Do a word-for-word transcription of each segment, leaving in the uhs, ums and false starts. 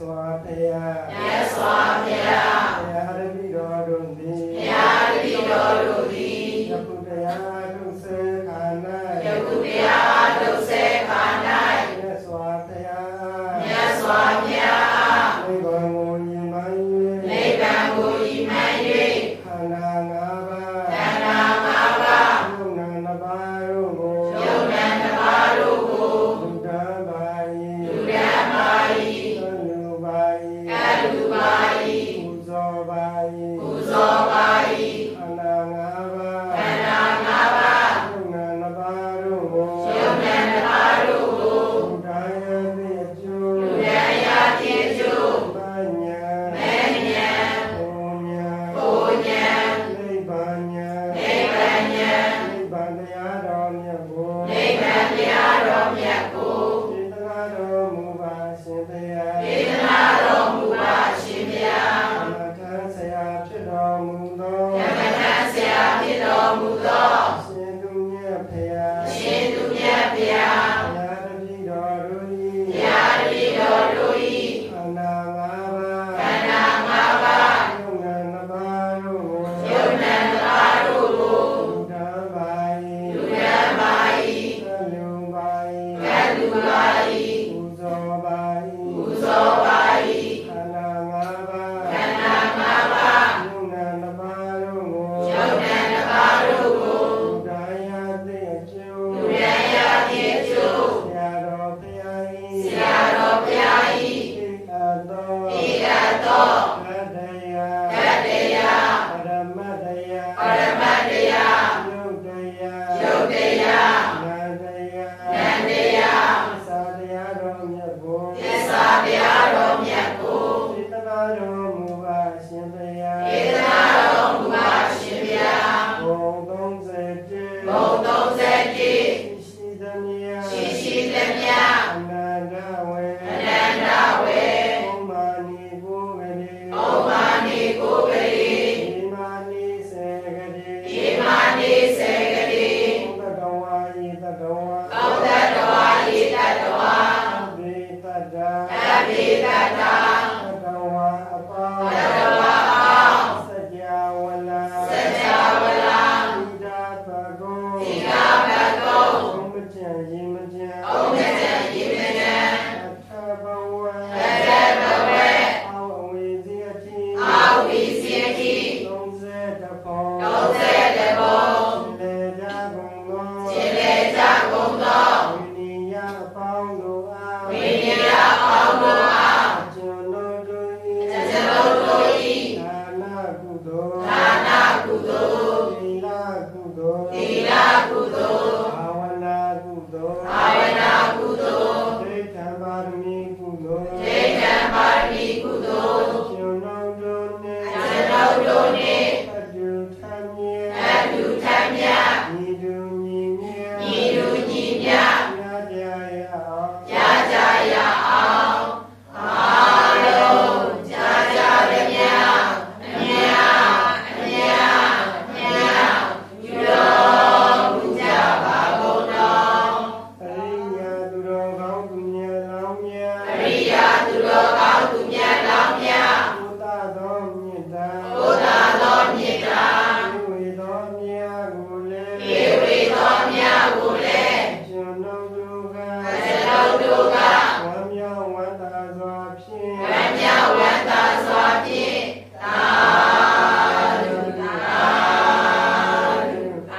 စွာဘုရားမြတ်စွာဘုရားဘုရားတပည့်တော်တို့သည်ဘုရားတပည့်တော်တို့သည်ယခုတရားထုတ်စေခန္ဓာယခုတရားထုတ်စေခန္ဓာမြတ်စွာဘုရားမြတ်စွာဘုရားနိဗ္ဗာန်ကိုရည်မှန်း၍နိဗ္ဗာန်ကိုရည်မှန်း၍ခန္ဓာငါးပါးခန္ဓာငါးပါးယုံနာနှစ်ပါးတို့ကိုယုံနာနှစ်ပါးတို့ကိုလူတန်းပါ၏လူတန်းပါ၏သလူပါ၏ကလူပါ၏ပူဇော်ပါ၏ပူဇော်ပါ၏ခန္ဓာငါးပါးခန္ဓာငါးပါးယုံနာနှစ်ပါးတို့ကိုယုံနာနှစ်ပါးတို့ကိုလူတန်းရသည်အကျိုးလူတန်းရသည်အကျိုးမဉ္ဇဉ်မဉ္ဇဉ်ဘုံဉ္ဇဉ်ဘုံဉ္ဇဉ်နိဗ္ဗာန်ဉ္ဇဉ်နိဗ္ဗာန်ဉ္ဇဉ်နိဗ္ဗာန်တရားတော်မြတ်ကိုနိဗ္ဗာန်တရားတော်မြတ်ကိုဒေသနာတော်မူပါရှင်ဘုရားဒေသနာတော်မူပါရှင်ဘုရားဓမ္မထံဆရာဖြစ်တော်မူသောဓမ္မထံဆရာဖြစ်တော်မူသောရှင်သူမြတ်ဘုရားရှင်သူမြတ်ဘုရားဘုရားတပည့်တော်တို့၏ဘုရားတပည့်တော်တို့၏ခန္ဓာငါးပါးခန္ဓာငါးပါးယုံနာနှစ်ပါးတို့ကိုယုံနာနှစ်ပါးတို့ကိုလူတန်းပါ၏လူတန်းပါ၏သလူပါ၏ကလူပါ၏ပူဇော်ပါ၏ပူဇော်ပါ၏ခန္ဓာငါးပါးခန္ဓာငါးပါးယုံနာနှစ်ပါးတို့ကိုယုံနာနှစ်ပါးတို့ကိုလူတန်းရသည်အကျိုးလူတန်းရသည်အကျိုးဆရာတော်ဘုရား၏ဆရာတော်ဘုရား၏ဣအတောဤအပ်သောကတ္တယကတ္တရားပရမတ္တယပရမတ္တရားယုတ်တယယုတ်တရားနန္တယနန္တရားသစ္စာတရားတော်မြတ်ကိုသစ္စာတရားတော်မြတ်ကိုဒေသနာတော်မူပါရှင်ဘုရားဒေသနာတော်မူပါရှင်ဘုရားဘုံသုံးဆယ်တည်းဘုံသုံးဆယ်တည်းရှိသမျှရှိရှိသမျှအနန္တဝေအနန္တဝေဘုံမာနီကိုဂရေဩမာနိကိုပရိဒီမာနီစေဂရေဒီမာနိစေကတိဘုဒ္ဓဝါယိတတဝါသောတတဝါဤတတဝါအဘိတတ္တာအဘိတတ္တာတတဝါအပောတတဝါအောင်စัจ java ဝလာစัจ java လာသီတာပကောသီတာပကောဘုံမကျန်ရင်မကျန်ဩမတံဤမတံအထဘဝအတဘဝေအောဝေစီအတိအာဝိစီယတိသုံးဆယ်တဖောသုံးဆယ်တဘောလေကြကုန်သောခြေလေကြကုန်သောဝိနိယအပေါင်းတို့အားဝိနည်းအောင်တို့အားအကျွန်ုပ်တို့၏ကျွန်ုပ်တို့၏ဒါနကုသိုလ်ဒါနကုသိုလ်သီလကုသိုလ်သီလကုသိုလ်ဘာဝနာကုသိုလ်ဘာဝနာကုသိုလ်ဒိဋ္ဌံပါရမီကုသိုလ်ဒေတံပါရမီကုသိုလ်ကျွန်ုပ်တို့နှင့်ကျွန်ုပ်တို့နှင့်အတူထမ်းမြဲအတူထမ်းမြတ်ညီတူညီမြဲညီတူညီမျှရကြရအောင်ရကြရအောင်အားလုံးကြာကြာသမျှအမြတ်အမြတ်အမြတ်ယူတော်မူကြပါကုန်တော်အရိယာသူတော်ကောင်းသူမြတ်လောင်းမြတ်အရိယာသူတော်ကောင်းသူမြတ်လောင်းမြတ်ဘုဒ္ဓသောမြတ်တာဘုရားတော်မြတ်တာဧဝေသောမြတ်ကိုလည်းဧဝေသောမြတ်ကိုလည်းကျွန်ုပ်တို့ကကျွန်ုပ်တို့ကဝမ်းမြောက်ဝမ်းသာစွာဖြင့်ဝမ်းမြောက်ဝမ်းသာစွာဖြင့်သာဓုသာဓုသာ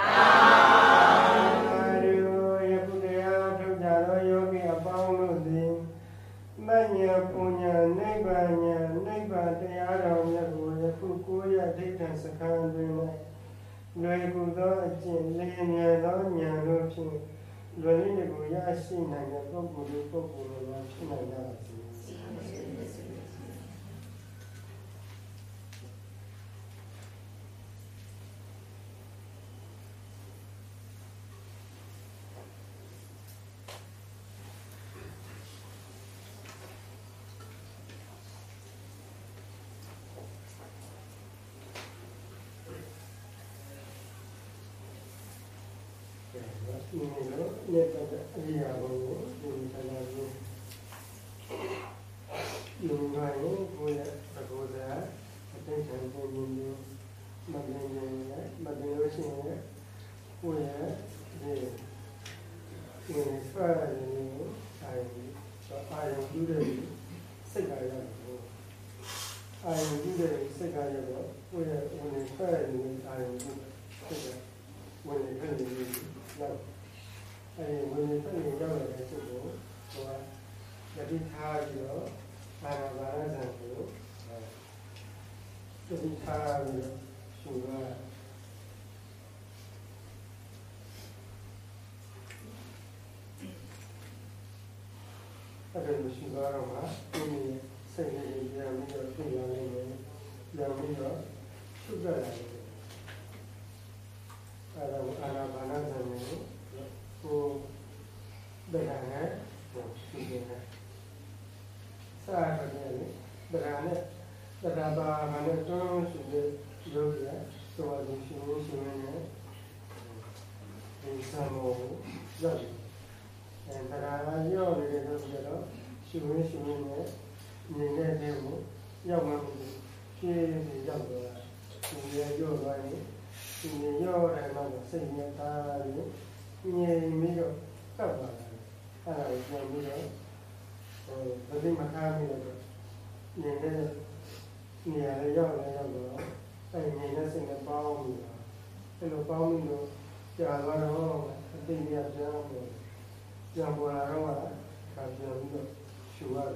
ဓုယခုတရားထုတ်ကြသောယောဂီအပေါင်းတို့သည်မဉ္ဇဉ်ပူဉ္ဇဉ်နိဗ္ဗာန်ဉာဏ်နိဗ္ဗာန်တရားတော်မြတ်ကိုယခုကိုယ်ရဒိဋ္ဌံစခန်းတွင်လွယ်ကူသောအကျင့်လျင်မြန်သောဉာဏ်တို့ဖြင့်လွယ်လင်းကိုရရှိနိုင်တဲ့ပုဂ္ဂိုလ်တွေပုဂ္ဂိုလ်တွေမှာဖြစ်နိုင်ကြပါစေ။ ဒီလိုလက်တဲ့အရာကိုဒီလိုထားလို့ in going with the Buddha, attention in you, Madin, Madin Ocean, where the when it's fire, I am good. Sick I am. I am good. Sick I am. Where when it's fire, I am good. When it's hungry, no. I am when it's hungry, no, I should go. So I did hard, you know. I have a balance and you. To be tired, sugar. I don't know sugar or what. Only say that you are me or two young women. Young me or sugar. I have a balance and you. Who better have sugar. Saturday, but I know that I have a turn to the yoga, so I think she was in some old judgment. And that I know that she was in the table, young woman, she is the younger, in the yoga, in the yoga, and other saying that near the middle, cover, and I was in the middle. But in my time, near near the young and I mean, nothing about me. And about me, there are a lot of I think they are young. Young boy, I don't want to have young sugar.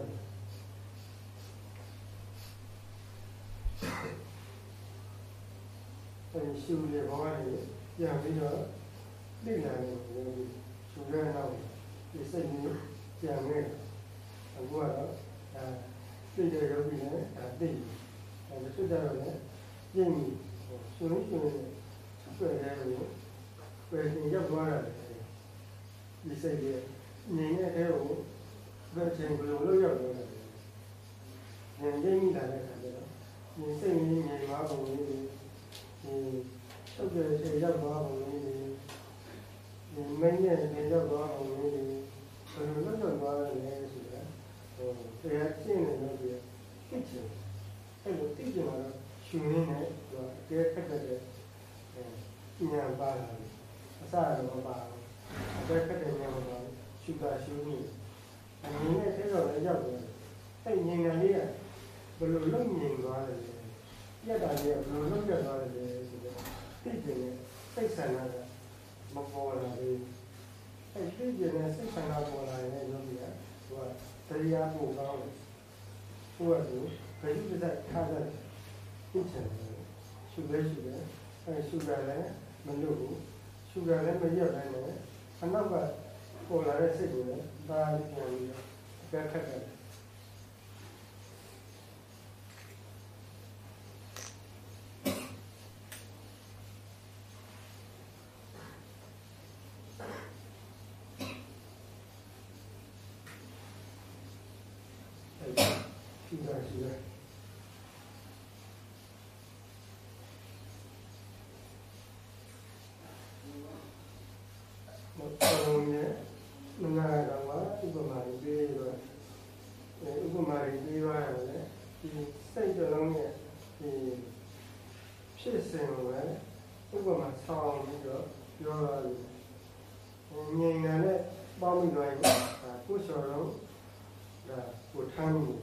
And she will live on it. Young video, big young, sugar now. They say, young man. And well, three days of dinner at day. And the two days, Jamie, soon soon, where where in your water. You say, Nina Hero, Virgin Blue Yellow. And Jamie that you say, in Marble, in Sugar, say, young Marble, in many and young Marble, but you look at Marble. They are seen in the kitchen. And the kitchen are shooting it, they are cut it in a bar, a side of a bar, a cut in a bar, sugar shooting. And you may take out a job. And in a year, but you look in God. Yet I have no look at God. Teaching it, six another, Mapola. I think you know six another, I know. Three are moved on. Who are you? Can you do that? Other kitchen, sugar, sugar, and sugar, Manu, sugar, and Maria, another polar cigarette, by and better. Sugar, sugar. Not only Nana, Ubamari, Beaver, Ubamari, Beaver, he stayed along the chasing away, Ubama town, your Nina, bombing like push around the Botany.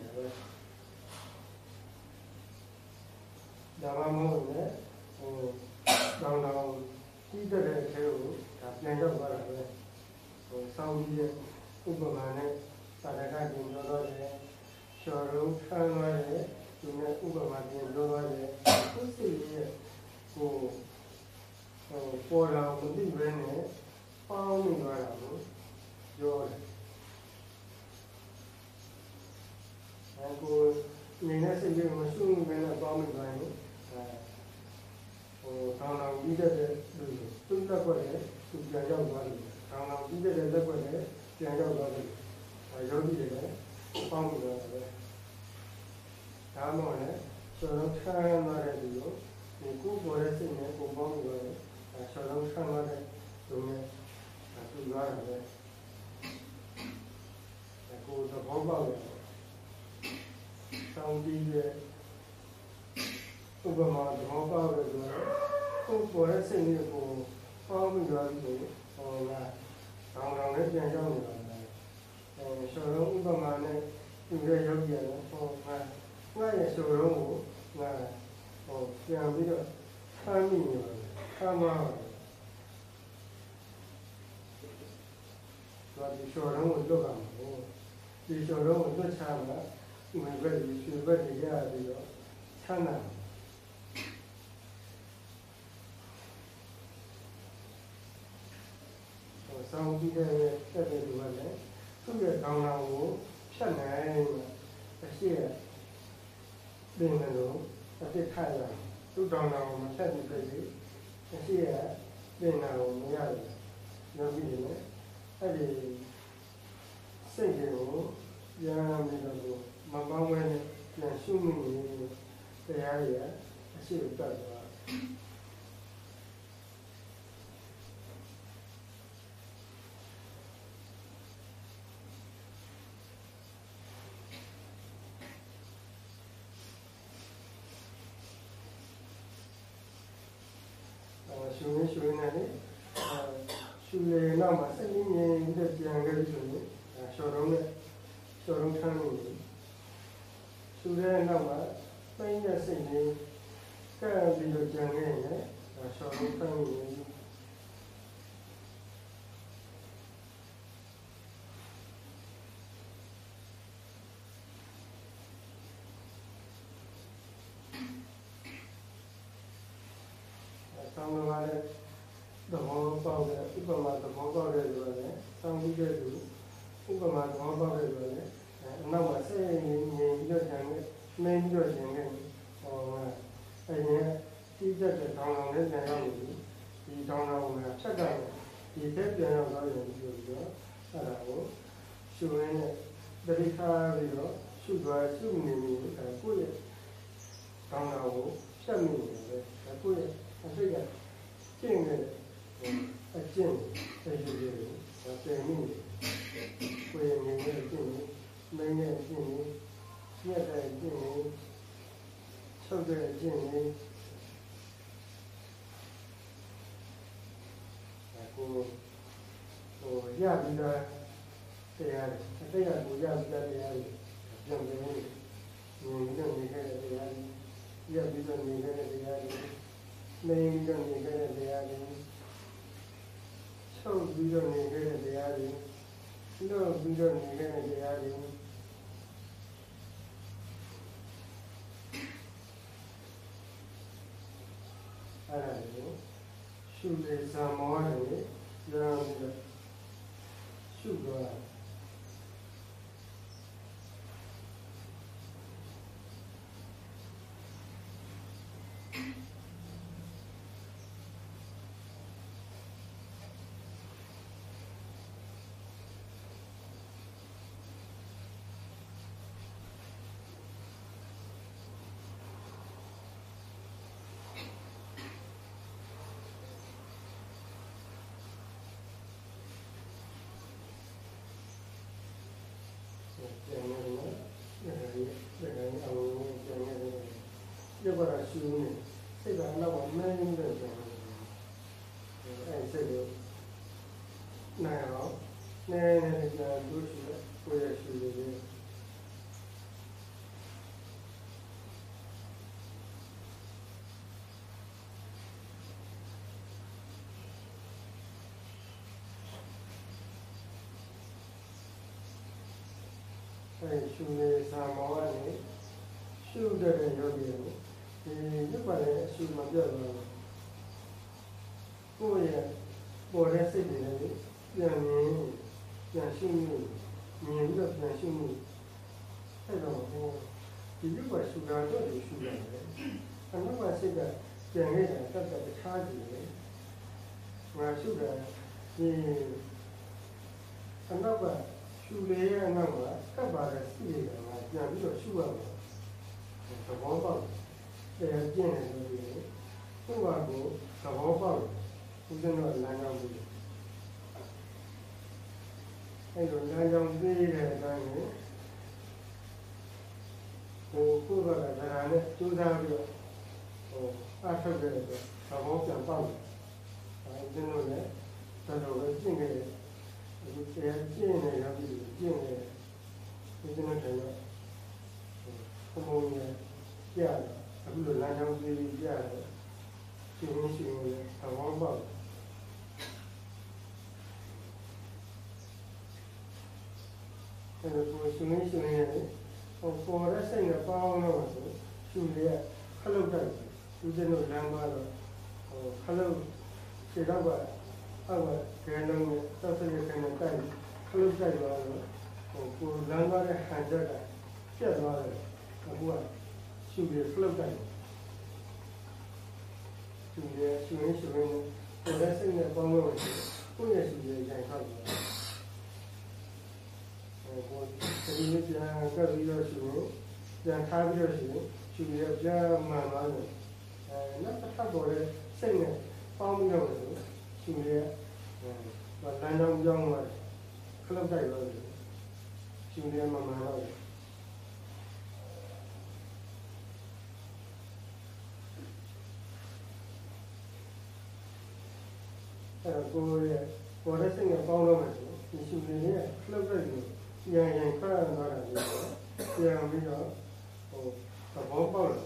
Damamo, down down, either a tail, a plan of whatever. So, some year, Ubamane, Sadaka in Lord, Shoro, Tanway, to make Ubamati in Lord, who's the year who for our living, found in Ramo, Jordan. And go, Nina said, you must soon win a bomb in or town of either the Tunda to Janja Valley. Town of either the Leopard, Janja Valley. I don't need it, found the Tamone, so don't try and not at you. You go for a thing and go bomb away. I shall not try not to me. I do not I go to Bombay. ဆောင်းပြီးရဲ့ဥပမာသဘောပေါက်တယ်ဆိုတော့ကိုယ်ပေါ်တဲ့စိတ်လေးကိုပေါင်းပြီးတော့ဒီဟောလာတောင်းတောင်းနဲ့ပြန်ရောက်နေတာလေအဲဆိုတော့ဥပမာနဲ့သူရဲ့ယောဂီရတယ်ဟောငါငါရဲ့ဆိုတော့ကိုငါဟောပြန်ပြီးတော့ဖမ်းမိနေတယ်ဖမ်းမှာတော့ဒီဆိုတော့ကိုလွတ်ပါမယ်ဒီဆိုတော့ကိုလွတ်ချမှာငါပဲဒီဆွေပဲဒီရပြီးတော့ချမ်းသာဆောင်းပြီးတဲ့တက်တဲ့လူကလည်းသူ့ရဲ့ကောင်းလာကိုဖြတ်နိုင်အရှိရပင်လို့အတိတ်ခါရသူ့ကောင်းလာကိုမဖြတ်ပြီးပြည့်အရှိရပင်လာကိုမရတယ်လုပ်ပြီးတယ်အဲ့ဒီစိတ်တွေကိုရမ်းပြီးတော့မပေါင်းဝဲနဲ့ပြန်ရှုမိနေတရားရအရှိတ်တက်သွားရှုရင်းရှုရင်းနဲ့ရှုရင်းနောက်မှာစိတ်ငြိမ်တဲ့ပြန်ကြည့်ဆိုရင်ရှော်တော့နဲ့ရှော်တော့ထမ်းနေရှုရင်းနောက်မှာတိုင်းရစိတ်လေးကဲပြီးတော့ကြံနေတယ်ရှော်တော့ထမ်းနေဆောင်းလာတဲ့သဘောပေါက်တဲ့ဥပမာသဘောပေါက်တဲ့လိုလည်းဆောင်းပြီးတဲ့လူဥပမာသဘောပေါက်တဲ့လိုလည်းအနောက်မှာစိတ်ငြိမ်ပြီးတော့ကြံနေမင်းပြီးတော့ကြံနေဟောအဲ့ဒီကြီးကြတဲ့တောင်းလောင်နဲ့ပြန်ရောက်နေဒီတောင်းလောင်ကဖြတ်တယ်ဒီတက်ပြန်ရောက်သွားရင်ပြီးတော့အဲ့ဒါကိုရှုရင်းနဲ့တတိခါပြီးတော့ရှုသွားရှုနေနေကိုယ့်ရဲ့တောင်းလောင်ကိုဖြတ်နေတယ်ကိုယ့်ရဲ့အစိတ်ကကျင့်နေတဲ့အကျင့်အရေးကြီးတယ်။ဒါပြန်နေကိုယ်ငြိမ်နေကျင့်နေမင်းနဲ့ကျင့်နေညက်တဲ့ကျင့်နေချုပ်တဲ့ကျင့်နေအခုဟိုရပြီးတော့တရားအတိတ်ကကိုရပြီးတော့တရားပြန်ပြန်နေနေနေခဲ့တဲ့တရားရပြီးတော့နေခဲ့တဲ့တရားနေပြီးတော့နေခဲ့တဲ့တရားတွေချုပ်ပြီးတော့နေခဲ့တဲ့တရားတွေလွတ်ပြီးတော့နေခဲ့တဲ့တရားတွေအဲ့ဒါကိုရှုလေဇာမောတွေရမ်းပြီးတော့ရှုသွားရပါရရှိနေစိတ်ကတော့မင်းတဲ့ကြောင့်အဲစိတ်ကိုနိုင်အောင်နည်းနည်းကြာလို့ရှိရကိုရရှိနေတယ်အဲရှုနေစာမောကနေရှုတဲ့ယောဂီကိုဒီမြတ်ပါရဲ့အရှုမပြတ်တော့ကိုယ့်ရဲ့ပေါ်တဲ့စိတ်တွေလည်းပြန်မြင်ပြန်ရှုမှုမြင်ပြီးတော့ပြန်ရှုမှုအဲ့တော့ဟိုဒီမြတ်ပါရှုတာတော့ဒီရှုရတယ်အနုပါစိတ်ကပြန်နေတာတတ်တတ်တခြားကြည့်လေငါရှုတာဒီအနောက်ပါရှုလေရဲ့အနောက်ကကပ်ပါတဲ့စိတ်တွေကပြန်ပြီးတော့ရှုရမယ်သဘောပေါက်တယ်ကျင့်တယ်လို့ပြောတယ်။သူ့ဘာကိုသဘောပေါက်ဦးဇင်းတို့လမ်းကြောင်းပြီးအဲ့လိုလမ်းကြောင်းပြီးတဲ့အတိုင်းကိုဟိုခုကလည်းဒါနဲ့ကျူးစားပြီးတော့ဟိုအားထုတ်ခဲ့တဲ့အတွက်သဘောပြန်ပေါက်တယ်အဲဒီလိုနဲ့တော်တော်ပဲကျင့်ခဲ့တယ်ဒီတရားကျင့်နေရပြီကျင့်နေဒီလိုနဲ့တော့ဘုံဘုံနဲ့ကြားတယ်အခုလိုလမ်းကြောင်းကြီးကြီးကြားတယ်ရှင်ရှင်ရှင်နဲ့သဘောပေါက်အဲဒီကိုရှင်ရှင်နဲ့ဟိုပေါ်တဲ့စိတ်နဲ့ပေါင်းလို့ဆိုရှင်ရဲ့ခလုတ်တိုက်သူကျတော့လမ်းသွားတော့ဟိုခလုတ်ခြေတော့ကအောက်ကကဲလုံးနဲ့စောက်စရခိုင်နဲ့တိုက်ခလုတ်တိုက်သွားတော့ဟိုကိုလမ်းသွားတဲ့ဟန်ချက်ကပြတ်သွားတယ်အခုကရှင်ရဲ့ခလုတ်တိုက်ရှင်ရဲ့ရှင်ရှင်နဲ့ပေါ်တဲ့စိတ်နဲ့ပေါင်းလို့ကိုယ့်ရဲ့ရှင်ရဲ့ရိုင်ထောက်တယ်ဟိုဒီနေ့ပြန်ကပ်ပြီးတော့ရှင်ပြန်ထားပြီးတော့ရှင်ရှင်ရဲ့ပြန်မှန်သွားတယ်အဲနောက်တစ်ခါပေါ်တဲ့စိတ်နဲ့ပေါင်းပြီးတော့ရှင်ရဲ့ဟိုလမ်းကြောင်းကြောင်းမှာခလုတ်တိုက်သွားတယ်ရှင်ရဲ့မှန်မှန်တော့အဲကိုရဲ့ပေါ်တဲ့စိတ်နဲ့ပေါင်းလို့မယ်ဆိုဒီရှင်ရဲ့ခလုတ်တိုက်ကိုရန်ရန်ခရမ်းသွားတာလေပြန်ပြီးတော့ဟိုသဘောပေါက်တယ်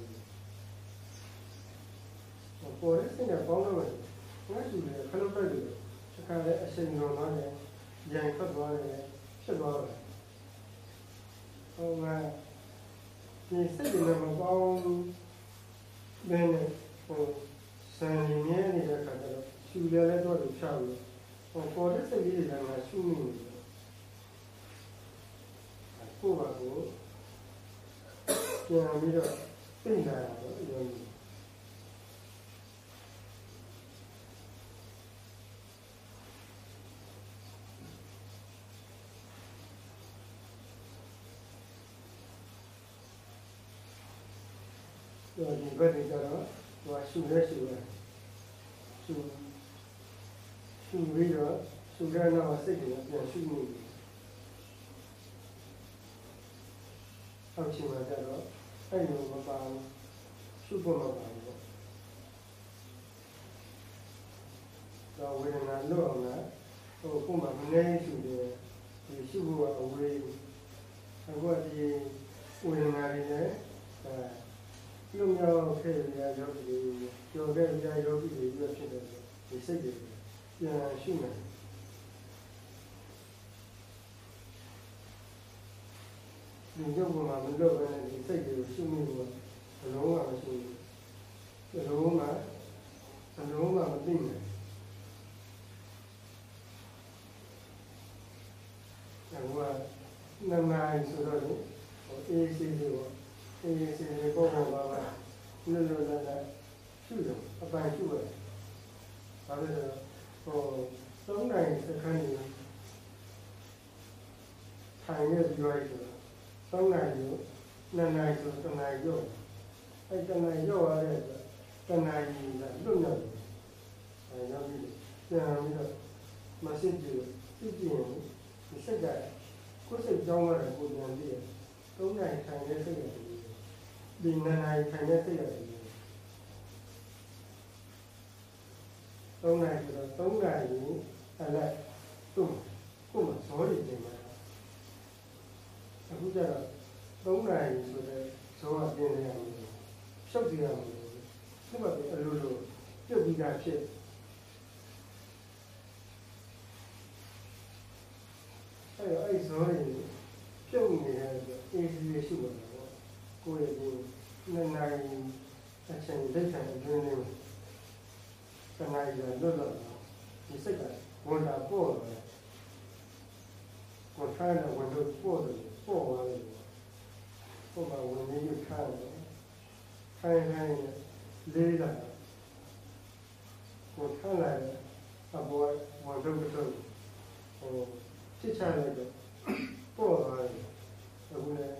ပေါ်တဲ့စိတ်နဲ့ပေါင်းလို့မယ်ငါရှင်ရဲ့ခလုတ်တိုက်ကိုတစ်ခါလေအချိန်တော်သွားတယ်ရန်ထွက်သွားတယ်ဖြစ်သွားတယ်ဟိုကဒီစိတ်တွေမပေါင်းဘယ်နဲ့ဟိုစံရင်းရဲ့နေတဲ့ခါကျတော့ရှူလဲလဲတော့ဖြောက်လို့ဟိုပေါ်တဲ့စိတ်လေးတွေကရှူနေတယ်ကိုပါကိုပြန်ပြီးတော့သိနေတာတော့အရင်ကဒီဘက်တွေကတော့ဟိုရှူလဲရှူလဲရှူရှူပြီးတော့ရှူတဲ့နောက်စိတ်တွေပြန်ရှူနေတယ်အောက်ချင်မှာကြတော့အဲ့လိုမပါဘူးရှုဖို့မပါဘူးပေါ့တော့ဝေဒနာလွတ်အောင်လားဟိုခုမှမနေရှုတယ်ဒီရှုဖို့ကအဝေးအခုကဒီဝေဒနာတွေနဲ့အဲပြုံးရောက်ခဲ့ရယောဂီတွေကြော်ခဲ့ရယောဂီတွေပြဖြစ်တယ်ဒီစိတ်တွေပြန်ရှုမယ်ဒီကြောင့်မှမလုပ်ဘဲနဲ့ဒီစိတ်တွေကိုရှုမိဖို့ဘလုံးကမရှိဘူးဘလုံးကဘလုံးကမသိဘူးအခုကနမအိဆိုတော့အေးစီစီပေါ့အေးစီစီပေါ်ပေါ်ပါပါလွတ်လွတ်လပ်လပ်ရှုတယ်အပိုင်ရှုတယ်ဒါပဲဟိုသုံးနိုင်စခန်းကြီးထိုင်ရပြီးရိုက်ဆိုသုံးနိုင်လို့နှစ်နိုင်ဆိုတစ်နိုင်ရော့အဲတစ်နိုင်ရော့ရတဲ့အတွက်တစ်နိုင်ကြီးကလွတ်နေတယ်အဲရောက်ပြီးပြန်ပြီးတော့မစစ်ကြည့်ကြည့်ကြည့်ရင်ဒီစိတ်ကကိုယ်စိတ်ကြောင်းရတယ်ကိုပြန်ပြီးသုံးနိုင်ထိုင်တဲ့စိတ်ရတယ်ဒီနှစ်နိုင်ထိုင်တဲ့စိတ်ရတယ်သုံးနိုင်ဆိုတော့သုံးနိုင်ကိုအလိုက်သူ့ကိုယ်မှာဇောရည်တင်မှာအခုကျတော့သုံးနိုင်ဆိုတဲ့ဇောကပြင်းနေရမယ်ဖြုတ်ပြရမယ်ဒီမှာအလိုလိုပြုတ်ပြီးတာဖြစ်အဲအဲ့ဇောရည်ပြုတ်နေတဲ့အေးစီးရှိမှာပေါ့ကိုယ့်ရဲ့ဒီနှစ်နိုင်အချိန်ဒိဋ္ဌိအတွင်းလေးတနိုင်ရလွတ်တော့ဒီစိတ်ကဝန်တာပေါ့တယ်ကိုယ်ထိုင်တဲ့ဝန်တော့ပေါ့တယ်ပေါ့သွားတယ်ပေါ့မှာဝင်နေရခိုင်းတယ်ခိုင်းခိုင်းလေးလာကိုထိုင်လာအပေါ်ဝန်တော့တော့ဟိုချစ်ချလိုက်တော့ပေါ့သွားတယ်အခုလည်း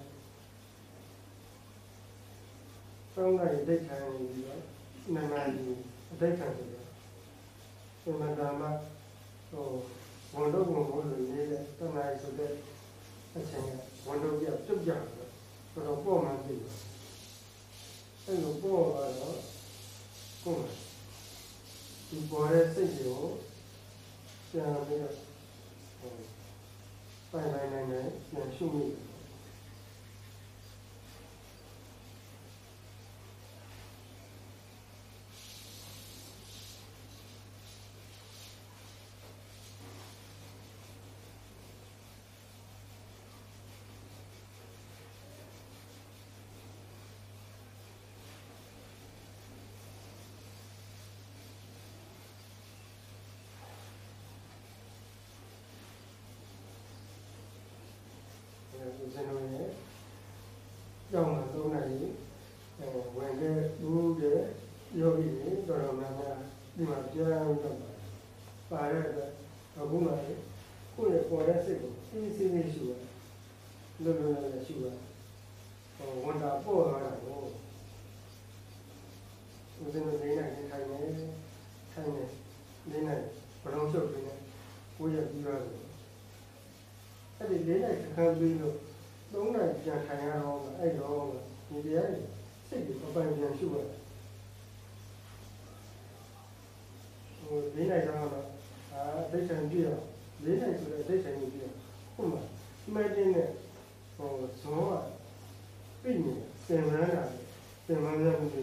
သုံးနိုင်ဒိဋ္ဌိနေပြီးတော့နာမည်အဒိဋ္ဌိဆိုတော့ဒီမှာဒါမှဟိုဝန်တော့ဝန်လို့နေတဲ့တဏှာဆိုတဲ့အချိန်ကဝန်တော့ပြပြုတ်ကြတယ်တော့ပေါ်မှသိတယ်အဲ့လိုပေါ်လာတော့ကိုယ်ဒီပေါ်တဲ့စိတ်ကိုပြန်ပြီးတော့ပိုင်ပိုင်နိုင်နိုင်ပြန်ရှုမိတယ်ဦးဇင်းတို့ရဲ့ကြောင်းလာသုံးနိုင်အဲဝင်ခဲ့ဘူးတဲ့ယောဂီတွေတော်တော်များများဒီမှာကြားရတော့ပါတဲ့အတွက်အခုမှကိုယ့်ရဲ့ပေါ်တဲ့စိတ်ကိုအင်းစိနေရှုရလွတ်လွတ်လပ်လပ်ရှုရဟိုဝန်တာပေါ်လာတာကိုဦးဇင်းတို့နေနိုင်ထိုင်နေထိုင်နေနေနိုင်ဘလုံးချုပ်နေကိုယ့်ရဲ့ပြီးသွားတယ်အဲ့ဒီလေးနိုင်ခံပြီးလို့သုံးနိုင်ပြန်ခံရတော့အဲ့တော့ဒီတရားကြီးစိတ်ကိုအပိုင်ပြန်ရှုရတယ်ဟိုလေးနိုင်တော့အာဒိဋ္ဌံပြည့်တော့လေးနိုင်ဆိုတဲ့ဒိဋ္ဌံကြီးပြည့်ဟုတ်မှာဒီမဲ့တင်းနဲ့ဟိုဇောကပြည့်နေပြန်မှန်းတာပြန်မှန်းရမှုတွေ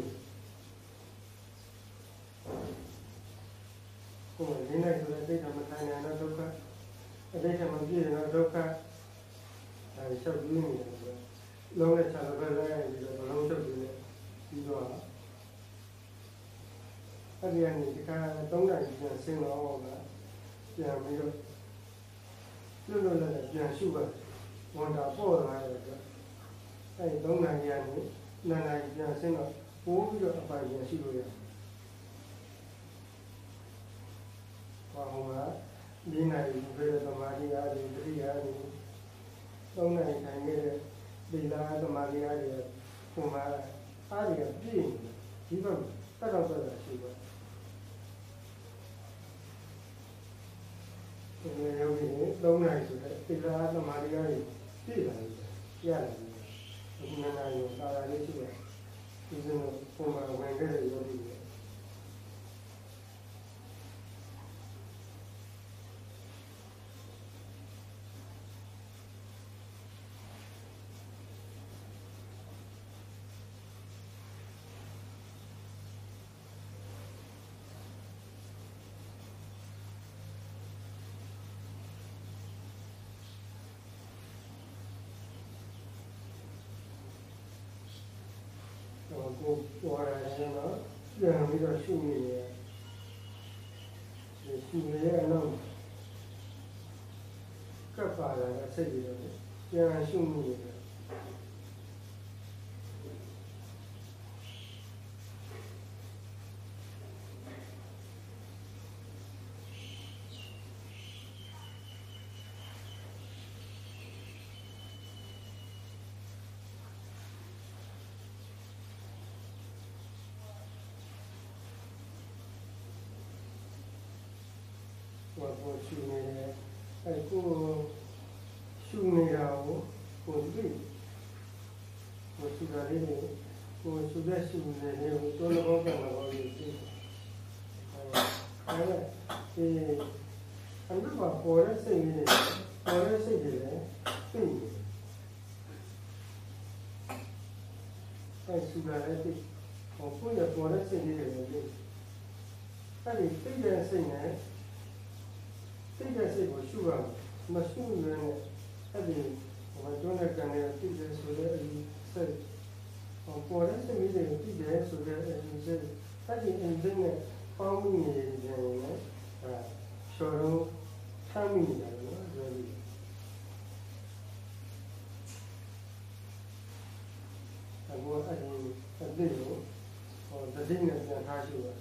ဟိုလေးနိုင်ဆိုတဲ့ဒိဋ္ဌံမထိုင်နိုင်တော့ဒုက္ခအဒိဋ္ဌံမပြည့်တော့ဒုက္ခအဲရှောက်ပြီးနေတယ်ဆိုတော့လုံးနဲ့ချတော့ပဲလိုက်ပြီးတော့ဘလုံးရှောက်ပြီးနေပြီးတော့အဲ့ဒီကနေဒီကသုံးနိုင်ပြန်ဆင်းတော့ကပြန်ပြီးတော့လွတ်လွတ်လပ်လပ်ပြန်ရှုပါဝန်တာပေါ်လာတဲ့အတွက်အဲ့ဒီသုံးနိုင်ရနေနာနိုင်ပြန်ဆင်းတော့ပိုးပြီးတော့အပိုင်ပြန်ရှုလို့ရတယ်ဟောဟောကဒီနိုင်ဘယ်သမာဓိအားဒီတတိယအားဒီသုံးနိုင်ထိုင်နေတဲ့ဒီလာသမာဓိအားတွေပုံမှန်အားတွေပြည့်နေဒီဘက်တက်တော့တက်တာရှိပါဒီလိုမျိုးသုံးနိုင်ဆိုတဲ့ဒီလာသမာဓိအားတွေပြည့်လာတယ်ရတယ်ဒီနေ့နိုင်တာလာလေးရှိတယ်ဒီလိုပုံမှန်ဝင်ခဲ့တဲ့ယောဂီတွေကိုပေါ်လာရင်တော့ပြန်ပြီးတော့ရှုနေတယ်ရှုနေရအောင်ကပ်ပါလာတဲ့စိတ်တွေတော့ပြန်ရှုနေတယ်ကိုရှုနေတယ်အဲကိုရှုနေတာကိုကိုသိကိုရှုတာလေးကိုရှုတဲ့ရှုနေတယ်ကိုတော်တော်ကောင်းကောင်းလို့သိတယ်အဲဒီအမှန်ကပေါ်တဲ့စိတ်လေးပေါ်တဲ့စိတ်တွေလည်းသိတယ်အဲရှုတာလည်းသိဟောကိုရပေါ်တဲ့စိတ်လေးတွေလည်းသိအဲဒီသိတဲ့စိတ်နဲ့သိတဲ့စိတ်ကိုရှုရမယ်မရှုရင်လည်းအဲ့ဒီဟိုကျွန်းတဲ့ကံနဲ့သိတဲ့ဆိုတဲ့အဒီစိတ်ဟောပေါ်တဲ့စိတ်လေးတွေသိတဲ့ဆိုတဲ့အဒီစိတ်အဲ့ဒီအင်းစိတ်နဲ့ပေါင်းမိနေတယ်လည်းအဲရှော်တော့ဆမ်းမိနေတယ်နော်ဒီလိုအခုအဲ့ဒီအသိကိုဟောတတိနဲ့ပြန်ထားရှုရ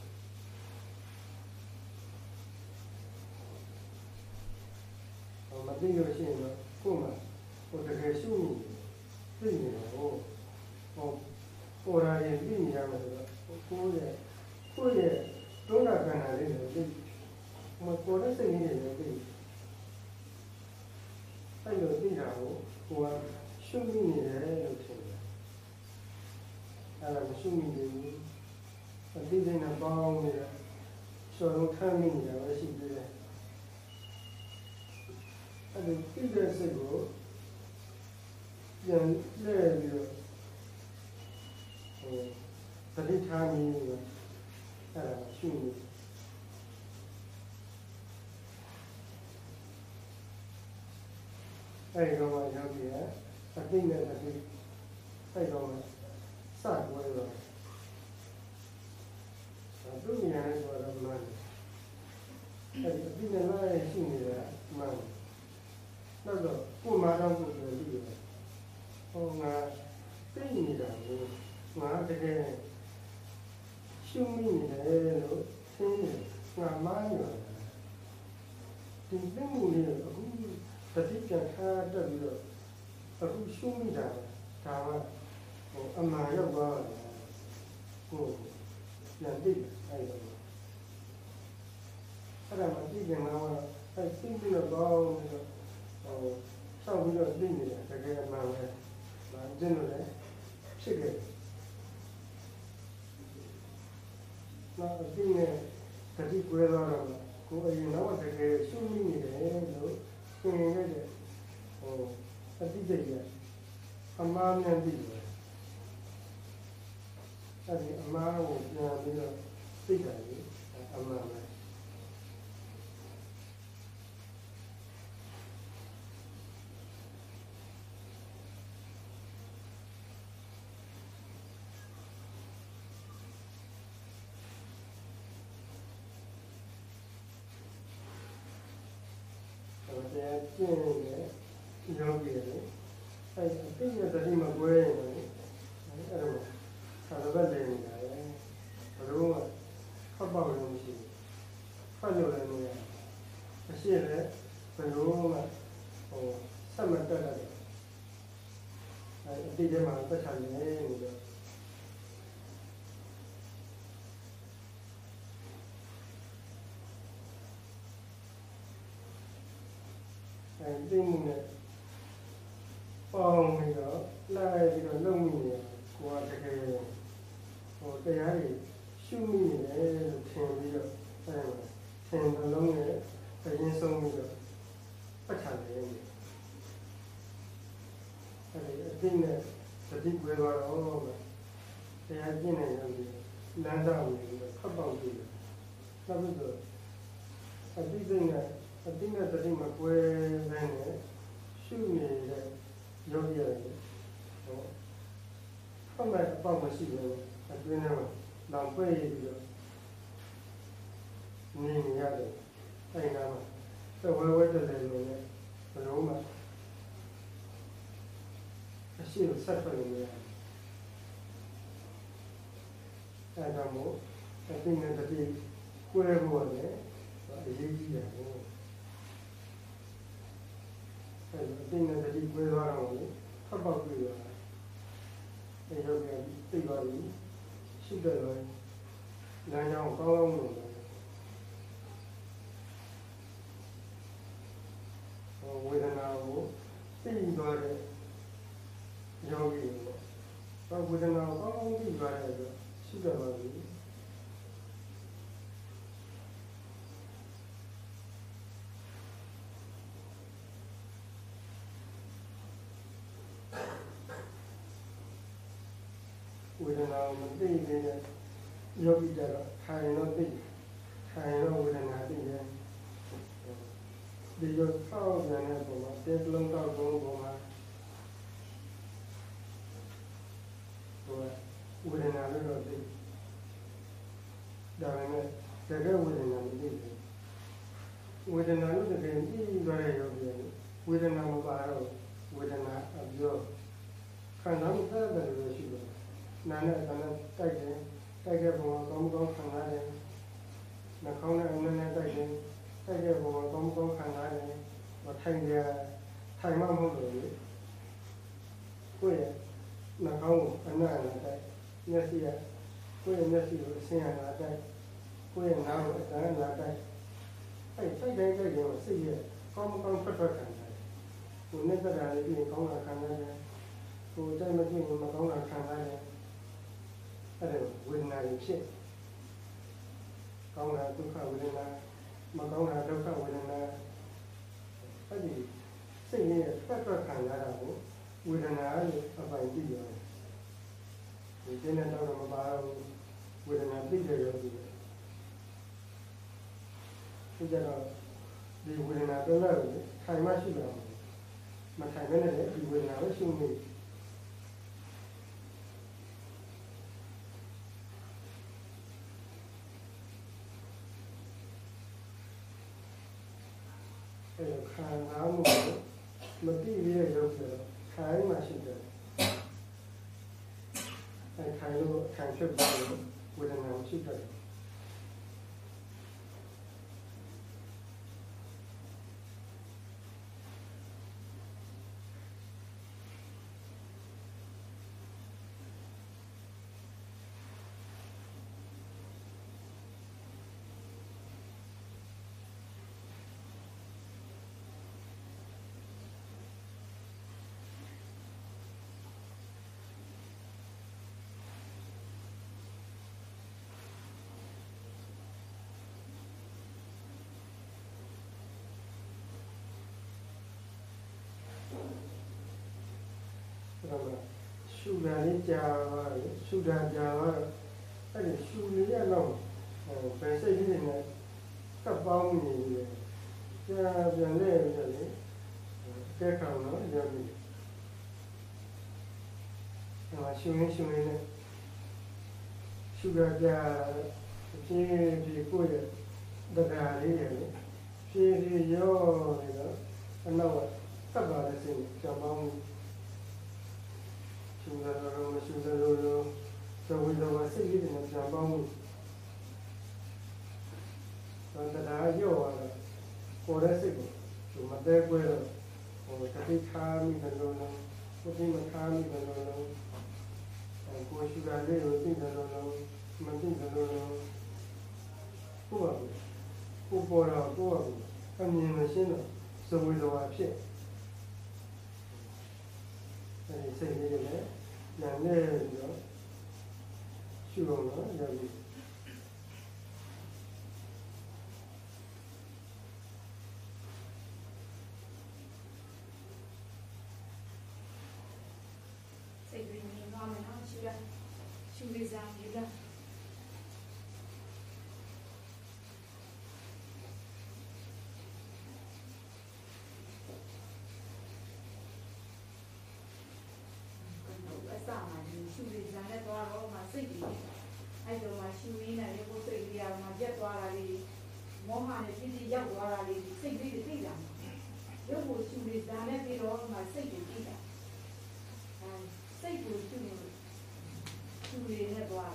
မသိလို့ရှိရင်တော့ကိုယ်မှာဟိုတကယ်ရှုနေသိနေတော့ဟိုပေါ်လာရင်သိနေရမယ်ဆိုတော့ကိုယ်ရဲ့ကိုယ့်ရဲ့ဒုက္ခကံတာလေးတွေသိမပေါ်တဲ့စိတ်လေးတွေသိအဲ့လိုသိတာကိုကိုယ်ကရှုနေတယ်လို့ထင်တယ်အဲ့ဒါမရှိမိသေးဘူးအတိစိတ်နဲ့ပေါင်းနေတာစောလုံးထမ်းမိနေတာပဲရှိသေးတယ်အဲ့ဒီပြည့်တဲ့စိတ်ကိုပြန်လဲပြီးတော့ဟိုတတိထားမိနေတယ်အဲ့ဒါရှိနေအဲ့ဒီတော့မှရောက်ပြီးအတိနဲ့အတိအဲ့တော့မှစကွဲတော့သူ့ဉာဏ်နဲ့ဆိုတော့မှန်တယ်အဲ့ဒီအတိနဲ့လည်းရှိနေတာမှန်နောက်တော့ကိုယ်မှတော့ကိုယ်ပြောပြီးတယ်ဟောငါသိနေတာကိုငါတကယ်ရှုမိနေတယ်လို့သိနေငါမှန်းနေတာဒီသိမှုလေးအခုတတိပြန်ခါတက်ပြီးတော့အခုရှုမိတာဒါကဟိုအမှန်ရောက်သွားတယ်ကိုပြန်သိအဲ့လိုအဲ့ဒါမှသိကြမှာတော့အဲ့သိပြီးတော့ကောင်းပြီးတော့ဟိုဆောက်ပြီးတော့သိနေတာတကယ်အမှန်ပဲဒါကျင်းလို့လည်းဖြစ်ခဲ့နောက်အသိနဲ့တတိကွဲသွားတော့ကိုအရင်တော့တကယ်ရှုမိနေတယ်လို့သင်ခဲ့တဲ့ဟိုအတိတ်ကအမှားများသိတယ်အဲ့ဒီအမှားကိုပြန်ပြီးတော့သိတာလေအမှားပဲတရားကျင့်နေတဲ့ယောဂီတွေအဲ့အသိဉာဏ်တတိမကွဲရင်လည်းအဲ့တော့သာသနာ့လည်းနေတာလေဘယ်လိုမှဖတ်ပေါက်လို့မရှိဘူးဖတ်လို့လည်းမရအရှိလည်းဘယ်လိုမှဟိုဆက်မတက်တယ်အဲ့အသိထဲမှာသက်ဆိုင်နေနေတော့အဲ့ဒီမှုနဲ့ပေါင်းပြီးတော့လိုက်ပြီးတော့လုပ်မိနေကိုယ်ကတကယ်ဟိုတရားတွေရှုမိနေတယ်လို့ထင်ပြီးတော့အဲ့ဒါသင်နှလုံးနဲ့အရင်ဆုံးပြီးတော့ပတ်ချတယ်အဲ့ဒီအသိနဲ့တတိကွဲသွားတော့တရားကျင့်နေတယ်လမ်းကြောင်းပြီးတော့ဖတ်ပေါက်ပြီးတော့နောက်ပြီးတော့အသိစိတ်နဲ့အတိနဲ့တတိမကွဲနိုင်နဲ့ရှုနေတဲ့ယောဂီတွေဟောဖတ်မဲ့အပေါက်မရှိဘူးအတွင်းထဲမှာလောင်ပွေးပြီးတော့နေနေရတယ်အဲ့ဒါမှသဝဲဝဲတလည်းလို့လည်းဘယ်လိုမှအရှိကိုဆက်ထွက်လို့မရဘူးအဲ့ဒါမို့အတိနဲ့တတိကွဲဖို့လည်းအရေးကြီးတယ်ဟောအဲ့ဒီအသိနဲ့တတိကွဲသွားတော့ဖတ်ပေါက်ပြီးတော့အဲ့တော့ပြန်သိသွားပြီရှိတယ်လို့လမ်းကြောင်းကောင်းကောင်းလို့ဟိုဝေဒနာကိုသိသွားတဲ့ယောဂီပေါ့ဘာဝေဒနာကိုကောင်းကောင်းသိသွားတဲ့ဆိုရှိတယ်ပါပြီဝေဒနာကိုမသိနေတဲ့ယောဂီကြတော့ထိုင်တော့သိထိုင်တော့ဝေဒနာသိတယ်ဒီလိုဆောက်ပြန်တဲ့ပုံမှာတစ်လုံးတော့ဘုံပုံမှာဟိုဝေဒနာလို့တော့သိဒါပေမဲ့တကယ်ဝေဒနာမသိဘူးဝေဒနာလို့တကယ်သိသွားတဲ့ယောဂီဝေဒနာမပါတော့ဝေဒနာအပြောခံစားမှုသက်သက်လို့ရှိတယ်နာနဲ့ကလည်းတိုက်တယ်တိုက်တဲ့ပုံကကောင်းကောင်းခံရတယ်နှာခေါင်းနဲ့အနည်းနဲ့တိုက်တယ်တိုက်တဲ့ပုံကကောင်းကောင်းခံရတယ်မထိုင်ရထိုင်မှမဟုတ်လို့လေကိုယ့်ရဲ့နှာခေါင်းကိုအနည်းနဲ့တိုက်မျက်စိကကိုယ့်ရဲ့မျက်စိကိုအဆင်းရတာတိုက်ကိုယ့်ရဲ့နားကိုအတန်းလာတိုက်အဲ့တိုက်တိုင်းတိုက်ရင်စိတ်ရဲ့ကောင်းကောင်းထွက်ထွက်ခံတယ်ကိုယ်နဲ့တရာလေးပြီးကောင်းတာခံရတယ်ကိုယ်တိုက်မကြည့်ရင်မကောင်းတာခံရတယ်အဲ့ဒါဝေဒနာတွေဖြစ်ကောင်းတာဒုက္ခဝေဒနာမကောင်းတာဒုက္ခဝေဒနာအဲ့ဒီစိတ်ရဲ့ဖက်ဖက်ခံရတာကိုဝေဒနာလို့အပိုင်ကြည့်ရတယ်ဒီကျင်းတဲ့တော့မပါဘူးဝေဒနာသိတယ်လို့ပြောတယ်ဒီကြတော့ဒီဝေဒနာတော့လည်းထိုင်မှရှိတာမထိုင်ဘဲနဲ့ဒီဝေဒနာပဲရှုနေအဲခံစားမှုမသိရတဲ့ရုပ်ဆိုတော့ခိုင်းမှရှိတယ်အဲခိုင်းလို့ခံဖြစ်ပြီးဝေဒနာရှိတယ်ရှုတာလေးကြာပါလေရှုတာကြာပါအဲ့ဒီရှုရရတော့ဘယ်စိတ်ကြီးနဲ့ကပ်ပေါင်းနေလေကြာပြန်လဲရတယ်လေကဲခေါင်းတော့ရပြီအဲ့မှာရှုနေရှုနေနဲ့ရှုတာကြာဖြည်းဖြည်းကိုယ့်ရဲ့တရားလေးရလေဖြည်းဖြည်းရောနေတော့အနောက်ကပ်ပါလေစိတ်ကြောင်ပေါင်းရှုရတော့ရှုရတော့သဝိဇဝစိတ်ကြီးနဲ့ကြောင်ပေါင်းမှုတရားရောတော့ကိုယ်ရဲ့စိတ်ကိုသူမတဲကွဲတော့ဟိုတတိထားမိတယ်လို့လို့ကိုယ်မထားမိတယ်လို့လို့ကိုယ်ရှိတာလေးကိုသိတယ်လို့လို့မသိတယ်လို့လို့ကိုယ်ကကိုယ်ပေါ်တော့ကိုယ်ကအမြင်မရှင်းတော့သဝိဇဝဖြစ်အဲဒီစိတ်လေးနဲ့ညာနေပြီးတော့ရှုအောင်တော့ရပြီစိတ်ရင်းနေတော့မယ်နော်ရှုရရှုလေးစားယူလာရှုရည်ဇာနဲ့သွားတော့မှစိတ်ကြီးအဲ့တော့မှရှုရင်းနဲ့ရုပ်စိတ်ကြီးအောင်မှရက်သွားတာလေးမောဟနဲ့ဖြစ်ဖြစ်ရောက်သွားတာလေးစိတ်လေးတွေသိတာရုပ်ကိုရှုရည်ဇာနဲ့ပြီးတော့မှစိတ်ကြီးသိတာအဲစိတ်ကိုရှုရှုရည်နဲ့သွား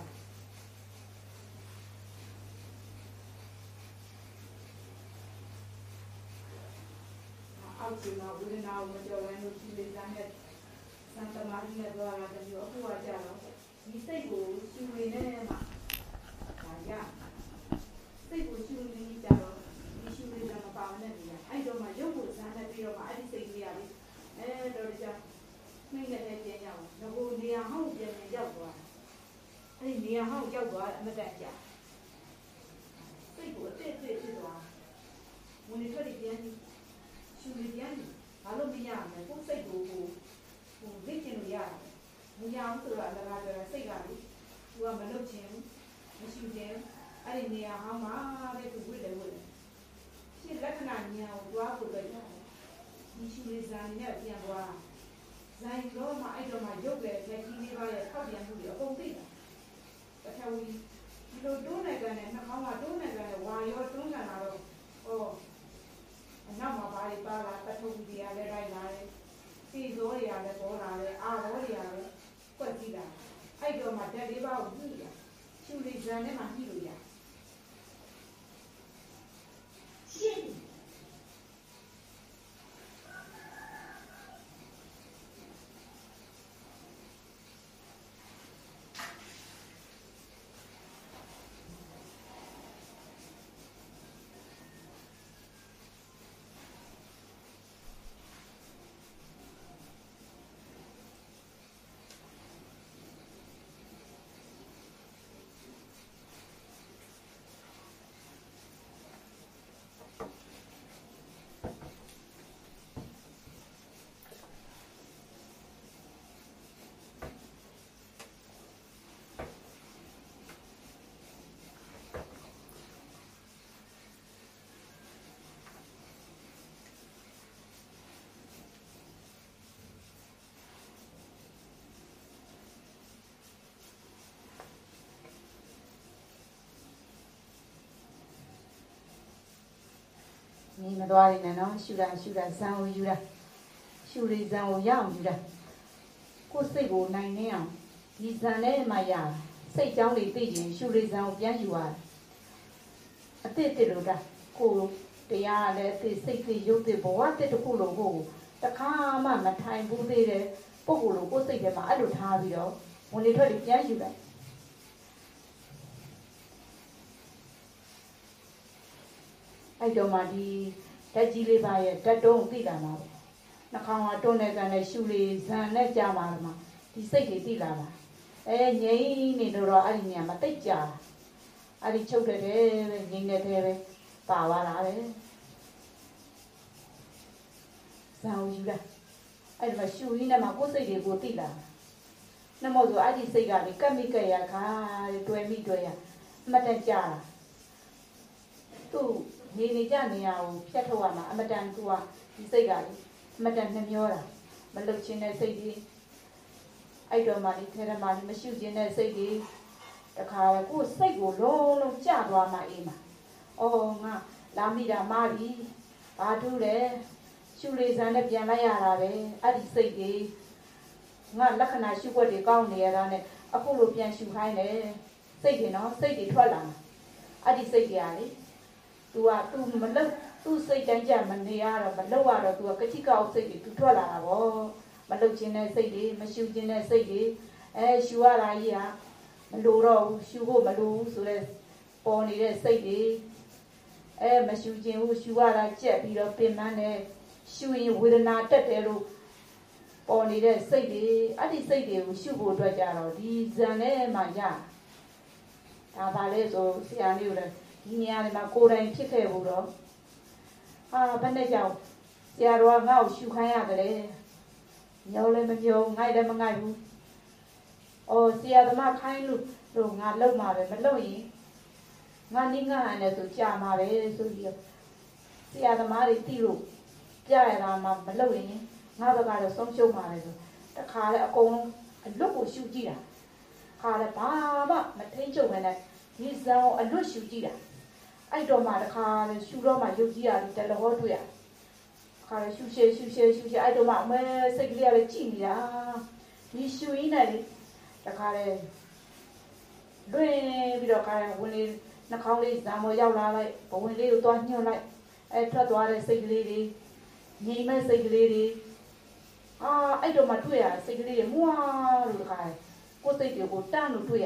အောက်ကျမှာဝိရဏကိုမကြောက်ရင်လို့ရှုရည်ဇာနဲ့သံတမာရီနဲ့သွားတာတမျိုးအခုကကြာတော့ဒီစိတ်ကိုရှုနေနဲ့မှာဒါရစိတ်ကိုရှုနေကြတော့ဒီရှုနေတာမပါနဲ့နေရအဲ့တော့မှရုပ်ကိုဇာတ်နဲ့ပြီးတော့မှအဲ့ဒီစိတ်လေးရလေအဲတော့ကြာနှိမ့်နေတဲ့ကျင်းရအောင်ငကိုနေရာဟောင်းပြန်ရောက်သွားအဲ့ဒီနေရာဟောင်းရောက်သွားအမတန်ကြာစိတ်ကိုအတက်အတက်ဖြစ်သွားဝင်နေထွက်ပြန်ရှုနေပြန်ဘာလို့မရမလဲကိုယ်စိတ်ကိုကိုဟိုသိကျင်လို့ရတယ်။မရအောင်ဆိုတာလည်းကစိတ်ကလေသူကမလုပ်ချင်မရှိခြင်းအဲ့ဒီနေရာဟောင်းမှာပဲသူဝိတယ်ဝိတယ်။ရှင်းလက္ခဏာညာကိုတွားဖို့ပဲရတယ်။ဒီရှုလေးဇာန်နဲ့ပြန်သွားဇာန်တော့မှအဲ့တော့မှရုပ်လေလက်ကြီးလေးပါရဲ့ထောက်ပြန်မှုတွေအကုန်သိတာ။တထဝီဒီလိုတွန်းနေကြတဲ့နှာခေါင်းကတွန်းနေကြတဲ့ဝါရောတွန်းနေတာတော့ဟောအနောက်မှာပါပါလာတထဝီတွေကလည်းလိုက်လာတယ်စီဇောတွေကလည်းပေါ်လာတယ်အာဘောတွေကလည်းကွက်ကြည့်တာအဲ့တော့မှဓာတ်လေးပါးကိုညှိတာရှုလေးဇာန်နဲ့မှညှိလို့ရရှင်း你们多的呢？修了修了，三五修了，修了三五样修了。过四个那年，第三年嘛呀，谁讲的对劲？修了三五变修啊，啊对对了的，过对呀嘞，对谁对有对不啊？对的过了过，但看嘛嘛太不对嘞，不过了过谁的嘛，俺都差不了，我那头的变修了。အဲ့တော့မှဒီဓာတ်ကြီးလေးပါရဲ့ဓာတ်တုံးသိလာမှာပေါ့နှာခေါင်းကတွန်းတဲ့ကန်နဲ့ရှူလေးဇန်နဲ့ကြာမှာမှာဒီစိတ်တွေသိလာတာအဲငြိမ်းနေတော့အဲ့ဒီနေရာမှာတိတ်ကြာအဲ့ဒီချုပ်တဲ့တဲ့ပဲငြိမ်းတဲ့တဲ့ပဲပါသွားတာပဲဇန်ကိုယူလာအဲ့ဒီမှာရှူရင်းနဲ့မှာကိုယ်စိတ်တွေကိုသိလာနှမို့ဆိုအဲ့ဒီစိတ်ကလေကက်မိကက်ရခါတွယ်မိတွယ်ရအမတန်ကြာတာသူ့နေနေကြနေရအောင်ဖြတ်ထုတ်ရမှာအမတန်သူကဒီစိတ်ကလေအမတန်နှမျောတာမလုတ်ချင်းတဲ့စိတ်တွေအဲ့တော့မှဒီထဲထဲမှာမရှိချင်းတဲ့စိတ်တွေတခါကိုယ်စိတ်ကိုလုံးလုံးကျသွားမှအေးမှာအော်ငါလာမိတာမာပြီဘာထူးလဲရှူလေးစမ်းနဲ့ပြန်လိုက်ရတာပဲအဲ့ဒီစိတ်တွေငါလက္ခဏာရှုွက်တွေကောင်းနေရတာနဲ့အခုလိုပြန်ရှူခိုင်းတယ်စိတ်တွေနော်စိတ်တွေထွက်လာအဲ့ဒီစိတ်တွေကလေतू อ่ะ तू မလုံ तू စိတ်တိုင်းကြမနေရတော့မလုံရတော့ तू ကတိကောက်စိတ်တွေ तू ထွက်လာတာဗောမလုံခြင်းတဲ့စိတ်တွေမရှူခြင်းတဲ့စိတ်တွေအဲရှူရတာကြီးဟာမလိုတော့ဘူးရှူဖို့မလိုဘူးဆိုတော့ပေါ်နေတဲ့စိတ်တွေအဲမရှူခြင်းဘူးရှူရတာကြက်ပြီးတော့ပင်ပန်းတယ်ရှူရင်ဝေဒနာတက်တယ်လို့ပေါ်နေတဲ့စိတ်တွေအဲ့ဒီစိတ်တွေကိုရှုဖို့အတွက်ကြတော့ဒီဇန်နဲ့မှရဒါပါလေဆိုဆရာလေးတို့ဒီနေရာတွေမှာကိုယ်တိုင်ဖြစ်ခဲ့ဘူးတော့ဟာဘယ်နဲ့ကြောင့်ဆရာတော်ကငါ့ကိုရှူခိုင်းရတယ်ညောလည်းမညောငိုက်လည်းမငိုက်ဘူးအော်ဆရာသမားခိုင်းလို့တော့ငါလုံမှာပဲမလုံရင်ငါနိငါဟန်နဲ့ဆိုကြာမှာပဲဆိုပြီးတော့ဆရာသမားတွေတိလို့ကြရတာမှမလုံရင်ငါဘက်ကတော့ဆုံးရှုံးမှာပဲဆိုတခါလေအကုန်လုံးအလွတ်ကိုရှူကြည့်တာခါလေဘာမှမထိန်ချုပ်ပဲနဲ့ဒီဇံကိုအလွတ်ရှူကြည့်တာအဲ့တော့မှတခါလေရှူတော့မှရုပ်ကြီးရတယ်တလဟောတွေ့ရခါလေရှူရှဲရှူရှဲရှူရှဲအဲ့တော့မှအမဲစိတ်ကလေးကလည်းကြည့်နေတာဒီရှူရင်းနဲ့လေတခါလေလွင်ပြီးတော့ခါလေဝင်လေနှာခေါင်းလေးဇံပေါ်ရောက်လာလိုက်ဘဝင်လေးကိုသွားညှို့လိုက်အဲ့ထွက်သွားတဲ့စိတ်ကလေးတွေငြိမ်မဲ့စိတ်ကလေးတွေအာအဲ့တော့မှတွေ့ရစိတ်ကလေးတွေမွားလို့တခါကိုယ်စိတ်တွေကိုတန်းလို့တွေ့ရ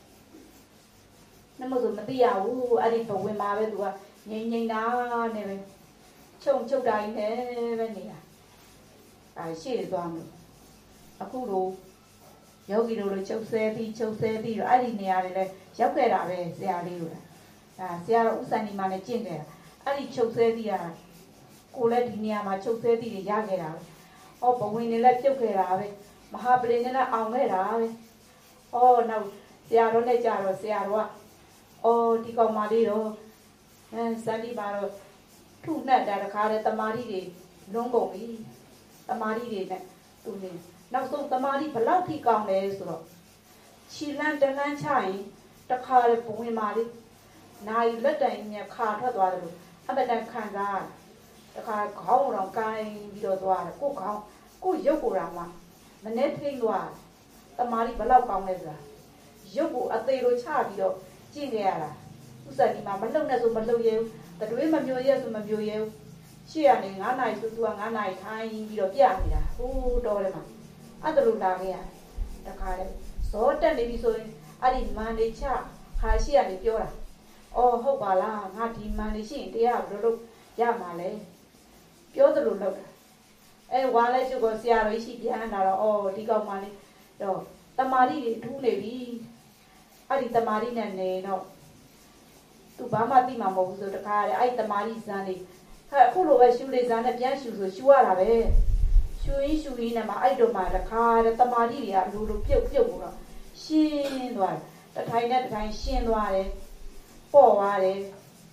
နမဆိုမသိရဘူးအဲ့ဒီဘဝင်မှာပဲသူကငြိမ်ငြိမ်တာနဲ့ပဲချုံချုပ်တိုင်းနဲ့ပဲနေတာအဲရှေ့သွားမှုအခုလိုယောဂီတို့လိုချုပ်ဆဲပြီးချုပ်ဆဲပြီးတော့အဲ့ဒီနေရာတွေလဲရောက်ခဲ့တာပဲဆရာလေးတို့အဲဆရာတော်ဥစ္စာနီမနဲ့ကျင့်ခဲ့တာအဲ့ဒီချုပ်ဆဲပြီးတာကိုလည်းဒီနေရာမှာချုပ်ဆဲပြီးရခဲ့တာဟောဘဝင်တွေလည်းပြုတ်ခဲ့တာပဲမဟာပလင်နဲ့လည်းအောင်ခဲ့တာပဲဟောနောက်ဆရာတော်နဲ့ကြတော့ဆရာတော်ကအော်ဒီကောင်မလေးတော့အဲစန္ဒီပါတော့ထုနဲ့တာတခါတည်းတမာရီတွေလုံးကုန်ပြီတမာရီတွေနဲ့သူနေနောက်ဆုံးတမာရီဘလောက်ထိကောင်းလဲဆိုတော့ခြီလန်းတလန်းချရင်တခါတည်းဘဝင်မာလေးနိုင်လက်တိုင်နဲ့ခါထွက်သွားတယ်လို့အပတန်ခံစားတခါခေါင်းတော့ကိုင်းပြီးတော့သွားတယ်ကိုခေါင်းကိုရုပ်ကိုယ်တော်မှာမနေ့ထိန်သွားတမာရီဘလောက်ကောင်းလဲဆိုတာရုပ်ကိုအသေးလိုချပြီးတော့ကြည့်နေရတာဥစ္စာဒီမှာမလုံနဲ့ဆိုမလုံရဲဘူးတတွေးမမျိုးရဲဆိုမမျိုးရဲဘူးရှေ့ကနေ9နာရီဆိုသူက9နာရီထိုင်ပြီးတော့ပြနေတာဟိုးတော်တယ်မှာအဲ့ဒါလိုလာခဲ့ရတခါလေဇောတက်နေပြီဆိုရင်အဲ့ဒီမန်လေးချခါရှေ့ကနေပြောတာအော်ဟုတ်ပါလားငါဒီမန်လေးရှိရင်တရားဘယ်လိုလုပ်ရမှာလဲပြောသလိုလုပ်တာအဲဝါလဲကျုပ်ကဆရာတော်ရှိပြန်လာတော့အော်ဒီကောင်မလေးတော့တမာရီတွေထူးနေပြီအဲ့ဒီတမာရီနဲ့နေတော့သူဘာမှသိမှာမဟုတ်ဘူးဆိုတခါလေအဲ့ဒီတမာရီဇန်လေးဟဲ့အခုလိုပဲရှူလေးဇန်နဲ့ပြန်ရှူဆိုရှူရတာပဲရှူရင်းရှူရင်းနဲ့မှအဲ့တော့မှတခါလေတမာရီတွေကအလိုလိုပြုတ်ပြုတ်တော့ရှင်းသွားတယ်တထိုင်နဲ့တထိုင်ရှင်းသွားတယ်ပေါ့သွားတယ်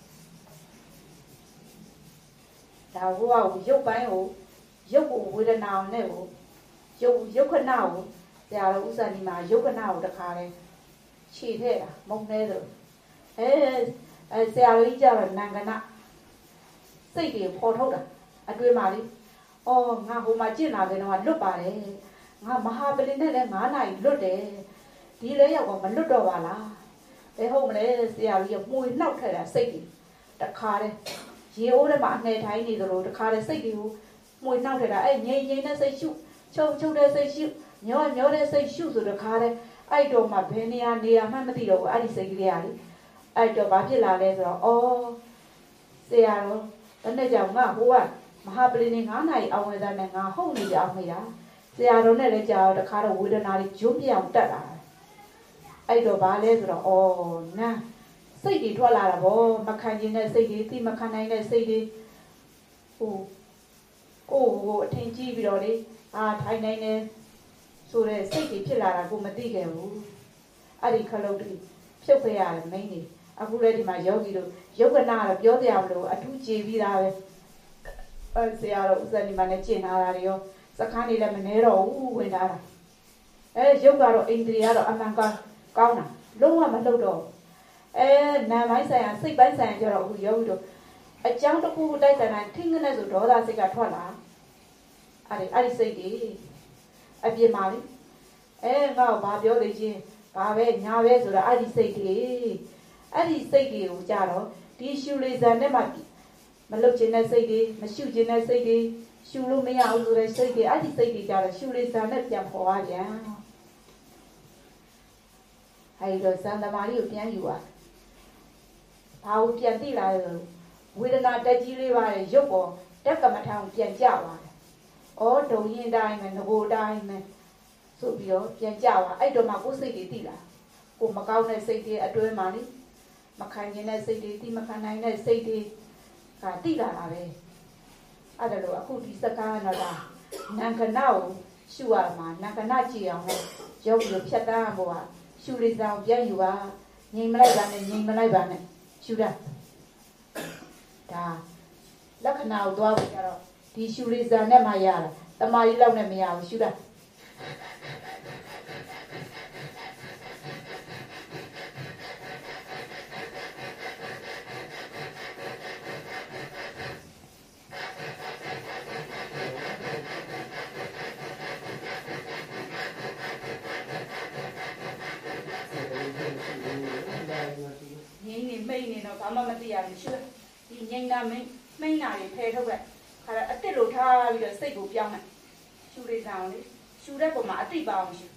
ဒါဟိုကရုပ်ပိုင်းကိုရုပ်ကိုဝေဒနာနဲ့ကိုရုပ်ရုပ်ခဏကိုဆရာတော်ဥစ္စာဒီမှာရုပ်ခဏကိုတခါလေခြေထဲတာမုံနေတော့အဲအဲဆရာတော်ကြီးကြတော့နံကနဇစိတ်တွေပေါ်ထုတ်တာအတွင်းမှာလေအော်ငါဟိုမှာကျင့်လာတယ်တော့လွတ်ပါတယ်ငါမဟာပလင်နဲ့လည်းငါးနာရီလွတ်တယ်ဒီလဲရောက်ကမလွတ်တော့ပါလားဘယ်ဟုတ်မလဲဆရာကြီးကမှုနှောက်ထက်တာစိတ်တွေတခါတည်းရေအိုးထဲမှာအနှဲထိုင်းနေသလိုတခါတည်းစိတ်တွေကိုမှုနှောက်ထက်တာအဲ့ငြိမ်ငြိမ်နဲ့စိတ်ရှုချုပ်ချုပ်တဲ့စိတ်ရှုညောညောတဲ့စိတ်ရှုဆိုတခါတည်းအဲ့တော့မှဘယ်နေရာနေရာမှမသိတော့ဘူးအဲ့ဒီစိတ်ကလေးကလေအဲ့တော့ဘာဖြစ်လာလဲဆိုတော့အော်ဆရာတော်တနေ့ကြောင်ငါဟိုကမဟာပလင်နေငါးနာရီအောင်ဝင်သားနဲ့ငါဟုတ်နေကြအောင်မေးတာဆရာတော်နဲ့လည်းကြာတော့တခါတော့ဝေဒနာတွေဂျုံပြအောင်တက်လာတယ်အဲ့တော့ဘာလဲဆိုတော့အော်နာစိတ်တွေထွက်လာတာဗောမခံခြင်းတဲ့စိတ်တွေသိမခံနိုင်တဲ့စိတ်တွေဟိုကိုယ်ဟိုအထင်ကြီးပြီးတော့လေအာထိုင်နိုင်တယ်ဆိုတဲ့စိတ်တွေဖြစ်လာတာကိုမသိခဲ့ဘူးအဲ့ဒီခလုတ်တွေဖြုတ်ခဲ့ရတယ်မင်းနေအခုလည်းဒီမှာယောဂီတို့ယုတ်ကနာတော့ပြောကြရမလို့အထူးကြည်ပြီးသားပဲအဲဆရာတော်ဦးဇနီမနဲ့ကျင့်လာတာတွေရောစခန်းနေလည်းမနေတော့ဘူးဝင်လာတာအဲယုတ်ကတော့အိန္ဒြေကတော့အမှန်ကောင်းကောင်းတာလုံးဝမလှုပ်တော့အဲနာပိုင်းဆိုင်ရာစိတ်ပိုင်းဆိုင်ရာကျတော့အခုယောဂီတို့အကြောင်းတစ်ခုတိုက်ဆိုင်တိုင်းထင်းကနေဆိုဒေါသစိတ်ကထွက်လာအဲ့ဒီအဲ့ဒီစိတ်တွေအပြစ်မှာလေအဲငါ့ကိုဘာပြောသေးချင်းဘာပဲညာပဲဆိုတော့အဲ့ဒီစိတ်တွေအဲ့ဒီစိတ်တွေကိုကြတော့ဒီရှူလေးစံနဲ့မှမလုတ်ခြင်းတဲ့စိတ်တွေမရှူခြင်းတဲ့စိတ်တွေရှူလို့မရဘူးဆိုတဲ့စိတ်တွေအဲ့ဒီစိတ်တွေကြတော့ရှူလေးစံနဲ့ပြန်ပေါ်သွားပြန်အဲ့တော့စံသမารီကိုပြန်ယူပါဘာကိုပြန်သိလာလဲဝေဒနာတက်ကြီးလေးပါလေရုပ်ပေါ်တက်ကမထအောင်ပြန်ကြသွားတယ်ဩဒုံရင်တိုင်းမယ်ငကိုတိုင်းမယ်ဆိုပြီးတော့ပြန်ကြသွားအဲ့တော့မှကိုယ်စိတ်တွေသိလာကိုမကောင်းတဲ့စိတ်တွေအတွင်းမှာလေမခံခြင်းတဲ့စိတ်တွေတိမခံနိုင်တဲ့စိတ်တွေကတိလာတာပဲအဲ့ဒါလို့အခုဒီစကားတော့ဒါနံကနာကိုရှုရမှာနံကနာကြည့်အောင်လို့ရုပ်ကိုဖြတ်တန်းဖို့ကရှုလေးစအောင်ပြန်ယူပါငြိမ်မလိုက်ပါနဲ့ငြိမ်မလိုက်ပါနဲ့ရှုတာဒါလက္ခဏာကိုသွားပြီးကြတော့ဒီရှုလေးစံနဲ့မှရတာတမာရီလောက်နဲ့မရဘူးရှုတာငိမ့်နေမိတ်နေတော့ဘာမှမသိရဘူးရှုဒီငိမ့်တာမိမ့်မိမ့်တာတွေဖယ်ထုတ်လိုက်ခါတော့အစ်စ်လိုထားပြီးတော့စိတ်ကိုပြောင်းလိုက်ရှုလေးစားအောင်လေရှုတဲ့ပုံမှာအတိပါအောင်ရှု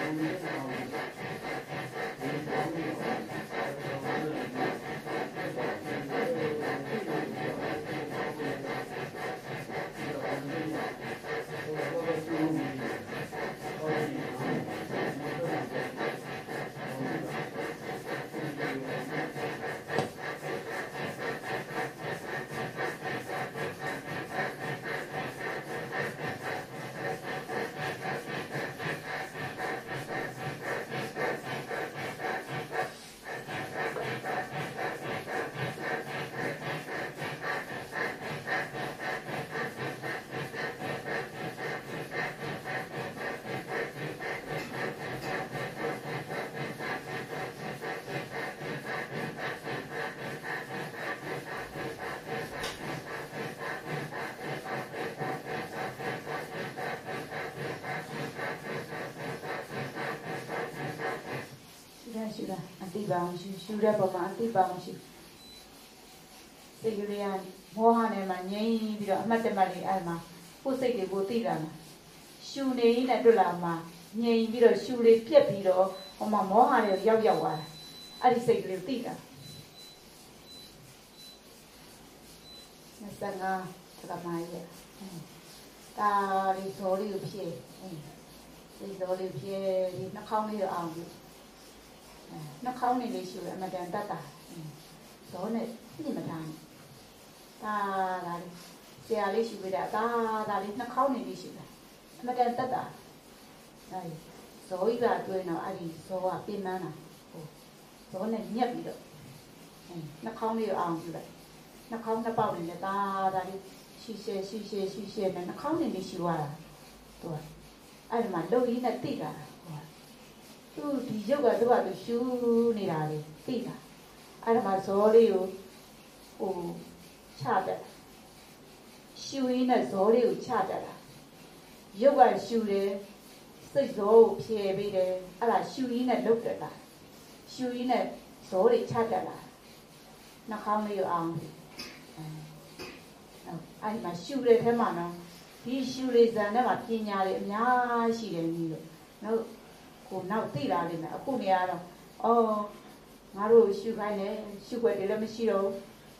ရှူတာအတိပါအောင်ရှူရှူတဲ့ပုံမှာအတိပါအောင်ရှူစိတ်ကလေးကမောဟနဲ့မှငြိမ်းပြီးတော့အမှတ်တမဲ့လေးအဲ့မှာကိုယ်စိတ်တွေကိုသိတာမှာရှူနေနဲ့တွေ့လာမှာငြိမ်ပြီးတော့ရှူလေးပြက်ပြီးတော့ဟိုမှာမောဟတွေရောက်ရောက်သွားတာအဲ့ဒီစိတ်ကလေးသိတာနှစ်ငါးသမားရဲ့ဒါလေးဇော်လေးကိုဖြည့်ဒီဇော်လေးဖြည့်ဒီနှာခေါင်းလေးတော့အောင်ပြီနှာခေါင်းနေလေးရှူရအမတန်တတ်တာဇောနဲ့ညှိမထားဘူးဒါဒါလေးဆရာလေးရှူပြတာဒါဒါလေးနှာခေါင်းနေလေးရှူတာအမတန်တတ်တာအဲဒီဇောကြီးကတွင်းတော့အဲ့ဒီဇောကပြင်းမှန်းတာဟိုဇောနဲ့ညက်ပြီးတော့နှာခေါင်းလေးအောင်ရှူလိုက်နှာခေါင်းနှစ်ပေါက်နေနဲ့ဒါဒါလေးရှူရှဲရှူရှဲရှူရှဲနဲ့နှာခေါင်းနေလေးရှူရတာသူကအဲ့ဒီမှာလှုပ်ရင်းနဲ့တိတာသူဒီရုပ်ကသူ့ဘာသူရှူနေတာလေသိတာအဲ့ဒါမှဇောလေးကိုဟိုချတက်ရှူရင်းနဲ့ဇောလေးကိုချတက်တာရုပ်ကရှူတယ်စိတ်ဇောကိုဖြယ်ပေးတယ်အဲ့ဒါရှူရင်းနဲ့လုတ်တက်တာရှူရင်းနဲ့ဇောတွေချတက်လာနှာခေါင်းလေးကိုအောင်အဲ့ဒီမှာရှူတဲ့ထဲမှာနော်ဒီရှူလေးဇန်ထဲမှာပညာတွေအများရှိတယ်ကြီးလို့နော်ကိုနောက်သိလာလိမ့်မယ်အခုနေရတော့အော်ငါတို့ရှုခိုင်းတယ်ရှုွက်တယ်လည်းမရှိတော့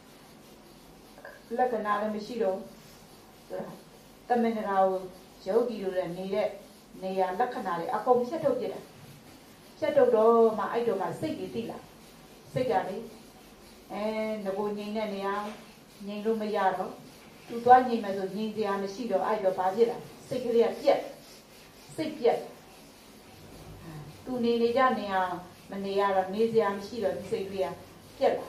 လက္ခဏာလည်းမရှိတော့တမင်တကာကိုယောဂီတို့လည်းနေတဲ့နေရာလက္ခဏာတွေအကုန်ဖြတ်ထုတ်ပြတယ်ဖြတ်ထုတ်တော့မှအဲ့တော့မှစိတ်ကြီးသိလာစိတ်ကလေအဲငကိုငြိမ်တဲ့နေရာငြိမ်လို့မရတော့သူသွားငြိမ်မယ်ဆိုငြိမ်စရာမရှိတော့အဲ့တော့ဘာဖြစ်လဲစိတ်ကလေးကပြက်စိတ်ပြက်သူနေနေကြနေအောင်မနေရတော့နေစရာမရှိတော့ဒီစိတ်ကလေးကပြက်လာ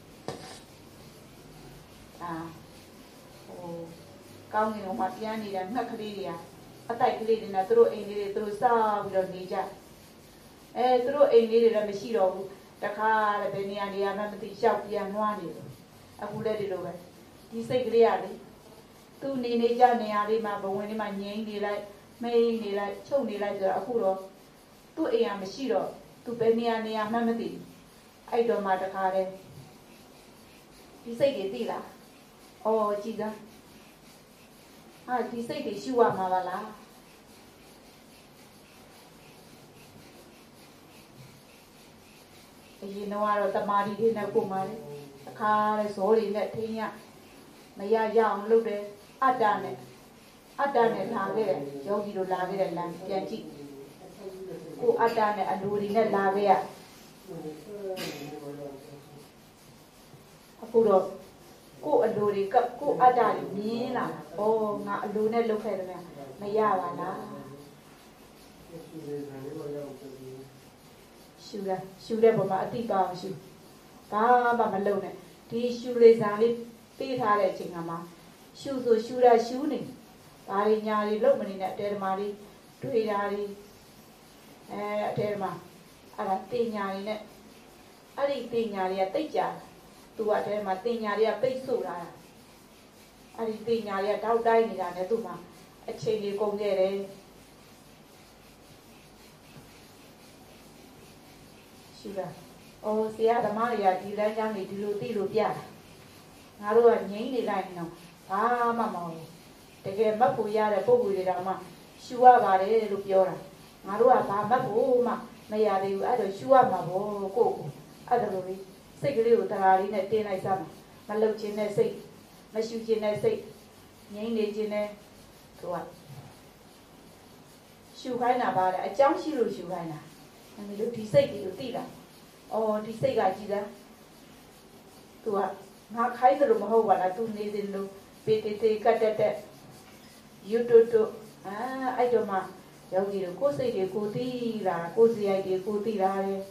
အာဟိုကောင်းငင်ကမှပြန်နေတဲ့ငှက်ကလေးတွေကအတိုက်ကလေးတွေနဲ့သူတို့အိမ်လေးတွေသူတို့စားပြီးတော့နေကြအဲသူတို့အိမ်လေးတွေလည်းမရှိတော့ဘူးတခါလည်းဘယ်နေရာနေရာမှမသိလျှောက်ပြန်နွားနေတယ်အခုလည်းဒီလိုပဲဒီစိတ်ကလေးကလေသူနေနေကြနေရာလေးမှာဘဝင်လေးမှာငြိမ်းနေလိုက်မိန်နေလိုက်ချုပ်နေလိုက်ဆိုတော့အခုတော့သူ့အိမ်ကမရှိတော့သူဘယ်နေရာနေရာမှမသိအဲ့တော့မှတခါတည်းဒီစိတ်တွေသိလားအော်ကြည်သားဟာဒီစိတ်တွေရှုရမှာပါလားအရင်တော့တမာရီတွေနဲ့ကိုမှလေအခါလေဇောတွေနဲ့ထိန်းရမရရအောင်လုပ်တယ်အတ္တနဲ့အတ္တနဲ့လာခဲ့တယ်ယောဂီတို့လာခဲ့တယ်လမ်းပြန်ကြည့်ကိုအတ္တနဲ့အလိုတွေနဲ့လာခဲ့ရအခုတော့ကိုအလိုတွေကကိုအတ္တတွေမြင်လာဩငါအလိုနဲ့လုပ်ခဲ့တယ်မရပါလားရှူရရှူတဲ့ပုံမှာအတိပါအောင်ရှူဘာမှမလုပ်နဲ့ဒီရှူလေးစားလေးပေးထားတဲ့အချိန်ကမှရှူဆိုရှူတာရှူနေဘာတွေညာတွေလုပ်မနေနဲ့အတဲဓမ္မတွေတွေ့တာတွေအဲအတဲဓမ္မအဲ့ဒါတင်ညာတွေနဲ့အဲ့ဒီတင်ညာတွေကတိတ်ကြသူကအတဲဓမ္မတင်ညာတွေကပိတ်ဆို့လာတာအဲ့ဒီတင်ညာတွေကတောက်တိုင်းနေတာနဲ့သူ့မှာအချိန်တွေကုန်ခဲ့တယ်ရှူတာအော်ဆရာဓမ္မတွေကဒီလမ်းကြောင်းတွေဒီလိုသိလို့ပြတာငါတို့ကငြိမ့်နေလိုက်နေတော့ဘာမှမဟုတ်တကယ်မတ်ဖို့ရတဲ့ပုံစံတွေတော့မှရှူရပါတယ်လို့ပြောတာငါတို့ကဘာမှတ်ဖို့မှမရသေးဘူးအဲ့တော့ရှူရမှာပေါ့ကိုကိုအဲ့ဒါလိုလေးစိတ်ကလေးကိုတရားလေးနဲ့တင်းလိုက်စမ်းမလှုပ်ခြင်းနဲ့စိတ်မရှူခြင်းနဲ့စိတ်ငြိမ့်နေခြင်းနဲ့သူကရှူခိုင်းတာပါလေအကြောင်းရှိလို့ရှူခိုင်းတာအဲ့ဒီလိုဒီစိတ်ကိုသိတာအော်ဒီစိတ်ကကြည်သားသူကငါခိုင်းတယ်လို့မဟုတ်ပါလားသူနေတယ်လို့ပေတေတေကတ်တက်တက်ယူတူတူအာအဲ့တော့မှယောဂီတို့ကိုယ်စိတ်တွေကိုသိလာကိုယ်စရိုက်တွေကိုသိလာတယ်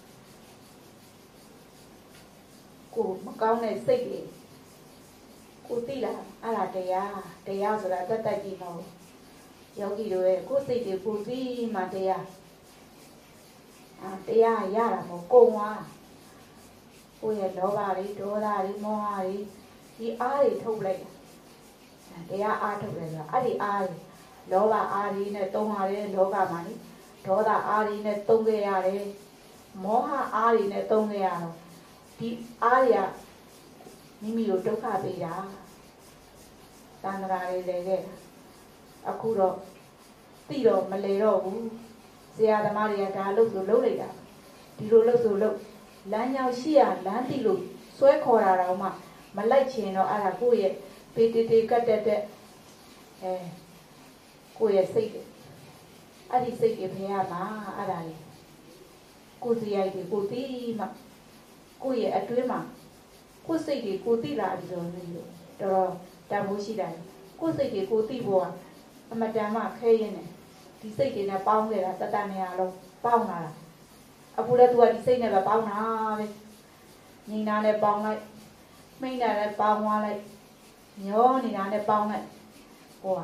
ကိုမကောင်းတဲ့စိတ်တွေကိုသိလာအဲ့ဒါတရားတရားဆိုတာတတ်တတ်ကြီးမဟုတ်ယောဂီတို့ရဲ့ကိုယ်စိတ်တွေကိုသိမှတရားအာတရားရတာမဟုတ်ကုံသွားကိုယ့်ရဲ့လောဘတွေဒေါသတွေမောဟတွေဒီအားတွေထုတ်လိုက်တရားအားထုတ်တယ်ဆိုတာအဲ့ဒီအားတွေလောဘအားတွေနဲ့တုံးရတယ်လောကမှာနိဒေါသအားတွေနဲ့တုံးခဲ့ရတယ်မောဟအားတွေနဲ့တုံးခဲ့ရတော့ဒီအားတွေကမိမိကိုဒုက္ခပေးတာသံဃာတွေလည်းခဲ့အခုတော့သိတော့မလဲတော့ဘူးဆရာသမားတွေကဒါလို့ဆိုလုပ်လိုက်တာဒီလိုလို့ဆိုလုပ်လမ်းကြောင်းရှိရလမ်းတိလို့ဆွဲခေါ်တာတော့မှမလိုက်ချင်တော့အဲ့ဒါကိုယ့်ရဲ့ပေတေတေကတ်တက်တက်အဲကိုယ့်ရဲ့စိတ်အဲ့ဒီစိတ်တွေဖះမှာအဲ့ဒါလေကိုယ်စရိုက်တွေကိုသိမှကိုယ့်ရဲ့အတွင်းမှာကိုယ်စိတ်တွေကိုသိလာပြီးတော့နေလို့တော်တန်ဖိုးရှိတယ်ကိုယ်စိတ်တွေကိုသိဖို့ကအမတန်မှခဲရင်းတယ်ဒီစိတ်တွေနဲ့ပေါင်းခဲ့တာတတနေရလုံးပေါင်းလာတာအခုလည်းသူကဒီစိတ်နဲ့ပဲပေါင်းတာပဲညီနာနဲ့ပေါင်းလိုက်မိနာနဲ့ပေါင်းသွားလိုက်ညောနေတာနဲ့ပေါင်းလိုက်ဟော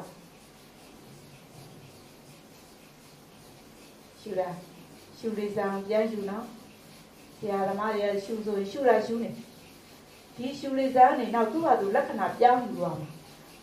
ရှူတာရှူလေးစားပြန်ရှူနော်ဆရာသမားတွေကရှူဆိုရင်ရှူလိုက်ရှူနေဒီရှူလေးစားနေနောက်သူ့ဟာသူလက္ခဏာပြောင်းယူသွားမှာ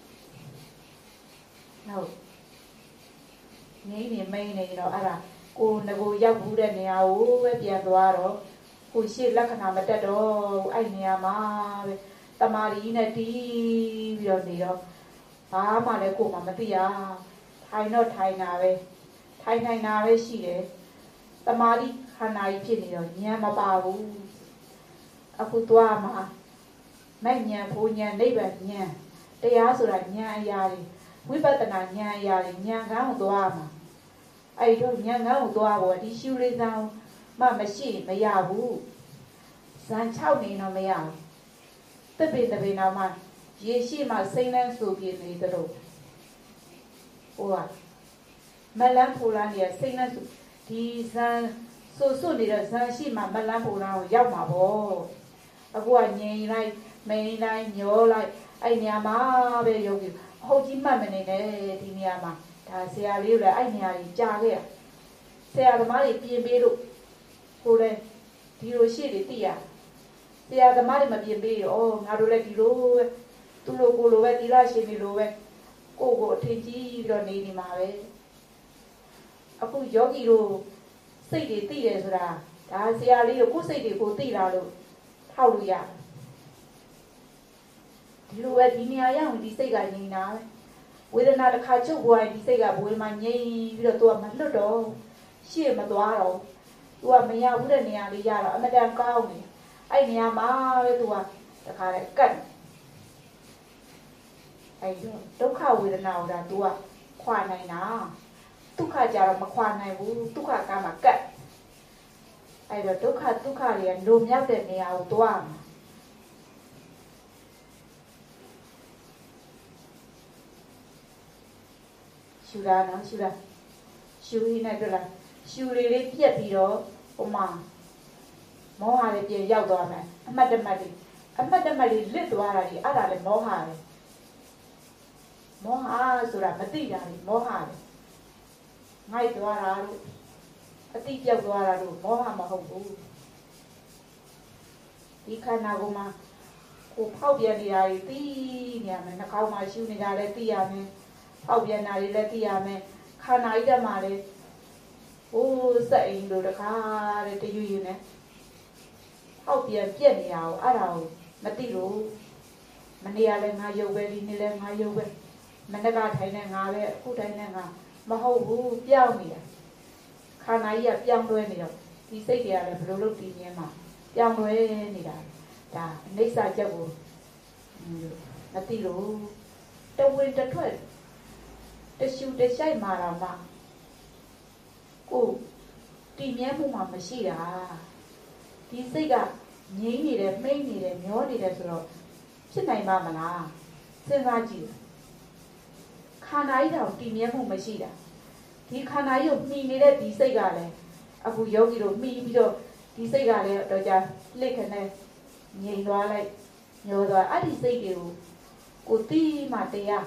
ဟုတ်ငိမ့်နေမိန်နေတော့အဲ့ဒါကိုငကိုရောက်ဘူးတဲ့နေရာကိုပဲပြန်သွားတော့ကိုရှေ့လက္ခဏာမတက်တော့အဲ့နေရာမှာပဲတမာရီနဲ့တီးပြီးတော့နေတော့ဘာမှလည်းကိုမှမသိရထိုင်တော့ထိုင်တာပဲထိုင်ထိုင်တာပဲရှိတယ်တမာရီခန္ဓာကြီးဖြစ်နေတော့ဉာဏ်မပါဘူးအခုသွားမှာမဲ့ဉာဏ်ဖို့ဉာဏ်နိဗ္ဗာန်ဉာဏ်တရားဆိုတာဉာဏ်အရာတွေဝိပဿနာဉာဏ်အရာတွေဉာဏ်ကောင်းကိုသွားမှာအဲ့တော့ဉာဏ်ကောင်းကိုသွားဖို့ဒီရှုလေးစားမှမရှိမရဘူးဇန်၆နေတော့မရဘူးတပိတပိနောက်မှရေရှိမှစိမ့်လန်းဆိုပြနေသလိုဟိုကမလန်းဖူလန်းနေစိမ့်လန်းဆိုဒီဇန်ဆိုဆိုနေတဲ့ဇန်ရှိမှမလန်းဖူလန်းကိုရောက်မှာပေါ့အခုကငြိမ်လိုက်မိန်လိုက်ညောလိုက်အဲ့နေရာမှာပဲယုံကြည်ဟုတ်ကြီးမှတ်မနေနဲ့ဒီနေရာမှာဒါဆရာလေးတို့လည်းအဲ့နေရာကြီးကြာခဲ့ရဆရာသမားတွေပြင်ပေးလို့ကိုလည်းဒီလိုရှိတွေသိရဆရာသမားတွေမပြင်ပေးရောငါတို့လည်းဒီလိုပဲသူ့လိုကိုလိုပဲဒီလားရှင်ဒီလိုပဲကိုကိုအထင်ကြီးပြီးတော့နေနေမှာပဲအခုယောဂီတို့စိတ်တွေသိတယ်ဆိုတာဒါဆရာလေးတို့ကိုယ်စိတ်တွေကိုသိလာလို့ထောက်လို့ရဒီလိုပဲဒီနေရာရောက်ဒီစိတ်ကငြိမ်တာပဲဝေဒနာတစ်ခါချုပ်သွားရင်ဒီစိတ်ကဘဝမှာငြိမ်ပြီးတော့သူကမလွတ်တော့ရှေ့မသွားတော့သူကမရဘူးတဲ့နေရာလေးရတော့အမတန်ကောင်းနေအဲ့နေရာမှာပဲသူကတခါတည်းကတ်အဲ့တော့ဒုက္ခဝေဒနာကိုဒါသူကခွာနိုင်တာဒုက္ခကြတော့မခွာနိုင်ဘူးဒုက္ခကမှကတ်အဲ့တော့ဒုက္ခဒုက္ခတွေကလုံမြောက်တဲ့နေရာကိုသွားမှာရှူတာနော်ရှူတာရှူရင်းနဲ့တွေ့လားရှူလေးလေးပြက်ပြီးတော့ဟိုမှာမောဟလေးပြန်ရောက်သွားမယ်အမှတ်တမဲ့လေးအမှတ်တမဲ့လေးလစ်သွားတာကြီးအဲ့ဒါလည်းမောဟလေမောဟဆိုတာမသိတာလေမောဟလေငိုက်သွားတာလို့အတိပြောက်သွားတာလို့မောဟမဟုတ်ဘူးဒီခန္ဓာကိုယ်မှာကိုဖောက်ပြန်နေတာကြီးသိနေရမယ်နှာခေါင်းမှာရှူနေတာလည်းသိရမယ်ဖောက်ပြန်တာတွေလည်းသိရမယ်ခန္ဓာကြီးတက်မှာလည်းဟိုးစက်အိမ်လိုတခါတဲ့တရွရွနဲ့ဖောက်ပြန်ပြက်နေတာကိုအဲ့ဒါကိုမသိလို့မနေ့ကလည်းငါရုပ်ပဲဒီနေ့လည်းငါရုပ်ပဲမနေ့ကထိုင်နေငါပဲအခုထိုင်နေငါမဟုတ်ဘူးပြောင်းနေတာခန္ဓာကြီးကပြောင်းလဲနေတော့ဒီစိတ်တွေကလည်းဘယ်လိုလုပ်တည်နေမှာပြောင်းလဲနေတာဒါအနိစ္စချက်ကိုမသိလို့တဝင်တစ်ထွက်တရှူတရှိုက်မှာတော့မှကိုတည်မြဲမှုမှမရှိတာဒီစိတ်ကငြိမ့်နေတယ်မှိမ့်နေတယ်မျောနေတယ်ဆိုတော့ဖြစ်နိုင်ပါမလားစဉ်းစားကြည့်ခန္ဓာကြီးတော့တည်မြဲမှုမရှိတာဒီခန္ဓာကြီးကိုမှီနေတဲ့ဒီစိတ်ကလည်းအခုယောဂီတို့မှီပြီးတော့ဒီစိတ်ကလည်းတော့ကြာလှစ်ခနဲ့ငြိမ်သွားလိုက်ညောသွားအဲ့ဒီစိတ်တွေကိုကိုသိမှတရား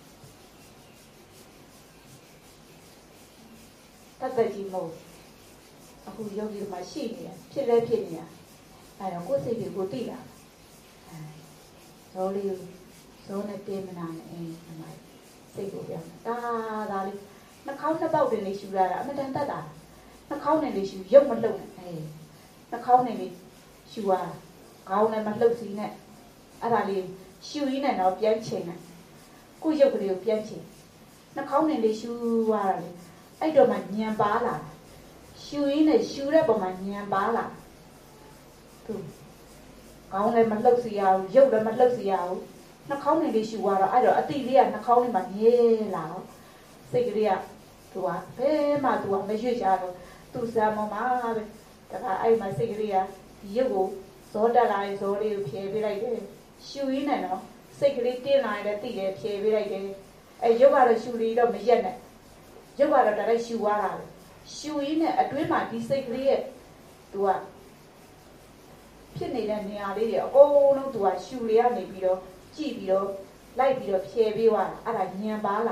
တတ်တဲ့ကြီးမို့အခုယောဂီတို့မှရှိနေတယ်ဖြစ်လဲဖြစ်နေတာအဲ့တော့ကိုယ်စိတ်တွေကိုသိတာအဲဇောလေးဇောနဲ့တင်းမနာနဲ့အင်းဒီမှာစိတ်ကိုပြောင်းတာဒါလေးနှာခေါင်းနှစ်ပေါက်တွေလေးရှူရတာအမှန်တန်တတ်တာနှာခေါင်းနဲ့လေးရှူရုပ်မလှုပ်နဲ့အဲနှာခေါင်းနဲ့လေးရှူရတာခေါင်းနဲ့မလှုပ်စီနဲ့အဲ့ဒါလေးရှူရင်းနဲ့တော့ပြန်ချိန်နဲ့ကိုရုပ်ကလေးကိုပြန်ချိန်နှာခေါင်းနဲ့လေးရှူရတာလေအဲ့တော့မှညံပါလာရှူရင်းနဲ့ရှူတဲ့ပုံမှာညံပါလာသူခေါင်းလည်းမလှုပ်စီရဘူးရုပ်လည်းမလှုပ်စီရဘူးနှာခေါင်းနဲ့လေးရှူရတော့အဲ့တော့အတိလေးကနှာခေါင်းလေးမှာမြဲလာတော့စိတ်ကလေးကသူကဘယ်မှသူကမရွေ့ကြတော့သူစမ်းမမှာပဲဒါကအဲ့မှာစိတ်ကလေးကဒီရုပ်ကိုဇောတက်လာရင်ဇောလေးကိုဖြဲပေးလိုက်တယ်ရှူရင်းနဲ့တော့စိတ်ကလေးတင်းလာရင်လည်းတိတယ်ဖြဲပေးလိုက်တယ်အဲ့ရုပ်ကတော့ရှူလေးတော့မရက်နဲ့ရုပ်ကတော့ဒါလည်းရှူသွားတာပဲရှူရင်းနဲ့အတွင်းမှာဒီစိတ်ကလေးရဲ့သူကဖြစ်နေတဲ့နေရာလေးတွေအကုန်လုံးသူကရှူလေးကနေပြီးတော့ကြည့်ပြီးတော့လိုက်ပြီးတော့ဖြဲပေးသွားတာအဲ့ဒါညံပါလာ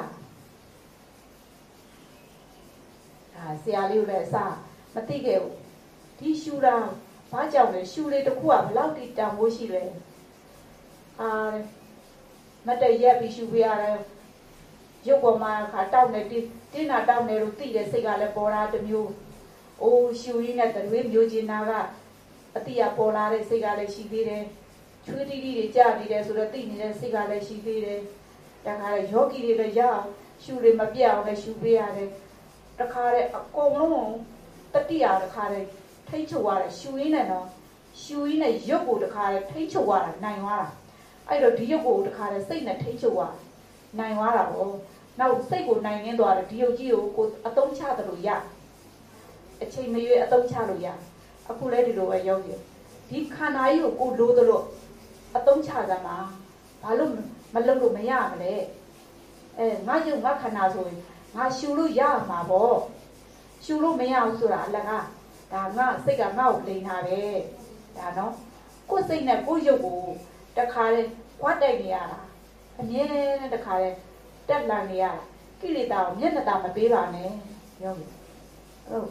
အာဆရာလေးကိုလည်းအစားမသိခဲ့ဘူးဒီရှူတာဘာကြောင့်လဲရှူလေးတစ်ခုကဘလောက်တိတန်ဖိုးရှိလဲအာမတည့်ရက်ပြီးရှူပေးရတယ်ရုပ်ပေါ်မှာခါတောက်နေတင်းတင်းနာတောက်နေလို့သိတဲ့စိတ်ကလည်းပေါ်လာတစ်မျိုးအိုးရှူရင်းနဲ့တရွေးမျိုးကျင်နာကအတိအပေါ်လာတဲ့စိတ်ကလည်းရှိသေးတယ်ချွေးတီးတီးတွေကြာနေတယ်ဆိုတော့သိနေတဲ့စိတ်ကလည်းရှိသေးတယ်ဒါခါလေယောဂီတွေလည်းရအောင်ရှူလေးမပြတ်အောင်လည်းရှူပေးရတယ်တခါလေအကုန်လုံးတတိယတခါလေထိတ်ချုပ်ရတဲ့ရှူရင်းနဲ့တော့ရှူရင်းနဲ့ရုပ်ကိုတခါလေထိတ်ချုပ်ရတာနိုင်သွားတာအဲ့တော့ဒီရုပ်ကိုတခါလေစိတ်နဲ့ထိတ်ချုပ်ရနိုင်သွားတာပေါ့နောက်စိတ်ကိုနိုင်ရင်းသွားတယ်ဒီရုပ်ကြီးကိုကိုအသုံးချတယ်လို့ရအချိန်မရွေးအသုံးချလို့ရအခုလည်းဒီလိုပဲရောက်ပြီဒီခန္ဓာကြီးကိုကိုလိုသလိုအသုံးချကြမှာဘာလို့မလုပ်လို့မရမလဲအဲငါရုပ်ငါခန္ဓာဆိုရင်ငါရှူလို့ရမှာပေါ့ရှူလို့မရဘူးဆိုတာအလကားဒါငါစိတ်ကငါ့ကိုလိန်ထားတယ်ဒါနော်ကိုယ်စိတ်နဲ့ကိုယ်ရုပ်ကိုတခါလေဝတ်တိုက်နေရတာအမြဲတမ်းတခါလေတက်လာနေရတာကိလေသာကိုမျက်နှာသာမပေးပါနဲ့ပြောပြီဟုတ်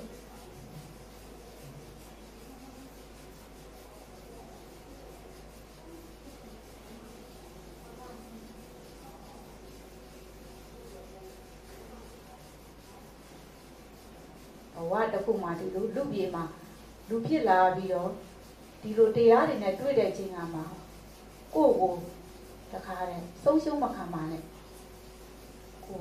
ဝါတခုမှဒီလိုလူပြေမှာလူဖြစ်လာပြီးတော့ဒီလိုတရားတွေနဲ့တွေ့တဲ့ချိန်ကမှာကိုယ့်ကိုတခါတည်းဆုံးရှုံးမခံပါနဲ့ကို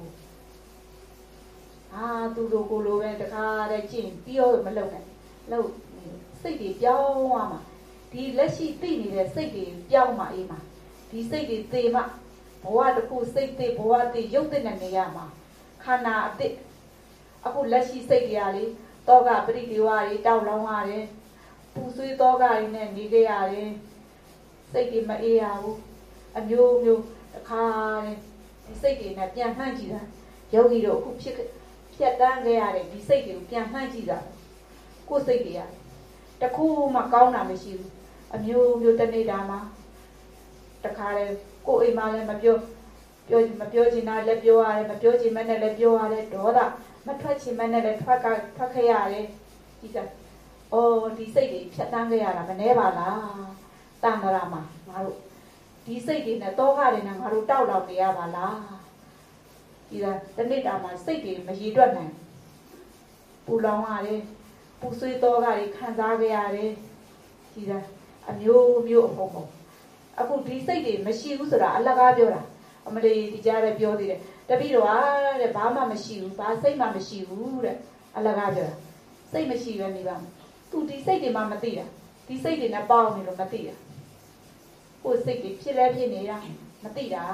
အာသူလိုကိုလိုပဲတခါတည်းကျင့်ပြီးတော့မလုပ်နဲ့လို့စိတ်တွေပြောင်းသွားမှာဒီလက်ရှိသိနေတဲ့စိတ်တွေပြောင်းမှအေးမှာဒီစိတ်တွေသေမှဘဝတစ်ခုစိတ်သေဘဝသေရုပ်တဲ့နေရာမှာခန္ဓာအစ်အခုလက်ရှိစိတ်ကြလေတောကပရိဒီဝါတွေတောက်လောင်းရတယ်ပူဆွေးတောကတွေနဲ့နေကြရတယ်စိတ်တွေမအေးရဘူးအမျိုးမျိုးတခါဒီစိတ်တွေနဲ့ပြန်နှံ့ကြည့်တာယောဂီတို့အခုဖြစ်ဖြတ်တန်းခဲ့ရတဲ့ဒီစိတ်တွေကိုပြန်နှံ့ကြည့်တာကိုယ်စိတ်တွေကတခုမှကောင်းတာမရှိဘူးအမျိုးမျိုးတနေတာမှာတခါလေကိုယ်အိမ်မှာလည်းမပြောပြောမပြောချင်တာလည်းပြောရတယ်မပြောချင်မဲ့နဲ့လည်းပြောရတယ်ဒေါသမထွက်ချင်မဲ့နဲ့လည်းထွက်ကထွက်ခဲ့ရတယ်ဒီကအော်ဒီစိတ်တွေဖြတ်တန်းခဲ့ရတာမနှဲပါလားတန်တရာမှာငါတို့ဒီစိတ်တွေနဲ့တောကတွေနဲ့ငါတို့တောက်လောက်နေရပါလားဒီကတနေ့တာမှာစိတ်တွေမရေတွက်နိုင်ပူလောင်ရတယ်ပူဆွေးတောကတွေခံစားခဲ့ရတယ်ဒီကအမျိုးမျိုးအဖို့ပေါ့အခုဒီစိတ်တွေမရှိဘူးဆိုတာအလကားပြောတာအမလေးဒီကြားလည်းပြောသေးတယ်တပည့်တော်ကတဲ့ဘာမှမရှိဘူးဘာစိတ်မှမရှိဘူးတဲ့အလကားပြောတာစိတ်မရှိပဲနေပါမယ်သူဒီစိတ်တွေမှမသိတာဒီစိတ်တွေနဲ့ပေါင်းနေလို့မသိတာကိုယ်စိတ်တွေဖြစ်လဲဖြစ်နေတာမသိတာ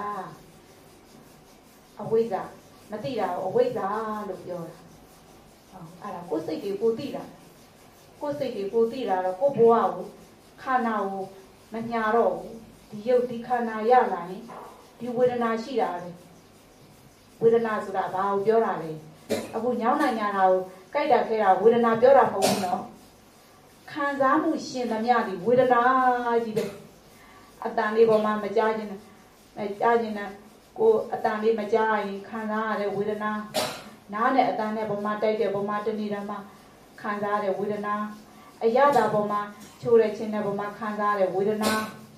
အဝိဇ္ဇာမသိတာအဝိဇ္ဇာလို့ပြောတာအဲ့ဒါကိုယ်စိတ်တွေကိုသိတာကိုယ်စိတ်တွေကိုသိတာတော့ကိုယ်ဘဝကိုခန္ဓာကိုမညာတော့ဘူးဒီရုပ်ဒီခန္ဓာရလာရင်ဒီဝေဒနာရှိတာလေဝေဒနာဆိုတာဘာကိုပြောတာလဲအခုညောင်းနိုင်ညာတာကိုကြိုက်တာခဲတာဝေဒနာပြောတာမဟုတ်ဘူးနော်ခံစားမှုရှင်သမျှဒီဝေဒနာကြီးပဲအတန်လေးပေါ်မှာမကြားခြင်းနဲ့ကြားခြင်းနဲ့ကိုအတန်လေးမကြားရင်ခံစားရတဲ့ဝေဒနာနားနဲ့အတန်နဲ့ပေါ်မှာတိုက်တဲ့ပေါ်မှာတဏှာမှာခံစားရတဲ့ဝေဒနာအရသာပေါ်မှာချိုးတဲ့ခြင်းနဲ့ပေါ်မှာခံစားရတဲ့ဝေဒနာ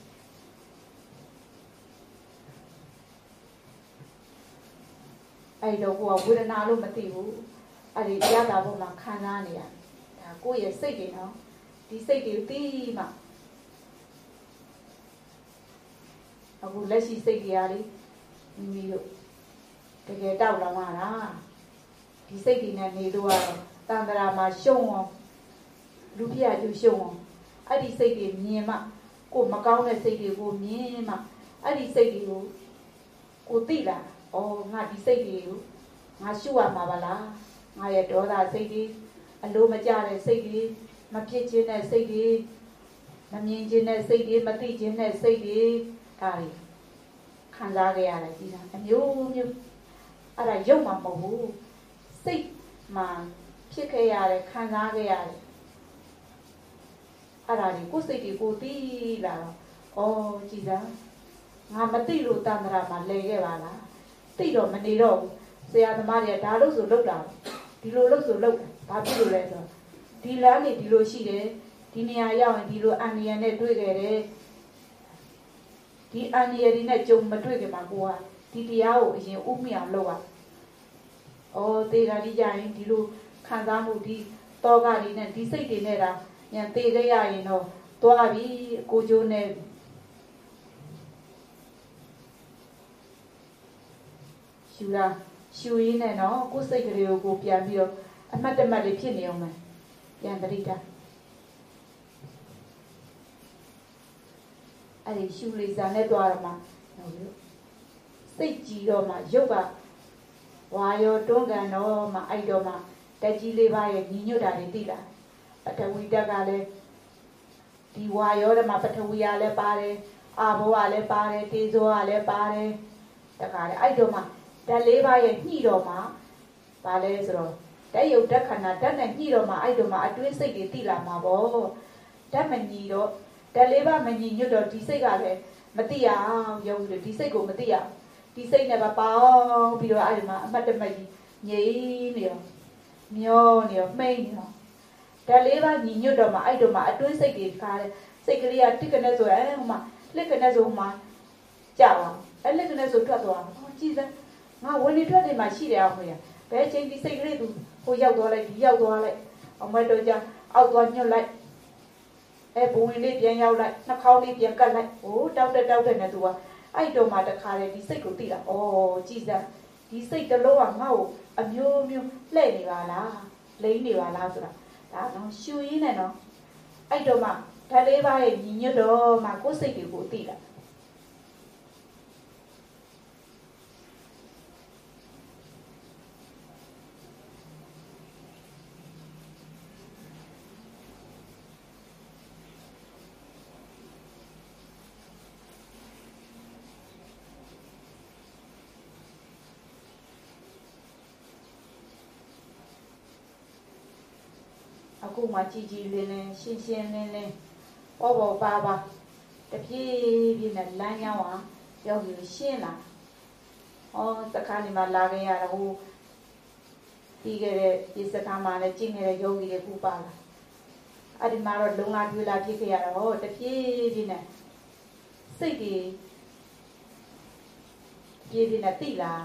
အဲ့တော့ကိုကဝေဒနာလို့မသိဘူးအဲ့ဒီရသာပေါ်မှာခံစားနေရဒါကိုယ့်ရဲ့စိတ်တွေနော်ဒီစိတ်တွေသိမှအခုလက်ရှိစိတ်တွေအားလေးမိမိတို့တကယ်တောက်လောင်ရတာဒီစိတ်တွေနဲ့နေလို့ကတော့တန်ត្រာမှာရှုံအောင်လူပြကျူရှုံအောင်အဲ့ဒီစိတ်တွေမြင်မှကိုမကောင်းတဲ့စိတ်တွေကိုမြင်မှအဲ့ဒီစိတ်တွေကိုကိုသိလာဩငါဒီစိတ်တွေကိုငါရှုရမှာပါလားငါရဲ့ဒေါသစိတ်တွေအလိုမကျတဲ့စိတ်တွေမဖြစ်ခြင်းတဲ့စိတ်တွေမမြင်ခြင်းတဲ့စိတ်တွေမသိခြင်းတဲ့စိတ်တွေဒါတွေခံစားကြရတယ်ဒီလားအမျိုးမျိုးအဲ့ဒါရုပ်မှာမဟုတ်ဘူးစိတ်မှာဖြစ်ခဲ့ရတယ်ခံစားခဲ့ရတယ်အဲ့ဒါကိုယ်စိတ်တွေကိုသိလာတော့ဩကြည်သားငါမသိလို့တန်ត្រာမှာလဲခဲ့ပါလားသိတော့မနေတော့ဘူးဆရာသမားတွေကဒါလို့ဆိုလုပ်တာဒီလိုလို့ဆိုလုပ်တာဘာဖြစ်လို့လဲဆိုတော့ဒီလမ်းနေဒီလိုရှိတယ်ဒီနေရာရောက်ရင်ဒီလိုအန္တရာယ်နဲ့တွေ့ခဲ့တယ်ဒီအန္တရာယ်တွေနဲ့ကြုံမတွေ့ခင်မှာကိုကဒီတရားကိုအရင်ဥမြအောင်လုပ်ရဩသေတာဒီကြရင်ဒီလိုခံစားမှုဒီတောကလေးနဲ့ဒီစိတ်တွေနဲ့ဒါညံသေခဲ့ရရင်တော့သွားပြီကိုကျိုးနဲ့ရှူတာရှူရင်းနဲ့နော်ကိုယ်စိတ်ကလေးကိုကိုပြန်ပြီးတော့အမှတ်တမဲ့လေးဖြစ်နေအောင်မယ်ပြန်တရိတာအဲ့ဒီရှူလေးစားနဲ့သွားရမှာဟုတ်လို့စိတ်ကြည်တော့မှရုပ်ကဝါရောတွန်းကန်တော့မှအဲ့တော့မှတက်ကြီးလေးပါရဲ့ညီညွတ်တာတွေသိလာပထဝီတက်ကလည်းဒီဝါရောဓမ္မပထဝီကလည်းပါတယ်အာဘောကလည်းပါတယ်တေဇောကလည်းပါတယ်တခါလေအဲ့တော့မှဓာတ်လေးပါရဲ့ညှိတော့မှဘာလဲဆိုတော့ဓာတ်ရုပ်ဓာတ်ခန္ဓာဓာတ်နဲ့ညှိတော့မှအဲ့တော့မှအတွင်းစိတ်တွေသိလာမှာပေါ့ဓာတ်မညီတော့ဓာတ်လေးပါမညီညွတ်တော့ဒီစိတ်ကလည်းမသိအောင်ယုံတယ်ဒီစိတ်ကိုမသိအောင်ဒီစိတ်နဲ့ပါပေါင်းပြီးတော့အဲ့ဒီမှာအမှတ်တမဲ့ကြီးငြိမ်နေရောမျောနေရောမှိန်နေရောဓာတ်လေးပါညီညွတ်တော့မှအဲ့တော့မှအတွင်းစိတ်တွေခါတယ်စိတ်ကလေးကတစ်ကနေဆိုအဲဟိုမှာလက်ကနေဆိုဟိုမှာကြာအောင်အဲ့လက်ကနေဆိုထွက်သွားဟောကြည့်စမ်းငါဝင်နေထွက်နေမှာရှိတယ်အောင်ခေါ်ရဘယ်ချိန်ဒီစိတ်ကလေးသူဟိုရောက်သွားလိုက်ဒီရောက်သွားလိုက်အမတ်တော့ကြာအောက်သွားညွတ်လိုက်အဲဘဝင်လေးပြန်ရောက်လိုက်နှာခေါင်းလေးပြန်ကတ်လိုက်ဟိုတောက်တက်တောက်တက်နဲ့သူကအဲ့တော့မှတခါလေဒီစိတ်ကိုသိတာဩကြည်စမ်းဒီစိတ်တလုံးကငါ့ကိုအမျိုးမျိုးလှည့်နေပါလားလိမ့်နေပါလားဆိုတာဒါတော့ရှူရင်းနဲ့နော်အဲ့တော့မှဓာတ်လေးပါးရဲ့ညီညွတ်တော့မှကိုယ်စိတ်တွေကိုသိတာအခုမှကြည်ကြည်လင်းလင်းရှင်းရှင်းလင်းလင်းပေါ်ပေါ်ပါပါတပြေးပြေးနဲ့လမ်းကြောင်းဟာရောက်ပြီးရှင်းလာဟောစကားနေမှာလာခဲ့ရတော့ဟိုပြီးခဲ့တဲ့ဒီစကားမှာလည်းကျင့်ခဲ့တဲ့ယောဂီတွေပူပါလာအဲ့ဒီမှာတော့လုံငါတွေးလာဖြစ်ခဲ့ရတော့ဟောတပြေးပြေးနဲ့စိတ်တွေပြေးပြေးနဲ့တိလာ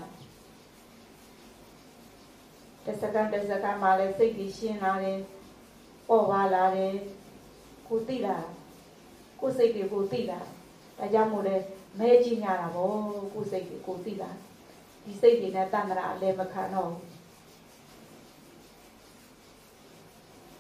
တစကန်တစကန်မှာလည်းစိတ်တွေရှင်းလာတယ်ပေါ်ပါလာတယ်ကိုသိလာကိုစိတ်တွေကိုသိလာဒါကြောင့်မို့လဲမဲကြည့်ရတာဗောကိုစိတ်တွေကိုသိလာဒီစိတ်တွေနဲ့တန်ត្រာအလဲမခံတော့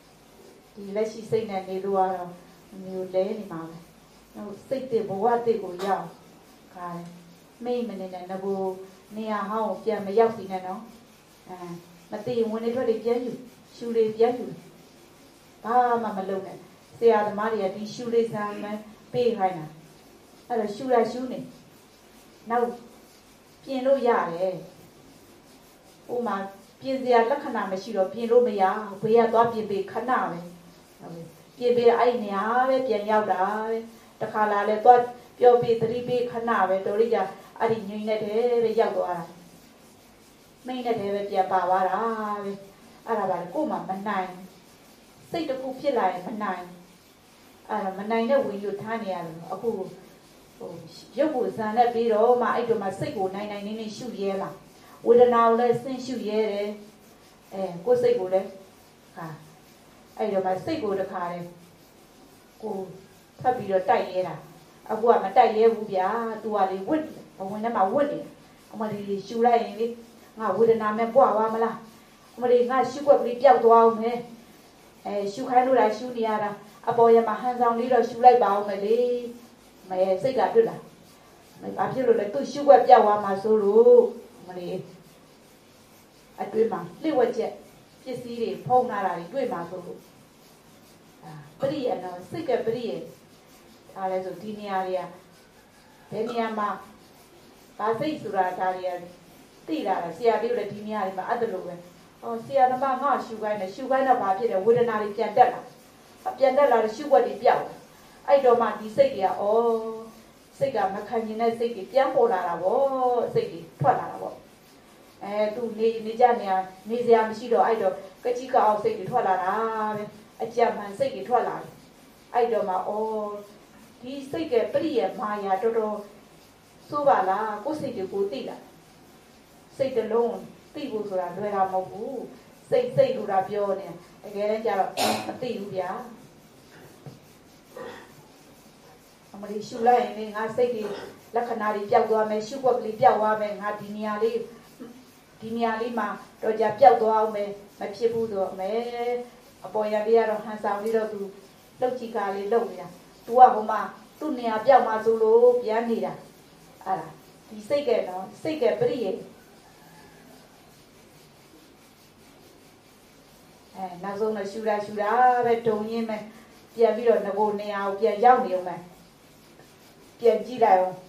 ဒီလက်ရှိစိတ်နဲ့နေလို့ကတော့မျိုးလဲနေမှာပဲဟိုစိတ်တွေဘဝတွေကိုရောက်ခါတယ်မိမနေနဲ့ငဘိုနေရာဟောင်းကိုပြန်မရောက်စီနဲ့နော်အဲမသိရင်ဝင်နေထွက်တွေပြန်ယူရှူလေးပြန်ယူဘာမှမလုပ်နဲ့ဆရာသမားတွေကဒီရှူလေးစမ်းမှပေးခိုင်းတာအဲ့တော့ရှူလိုက်ရှူနေနောက်ပြင်လို့ရတယ်ဥမာပြင်စရာလက္ခဏာမရှိတော့ပြင်လို့မရဘေးကသွားပြင်ပေးခဏပဲပြင်ပေးအဲ့နေရာပဲပြန်ရောက်တာပဲတခါလာလဲသွားပြောပေးသတိပေးခဏပဲတော်ရကြအဲ့ဒီငိမ့်နေတဲ့ပဲရောက်သွားတာမိမ့်နေတဲ့ပဲပြန်ပါသွားတာပဲအဲ့ဒါပါလေကို့မှာမနိုင်စိတ်တစ်ခုဖြစ်လာရင်မနိုင်အဲ့ဒါမနိုင်တဲ့ဝင်ယူထားနေရတယ်အခုဟိုရုပ်ကိုဇန်နဲ့ပြီးတော့မှအဲ့တို့မှစိတ်ကိုနိုင်နိုင်နေနေရှုရဲလာဝေဒနာကိုလည်းဆင်းရှုရဲတယ်အဲကိုယ်စိတ်ကိုလည်းဟာအဲ့တော့မှစိတ်ကိုတခါတယ်ကိုဖတ်ပြီးတော့တိုက်ရဲတာအခုကမတိုက်ရဲဘူးဗျာသူကလေဝစ်ဘဝင်ထဲမှာဝစ်နေအမလေးရှူလိုက်ရင်လေငါဝေဒနာမဲ့ပွားသွားမလားအမလေးငါရှုွက်ကလေးပျောက်သွားအောင်မယ်အဲရှုခိုင်းလို့လားရှုနေရတာအပေါ်ရမှာဟန်ဆောင်လေးတော့ရှူလိုက်ပါအောင်မယ်လေမဲစိတ်ကတွေ့လားမဘာဖြစ်လို့လဲသူရှုွက်ပြောက်သွားမှာဆိုလို့မလေးအတွင်းမှာလျှို့ဝှက်ချက်ပစ္စည်းတွေဖုံးလာတာတွေတွေ့မှာဆိုလို့အာပရိယနော်စိတ်ကပရိယအားလဲဆိုဒီနေရာတွေကဘယ်နေရာမှာဘာစိတ်ဆိုတာဒါတွေကသိလာတာဆရာလေးတို့လည်းဒီနေရာတွေမှာအဲ့ဒါလိုပဲဟောဆရာသမားငါရှူခိုင်းတယ်ရှူခိုင်းတော့ဘာဖြစ်လဲဝေဒနာတွေပြန်တက်လာပြန်တက်လာတော့ရှုွက်တွေပြောက်အဲ့တော့မှဒီစိတ်တွေကဩစိတ်ကမခံကျင်တဲ့စိတ်တွေပြန်ပေါ်လာတာဗောစိတ်တွေထွက်လာတာဗောအဲသူနေနေကြနေရနေစရာမရှိတော့အဲ့တော့ကတိကအောင်စိတ်တွေထွက်လာတာပဲအကြမ်းမှန်စိတ်တွေထွက်လာတယ်အဲ့တော့မှဩဒီစိတ်ကပရိယမာယာတော်တော်ဆိုးပါလားကိုယ်စိတ်တွေကိုသိလားစိတ်တလုံးသိဖို့ဆိုတာလွယ်တာမဟုတ်ဘူးစိတ်စိတ်လို့တာပြောနေတကယ်တမ်းကျတော့မသိဘူးဗျာအမလေးရှူလိုက်ရင်ငါစိတ်တွေလက္ခဏာတွေပျောက်သွားမယ်ရှုွက်ကလေးပျောက်သွားမယ်ငါဒီနေရာလေးဒီနေရာလေးမှာတော့ကြပျောက်သွားအောင်မယ်မဖြစ်ဘူးဆိုတော့မယ်အပေါ်ရလေးကတော့ဟန်ဆောင်လေးတော့သူလှုပ်ချီကားလေးလှုပ်နေတာသူကဟိုမှာသူ့နေရာပျောက်မှဆိုလို့ပြန်နေတာအဲ့ဒါဒီစိတ်ကဲနော်စိတ်ကဲပရိယေအဲနောက်ဆုံးတော့ရှူတာရှူတာပဲဒုံရင်းမယ်ပြန်ပြီးတော့ငကိုနေရာကိုပြန်ရောက်နေအောင်မယ်ပြန်ကြည့်လိုက်အောင်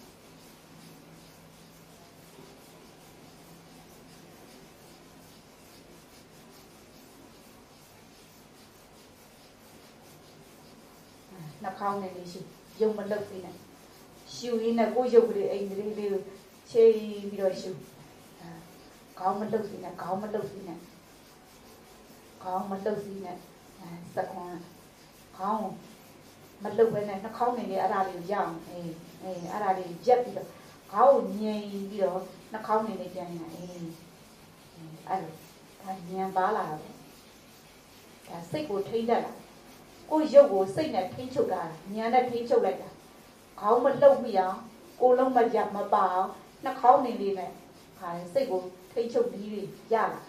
နှာခေါင်းနဲ့လေးရှူရုံမလုတ်သေးနဲ့ရှူရင်းနဲ့ကိုယ်ရုပ်ကလေးအိမ်ကလေးလေးကိုချိန်ပြီးတော့ရှူခေါင်းမလုတ်သေးနဲ့ခေါင်းမလုတ်သေးနဲ့ခေါင်းမလုတ်သေးနဲ့စက်ခွန်းခေါင်းမလုတ်ပဲနဲ့နှာခေါင်းနဲ့လေးအဲ့ဒါလေးရအောင်အေးအေးအဲ့ဒါလေးရက်ပြီးတော့ခေါင်းကိုငြိမ်ပြီးတော့နှာခေါင်းနဲ့လေးပြန်ရအေးအဲ့လိုဒါညံပါလာတော့ဒါစိတ်ကိုထိမ့်တတ်လာကိုရုပ်ကိုစိတ်နဲ့ထိန်းချုပ်တာဉာဏ်နဲ့ထိန်းချုပ်လိုက်တာခေါင်းမလှုပ်မိအောင်ကိုယ်လုံးမရမပါအောင်နှာခေါင်းနေလေးနဲ့ခါစိတ်ကိုထိန်းချုပ်ပြီးရလာ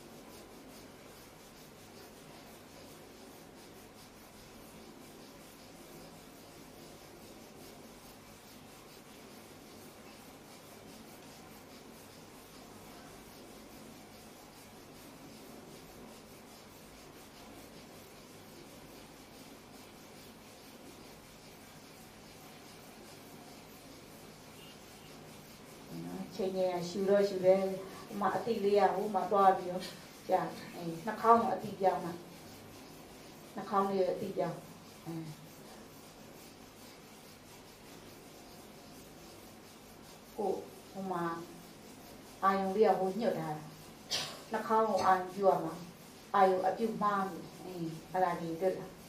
ချိန်ရရှူတော့ရှူတယ်ဟိုမှာအတိလေးရဟိုမှာတွားပြီးတော့ကြာအဲနှာခေါင်းကအတိပြောင်းတာနှာခေါင်းလေးအတိပြောင်းအဲကိုဟိုမှာအာယုံလေးကဟိုညှို့ထားတာနှာခေါင်းကိုအာယုံပြုရမှာအာယုံအပြုတ်မှားနေအဲအဲ့ဒါလေးတွေ့လား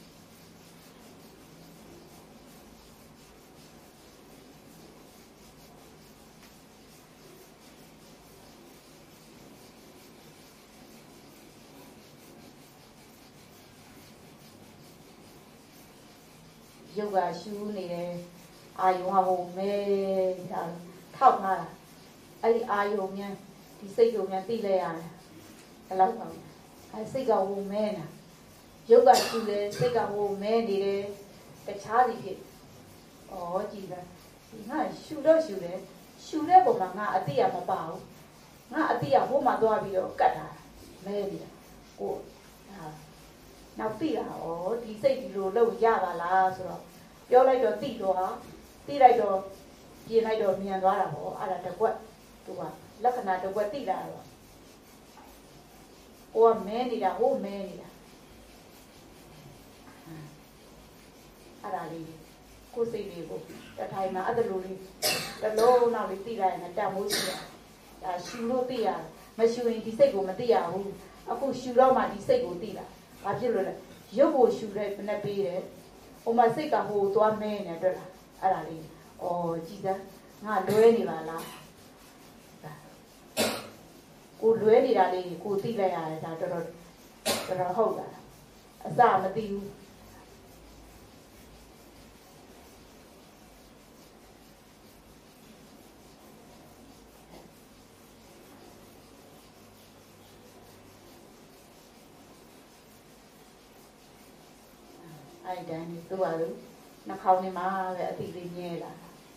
ရုပ်ကရှူးနေတယ်အာယုံကဟိုမဲဒါထောက်ထားတာအဲ့ဒီအာယုံမြန်ဒီစိတ်ကိုမြန်သိလဲရတယ်ဘယ်လောက်ပါအဲစိတ်ကဟိုမဲနာရရုပ်ကရှူတယ်စိတ်ကဟိုမဲနေတယ်တခြားစီဖြစ်ဩကြည်လားငါရှူတော့ရှူတယ်ရှူတဲ့ပုံမှာငါအတိရမပါဘူးငါအတိရဟိုမှာသွားပြီးတော့ကတ်တာမဲပြီးကိုဟာနောက်သိတာဩဒီစိတ်ဒီလိုလုပ်ရပါလားဆိုတော့ပြောလိုက်တော့သိတော့ဟာသိလိုက်တော့ပြင်လိုက်တော့မြန်သွားတာပေါ့အဲ့ဒါတကွက်သူကလက္ခဏာတကွက်သိလာတော့ကိုကမဲနေတာဟိုမဲနေတာအဲ့ဒါလေးကိုစိတ်လေးကိုတထိုင်မှာအဲ့လိုလေးတလုံးနောက်လေးသိလိုက်ရင်တန်မိုးရှိတာဒါရှူလို့သိရတယ်မရှူရင်ဒီစိတ်ကိုမသိရဘူးအခုရှူတော့မှဒီစိတ်ကိုသိတာဘာဖြစ်လို့လဲရုပ်ကိုရှူတဲ့နဲ့ပေးတယ်ဟိုမှာစိတ်ကဟိုသွားမဲနေတွေ့လားအဲ့ဒါလေးဩကြည်သားငါလွဲနေပါလားကိုလွဲနေတာလေးကိုသိလိုက်ရတယ်ဒါတော်တော်တော်တော်ဟုတ်တာအစမသိဘူးအဲ့ဒါနဲ့သူ့ဟာလို့နှာခေါင်းထဲမှာပဲအတိလေးမြဲလာ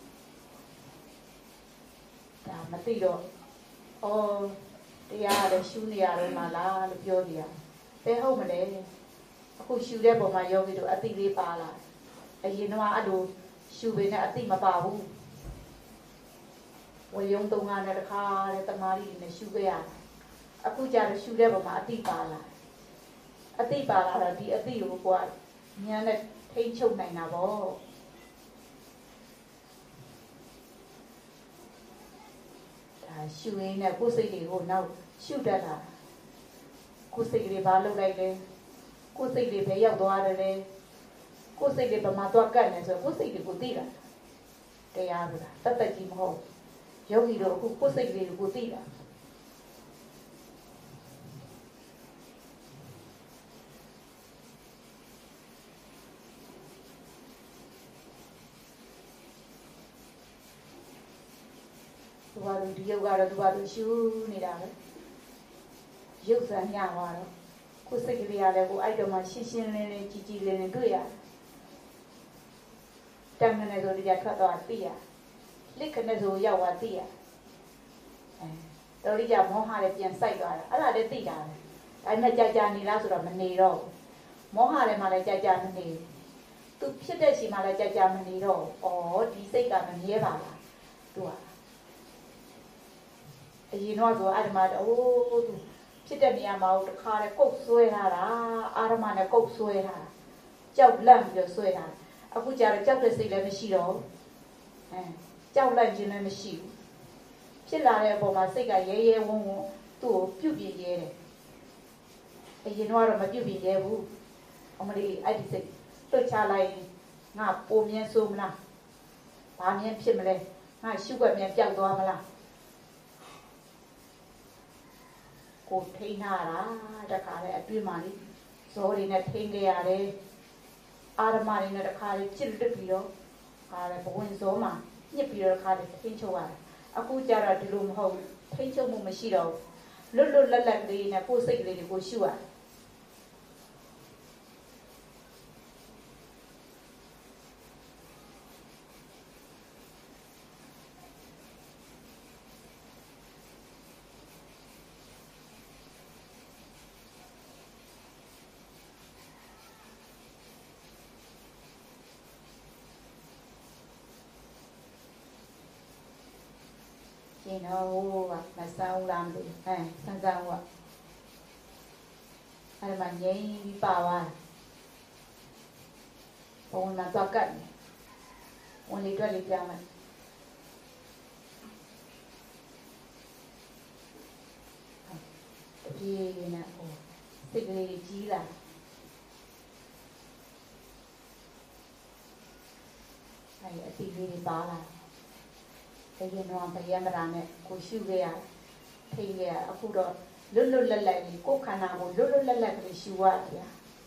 ဒါမသိတော့အော်တရားလည်းရှူနေရတယ်မလားလို့ပြောကြည့်ရဘယ်ဟုတ်မလဲအခုရှူတဲ့ပုံမှာယောဂီတို့အတိလေးပါလာအရင်တော့အဲ့လိုရှူပေနဲ့အတိမပါဘူးဝေယုံတုံးကလည်းတစ်ခါတဲ့တမားကြီးနဲ့ရှူခဲ့ရအခုကျတော့ရှူတဲ့ပုံမှာအတိပါလာအတိပါလာတော့ဒီအတိကိုကွာဉာဏ်နဲ့ထိန်းချုပ်နိုင်တာပေါ့ဒါရှူရင်းနဲ့ကိုယ်စိတ်တွေကိုနောက်ရှုတတ်တာကိုယ်စိတ်တွေဘာလုပ်လိုက်လဲကိုယ်စိတ်တွေဘယ်ရောက်သွားတယ်လဲကိုယ်စိတ်တွေဘာမှသွားကတ်နေဆိုကိုယ်စိတ်တွေကိုသိတာတရားဆိုတာတတ်တတ်ကြီးမဟုတ်ယောဂီတို့အခုကိုယ်စိတ်တွေကိုသိတာသူကဒီယုတ်ကတော့သူကသူရှူနေတာပဲရုပ်ဆန်ညသွားတော့ကိုယ်စိတ်ကလေးရတယ်ကိုအဲ့တော့မှရှင်းရှင်းလင်းလင်းကြည်ကြည်လင်းလင်းတွေ့ရတမ်းနေဆိုတရားထွက်သွားသိရလက်ခနဲ့ဆိုရောက်သွားသိရအဲတော်လေးကမောဟလည်းပြန်စိုက်သွားတာအဲ့ဒါလည်းသိတာပဲဒါပေမဲ့ကြာကြာနေလားဆိုတော့မနေတော့မောဟလည်းမှလည်းကြာကြာမနေသူဖြစ်တဲ့ချိန်မှလည်းကြာကြာမနေတော့ဩဒီစိတ်ကမမြဲပါလားသူကအရင်တော့ဆိုအဲ့ဒီမှာအိုးသူဖြစ်တဲ့နေရာမှာတခါလေကုတ်ဆွဲထားတာအာရမနဲ့ကုတ်ဆွဲထားတာကြောက်လန့်ပြီးတော့ဆွဲထားအခုကျတော့ကြောက်တဲ့စိတ်လည်းမရှိတော့အဲကြောက်လန့်ခြင်းလည်းမရှိဘူးဖြစ်လာတဲ့အပေါ်မှာစိတ်ကရဲရဲဝုန်းဝုန်းသူ့ကိုပြုတ်ပြင်းရဲတယ်အရင်တော့မပြုတ်ပြင်းရဲဘူးအမလေးအဲ့ဒီစိတ်လွတ်ချလိုက်ငါပုံမြင်ဆိုးမလားဘာမြင်ဖြစ်မလဲငါရှုွက်မြင်ပျောက်သွားမလားကိုထိန်းထားတာတခါလေအတွင်းမှာလေဇောတွေနဲ့ထိန်းခဲ့ရတယ်အာရမတွေနဲ့တခါလေချစ်တက်ပြီးတော့ခါလေဘဝင်ဇောမှာညစ်ပြီးတော့တခါလေထိန်းချုပ်ရတယ်အခုကျတော့ဒီလိုမဟုတ်ထိန်းချုပ်မှုမရှိတော့လွတ်လွတ်လပ်လပ်ကလေးနဲ့ကိုယ်စိတ်ကလေးတွေကိုရှုရတယ်ရှင်တော်ကမဆောင်လာမလို့အဲဆန်းဆန်းကအဲ့ဒါမှငြိမ်းပြီးပါသွားဘုံမှာတော့ကတ်နေဝင်လေတွေ့လေကြောင်းမယ်တပြေးနေဟိုစိတ်ကလေးကြီးလာအဲ့အတီးလေးပါလာတကယ်တော့ဘယံမရာနဲ့ကိုရှုခဲ့ရထိခဲ့ရအခုတော့လွတ်လွတ်လပ်လပ်လေးကိုယ်ခန္ဓာကိုလွတ်လွတ်လပ်လပ်လေးရှုရတယ်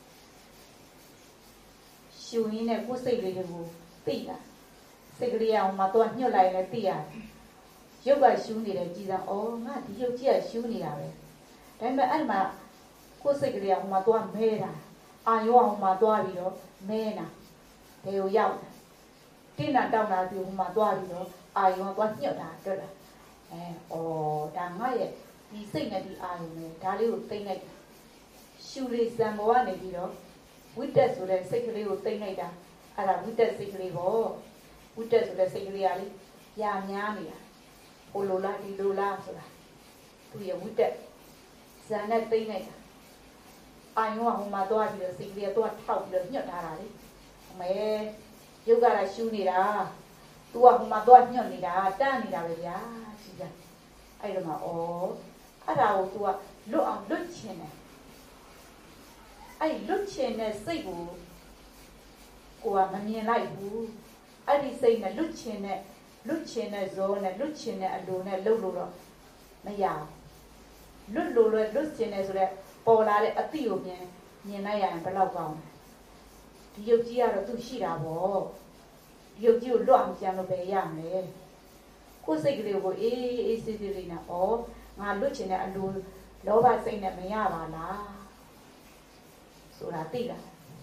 ရှုရင်းနဲ့ကိုယ်စိတ်လေးကိုသိတာစိတ်ကလေးအောင်မတော့ညှို့လိုက်လဲသိရတယ်ရုပ်ကရှုနေတယ်ကြည်သာအော်ငါဒီရုပ်ကြီးကရှုနေတာပဲဒါပေမဲ့အဲ့မှာကိုယ်စိတ်ကလေးအောင်မတော့မဲတာအာယောအောင်မှာသွားပြီးတော့မဲနာဘယ်ကိုရောက်တင်းနာတောင်းတာဒီဟိုမှာသွားပြီးတော့အာယောသွားညှက်တာတွေ့လားအဲဩဒါငါရဲ့ဒီစိတ်နဲ့ဒီအာယုံနဲ့ဒါလေးကိုသိမ့်လိုက်ရှူလေးဇံဘောကနေပြီးတော့ဝိတက်ဆိုတဲ့စိတ်ကလေးကိုသိမ့်လိုက်တာအဲ့ဒါဝိတက်စိတ်ကလေးပေါ့ဝိတက်ဆိုတဲ့စိတ်ကလေးကလေရာများနေတာဟိုလိုလားဒီလိုလားဆိုတာသူရဲ့ဝိတက်ဇံနဲ့သိမ့်လိုက်တာအာယုံကဟိုမှာသွားပြီးတော့စိတ်ကလေးကတော့ထောက်ပြီးတော့ညှက်ထားတာလေအမေရုပ်ကလည်းရှူနေတာသူကဟိုမှာသွားညှက်နေတာတန်းနေတာပဲဗျာရှိကြအဲ့တော့မှဩအဲ့ဒါကို तू ကလွတ်အောင်လွတ်ချင်တယ်အဲ့လွတ်ချင်တဲ့စိတ်ကိုကိုကမမြင်လိုက်ဘူးအဲ့ဒီစိတ်နဲ့လွတ်ချင်တဲ့လွတ်ချင်တဲ့ဇောနဲ့လွတ်ချင်တဲ့အလိုနဲ့လှုပ်လို့တော့မရဘူးလွတ်လို့လွတ်လွတ်ချင်တယ်ဆိုတော့ပေါ်လာတဲ့အတိကိုမြင်မြင်လိုက်ရရင်ဘယ်လောက်ကောင်းလဲဒီရုပ်ကြီးကတော့သူ့ရှိတာပေါ့ဒီရုပ်ကြီးကိုလွတ်အောင်ကြံလို့ပဲရမယ်ကိုယ်စိတ်ကလေးကိုအေးအေးဆေးဆေးလေးနဲ့ဩငါလွတ်ချင်တဲ့အလိုလောဘစိတ်နဲ့မရပါလားဆိုတာသိလား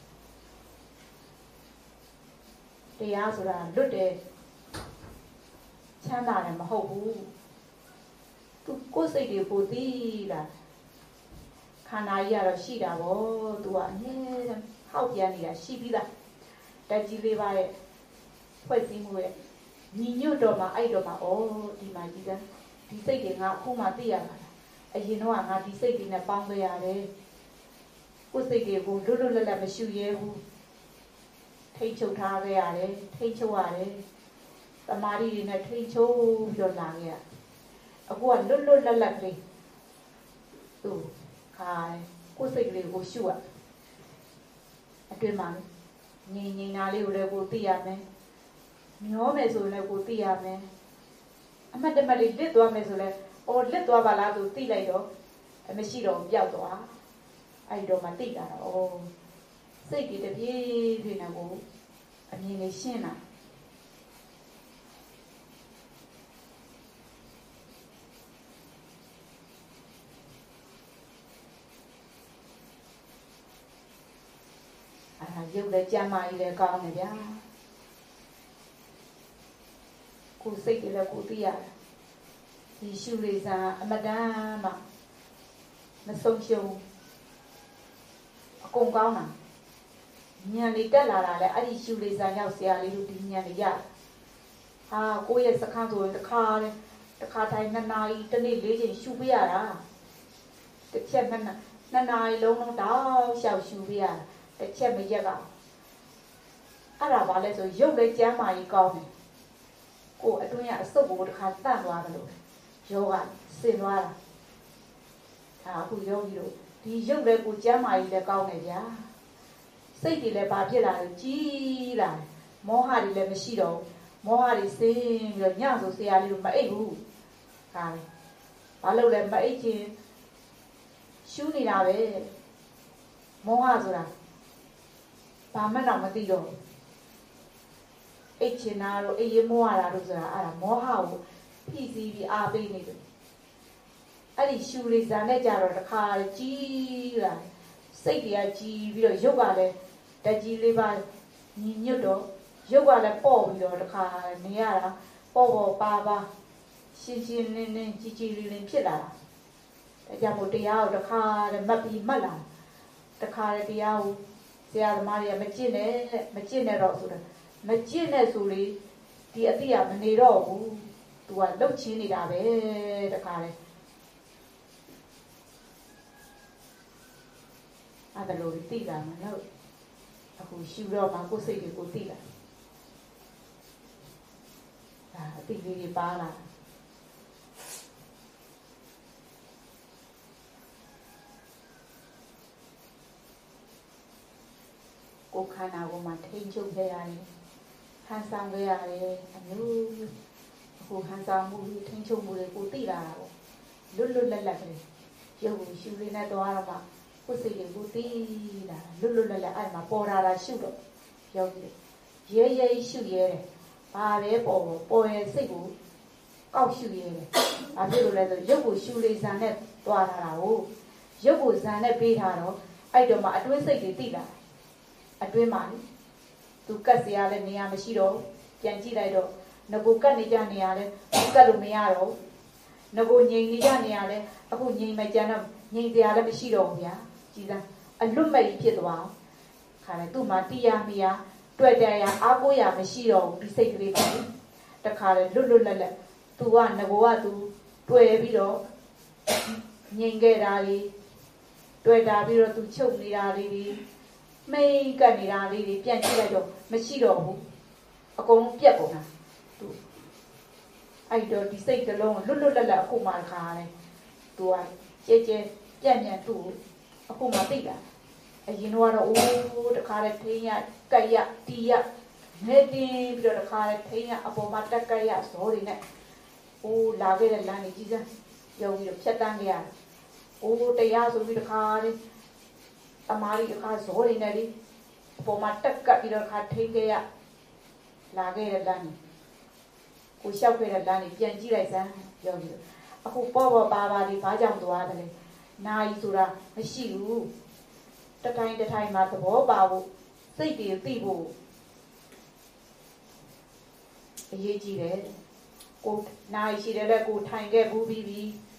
တရားဆိုတာလွတ်တယ်ချမ်းသာတယ်မဟုတ်ဘူးသူကိုယ်စိတ်တွေကိုသိလားခန္ဓာကြီးကတော့ရှိတာဗောသူကအမြဲတမ်းဟောက်ပြန်နေတာရှိပြီးသားတက်ကြီးလေးပါရဲ့ဖွဲ့စည်းမှုရဲ့ညီညွတ်တော့မှအဲ့တော့မှဩဒီမှာကြီးကဒီစိတ်တွေငါအခုမှသိရတာအရင်တော့ငါဒီစိတ်တွေနဲ့ပေါင်းခဲ့ရတယ်ကိုယ်စိတ်တွေကိုလွတ်လွတ်လပ်လပ်မရှုရဲဘူးထိတ်ချုပ်ထားခဲ့ရတယ်ထိတ်ချုပ်ရတယ်သမာဓိတွေနဲ့ထိတ်ချုပ်ပြီးတော့လာခဲ့ရအခုကလွတ်လွတ်လပ်လပ်လေးသူခါကိုယ်စိတ်ကလေးကိုရှုရအတွင်းမှာငြိမ်ငြိမ်နာလေးကိုလည်းကိုသိရမယ်မျောမယ်ဆိုလည်းကိုသိရမယ်အမှတ်တမဲ့လေးလစ်သွားမယ်ဆိုလည်းအော်လစ်သွားပါလားဆိုသိလိုက်တော့မရှိတော့ပျောက်သွားအဲ့ဒီတော့မှသိတာတော့ဩစိတ်ကြီးတပြေးပြေးနေကိုအမြင်လေးရှင်းလာအာရုပ်လည်းကြမ်းမာကြီးလည်းကောင်းတယ်ဗျာကိုယ်စိတ်တွေလည်းကိုသိရတယ်ဒီရှုလေးစားအမတန်မှမဆုံးရှုံးအကုန်ကောင်းတာဉာဏ်လေးတက်လာတာလေအဲ့ဒီရှုလေးစားရောက်ဆရာလေးတို့ဒီဉာဏ်လေးရဟာကိုယ့်ရဲ့စခန်းဆိုရင်တစ်ခါလေတစ်ခါတိုင်းနှစ်နာရီတစ်နေ့လေးချိန်ရှုပေးရတာတစ်ချက်နှစ်နှစ်နာရီလုံးလုံးတောက်လျှောက်ရှုပေးရတာတစ်ချက်မရက်ကအဲ့ဒါဘာလဲဆိုရုပ်လေးကျမ်းမာကြီးကောင်းတယ်ကိုအတွင်းကအစုပ်ကိုတစ်ခါတန့်သွားတယ်လို့ယောဂဆင်သွားတာဒါအခုယောဂီတို့ဒီရုပ်လည်းကိုကျမ်းမာကြီးလည်းကောင်းတယ်ဗျာစိတ်တွေလည်းဘာဖြစ်လာလဲကြီးလာတယ်မောဟတွေလည်းမရှိတော့မောဟတွေစင်းပြီးတော့ညဆိုဆရာလေးတို့မအိပ်ဘူးဟာဘာလို့လဲမအိပ်ချင်းရှူးနေတာပဲမောဟဆိုတာဘာမှတော့မသိတော့အိတ်ချင်တာတို့အေးရမောရတာတို့ဆိုတာအဲ့ဒါမောဟကိုဖိစီးပြီးအားပေးနေတယ်အဲ့ဒီရှူလေးဇာနဲ့ကြတော့တခါကြီးလာစိတ်တွေကကြီးပြီးတော့ရုပ်ကလည်းတက်ကြီးလေးပါညီညွတ်တော့ရုပ်ကလည်းပေါ့ပြီးတော့တခါနေရတာပေါ့ပေါ့ပါပါရှင်းရှင်းလင်းလင်းကြီးကြီးလေးလေးဖြစ်လာတာဒါကြောင့်မို့တရားကိုတခါတည်းမှတ်ပြီးမှတ်လာတခါတည်းတရားကိုဆရာသမားတွေကမကျင့်နဲ့မကျင့်နဲ့တော့ဆိုတာမကျင့်နဲ့ဆိုလေဒီအတိကမနေတော့ဘူးသူကလှုပ်ချင်းနေတာပဲတခါလေအဲ့ဒါလို့သိတာမလို့အခုရှူတော့မှကိုယ်စိတ်တွေကိုသိလာဒါအတိလေးတွေပါလာကိုယ်ခန္ဓာကိုယ်မှာထိန်းချုပ်ခဲ့ရတယ်ဟန်ဆောင်ခဲ့ရတယ်အမျိုးအခုဟန်ဆောင်မှုထိန်းချုပ်မှုတွေကိုသိလာတာပေါ့လွတ်လွတ်လပ်လပ်ပဲရုပ်ကိုရှူလေးနဲ့တော့တော့မှကိုယ်စိတ်တွေကိုသိလာလွတ်လွတ်လပ်လပ်အဲ့မှာပေါ်လာတာရှုတော့ယောဂီရဲရဲရှုရဲတယ်ဘာပဲပေါ်ပေါ်ရဲ့စိတ်ကိုကောက်ရှုရဲတယ်ဘာဖြစ်လို့လဲဆိုရုပ်ကိုရှူလေးဇာနဲ့တွားထားတာကိုရုပ်ကိုဇာနဲ့ပေးထားတော့အဲ့တော့မှအတွင်းစိတ်တွေသိလာအတွင်းမှာသူကတ်စရာလည်းနေရာမရှိတော့ပြန်ကြည့်လိုက်တော့ငကိုကတ်နေကြနေရလဲကတ်လို့မရတော့ငကိုငြိမ်နေကြနေရလဲအခုငြိမ်မကြမ်းတော့ငြိမ်တရားလည်းမရှိတော့ဘူးဗျာကြည်သားအလွတ်မဲ့ကြီးဖြစ်သွားခါတယ်သူ့မှာတိရမီယာတွေ့တယ်ရအားကိုးရမရှိတော့ဘူးဒီစိတ်ကလေးပါတခါလေလွတ်လွတ်လပ်လပ်သူကငကိုကသူတွေ့ပြီးတော့ငြိမ်ခဲ့တာလေးတွေ့တာပြီးတော့သူချုပ်နေတာလေးတွေမိတ်ကပ်နေတာလေးတွေပြန်ကြည့်လိုက်တော့မရှိတော့ဘူးအကုန်လုံးပြက်ကုန်တာသူအဲ့တော့ဒီစိတ်တစ်လုံးလွတ်လွတ်လပ်လပ်အခုမှခါတယ်သူကကြဲကြဲပြက်ပြန်သူ့အခုမှသိတာအရင်တော့အိုးတခါလေထိန်းရကက်ရတီးရနေတင်ပြီးတော့တခါလေထိန်းရအပေါ်မှာတက်ကက်ရဇောတွေနဲ့အိုးလာခဲ့တဲ့လမ်းကြီးကြီးစမ်းရုံပြီးတော့ဖြတ်တန်းခဲ့ရအိုးတရားဆိုပြီးတခါလေတမားကြီးတခါဇောတွေနဲ့လေအပေါ်မှာတက်ကက်ပြီးတော့တခါထိန်းခဲ့ရလာခဲ့တဲ့လမ်းကြီးကိုလျှောက်ခဲ့တဲ့လမ်းကြီးပြန်ကြည့်လိုက်စမ်းပြောပြီးတော့အခုပေါ်ပေါ်ပါပါလေးဘာကြောင့်သွားတယ်လဲနာယီဆိုတာမရှိဘူးတထိုင်တထိုင်မှာသဘောပါဖို့စိတ်တွေသိဖို့အရေးကြီးတယ်ကိုနာယီရှိတယ်လေကိုထိုင်ခဲ့ဘူးပြီးပြီ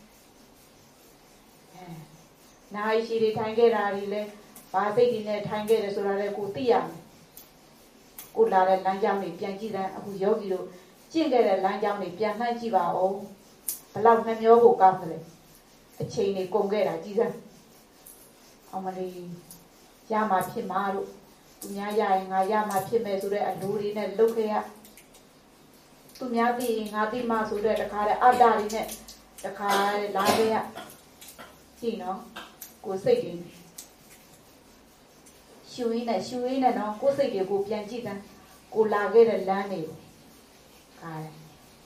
အဲနာယီရှိတွေထိုင်ခဲ့တာတွေလဲဘာစိတ်တွေနဲ့ထိုင်ခဲ့တယ်ဆိုတာလဲကိုသိရမယ်ကိုလာတဲ့လမ်းကြောင်းတွေပြန်ကြည့်တယ်အခုယောဂီတို့ကျင့်ခဲ့တဲ့လမ်းကြောင်းတွေပြန်နှံ့ကြည့်ပါဦးဘလောက်နှမျောဖို့ကောင်းတယ်အချိန်တွေကုန်ခဲ့တာကြည်စမ်းအမလေးရမှာဖြစ်မှာတို့သူများရရင်ငါရမှာဖြစ်မယ်ဆိုတဲ့အလိုတွေနဲ့လုပ်ခဲ့ရသူများသိရင်ငါသိမှဆိုတဲ့တခါတဲ့အတ္တတွေနဲ့တခါလာခဲ့ရကြည့်နော်ကိုစိတ်တွေရှူရင်းနဲ့ရှူရင်းနဲ့နော်ကိုစိတ်တွေကိုပြန်ကြည့်စမ်းကိုလာခဲ့တဲ့လမ်းတွေကိုခါတယ်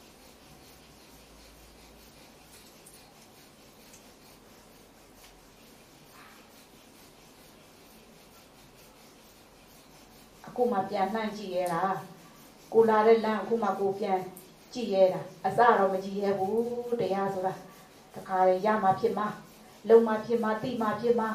အခုမှပြန်နှံ့ကြည့်ရတာကိုလာတဲ့လမ်းအခုမှကိုပြန်ကြည့်ရတာအစတော့မကြည့်ရဘူးတရားဆိုတာတခါလေရမှဖြစ်မှာလုံမှဖြစ်မှာတိမှဖြစ်မှာ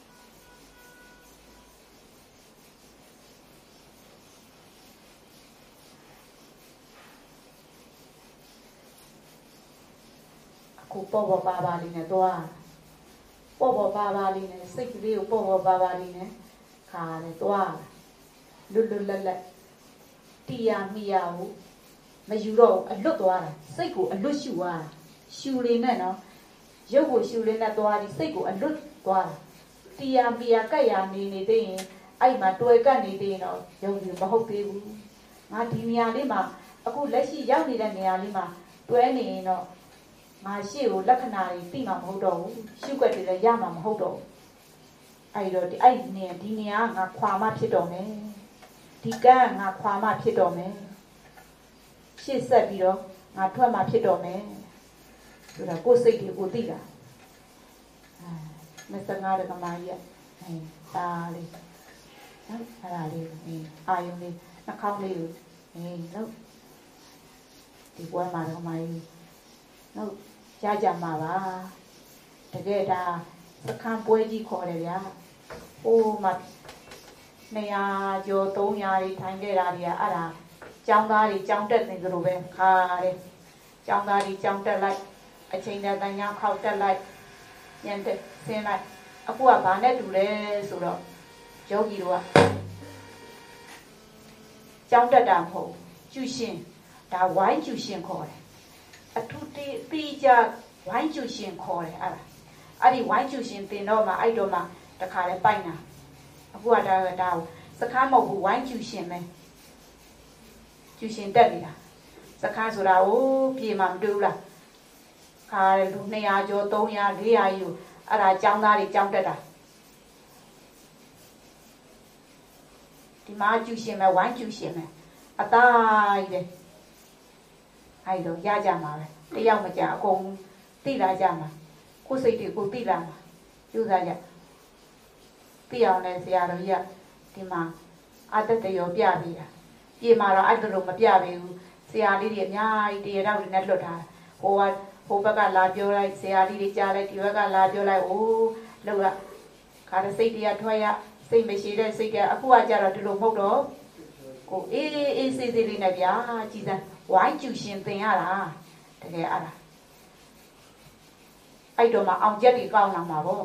အခုပေါ်ပေါ်ပါပါလေးနဲ့သွားပေါ်ပေါ်ပါပါလေးနဲ့စိတ်ကလေးကိုပေါ်ပေါ်ပါပါလေးနဲ့ခါတယ်သွားလွတ်လွတ်လပ်လပ်တီယာမိယာကိုမယူတော့အလွတ်သွားတာစိတ်ကိုအလွတ်ရှူသွားတာရှူလေးနဲ့နော်ရုပ်ကိုရှူလေးနဲ့သွားပြီးစိတ်ကိုအလွတ်သွားတာတီယာမိယာကက်ရနေနေသေးရင်အဲ့မှာတွယ်ကပ်နေသေးရင်တော့ရုပ်ကြီးမဟုတ်သေးဘူးငါဒီနေရာလေးမှာအခုလက်ရှိရောက်နေတဲ့နေရာလေးမှာတွဲနေရင်တော့ငါရှေ့ကိုလက္ခဏာတွေသိမှာမဟုတ်တော့ဘူးရှုွက်တွေလည်းရမှာမဟုတ်တော့ဘူးအဲ့တော့အဲ့နေဒီနေရာငါခွာမှဖြစ်တော့မယ်ဒီကံငါခွာမှဖြစ်တော့မယ်ရှေ့ဆက်ပြီးတော့ငါထွက်မှဖြစ်တော့မယ်ဆိုတော့ကိုယ်စိတ်တွေကိုသိတာအဲမစငါရကမာကြီးအဲဒါလေးနော်အဲ့ဒါလေးအာယုံလေးနှာခေါင်းလေးကိုအဲလို့ဒီပွဲမှာကမာကြီးနော်ကြားကြမှာပါတကယ်ဒါစခန်းပွဲကြီးခေါ်တယ်ဗျာဟိုမှာနေရာကျော်သုံးရာတွေထိုင်ခဲ့တာတွေကအဲ့ဒါကျောင်းသားတွေကျောင်းတက်နေကြလို့ပဲခါတယ်ကျောင်းသားတွေကျောင်းတက်လိုက်အချိန်တန်ညာခောက်တက်လိုက်ညံတက်ဆင်းလိုက်အခုကဘာနဲ့တူလဲဆိုတော့ယောဂီတို့ကကျောင်းတက်တာမဟုတ်ကျူရှင်ဒါဝိုင်းကျူရှင်ခေါ်တယ်အထူးတိတိကျဝိုင်းကျူရှင်ခေါ်တယ်အဲ့ဒါအဲ့ဒီဝိုင်းကျူရှင်တင်တော့မှအဲ့တော့မှတခါလဲပိုက်တာအခုကဒါဒါစကားမဟုတ်ဘူးဝိုင်းကျူရှင်ပဲကျူရှင်တက်နေတာစကားဆိုတာဟိုပြေမှာမတူဘူးလားခါရလူနှစ်ရာကျော်သုံးရာလေးရာကြီးကိုအဲ့ဒါចောင်းသားတွေចောင်းတက်တာဒီမှာကျူရှင်ပဲဝိုင်းကျူရှင်ပဲအသားကြီးပဲအဲ့တော့ရကြမှာပဲတယောက်မကြအကုန်သိလာကြမှာကိုယ်စိတ်တွေကိုသိလာမှာကျူစားကြသိအောင်လဲဆရာတော်ကြီးကဒီမှာအသက်တရောပြပေးတာပြေမှာတော့အဲ့လိုမပြပေးဘူးဆရာလေးတွေအများကြီးတရတော့နဲ့လွတ်ထားဟိုကဟိုဘက်ကလာပြောလိုက်ဆရာလေးတွေကြားလိုက်ဒီဘက်ကလာပြောလိုက်အိုးလောက်ကခါတဲ့စိတ်တရားထွက်ရစိတ်မရှိတဲ့စိတ်ကအခုကကြတော့ဒီလိုမဟုတ်တော့ကိုအေးအေးဆေးဆေးလေးနဲ့ဗျာကြည်စမ်းဝိုင်းကျူရှင်သင်ရတာတကယ်အဲ့ဒါအဲ့တော့မှအောင်ချက်တွေကောင်းလာမှာပေါ့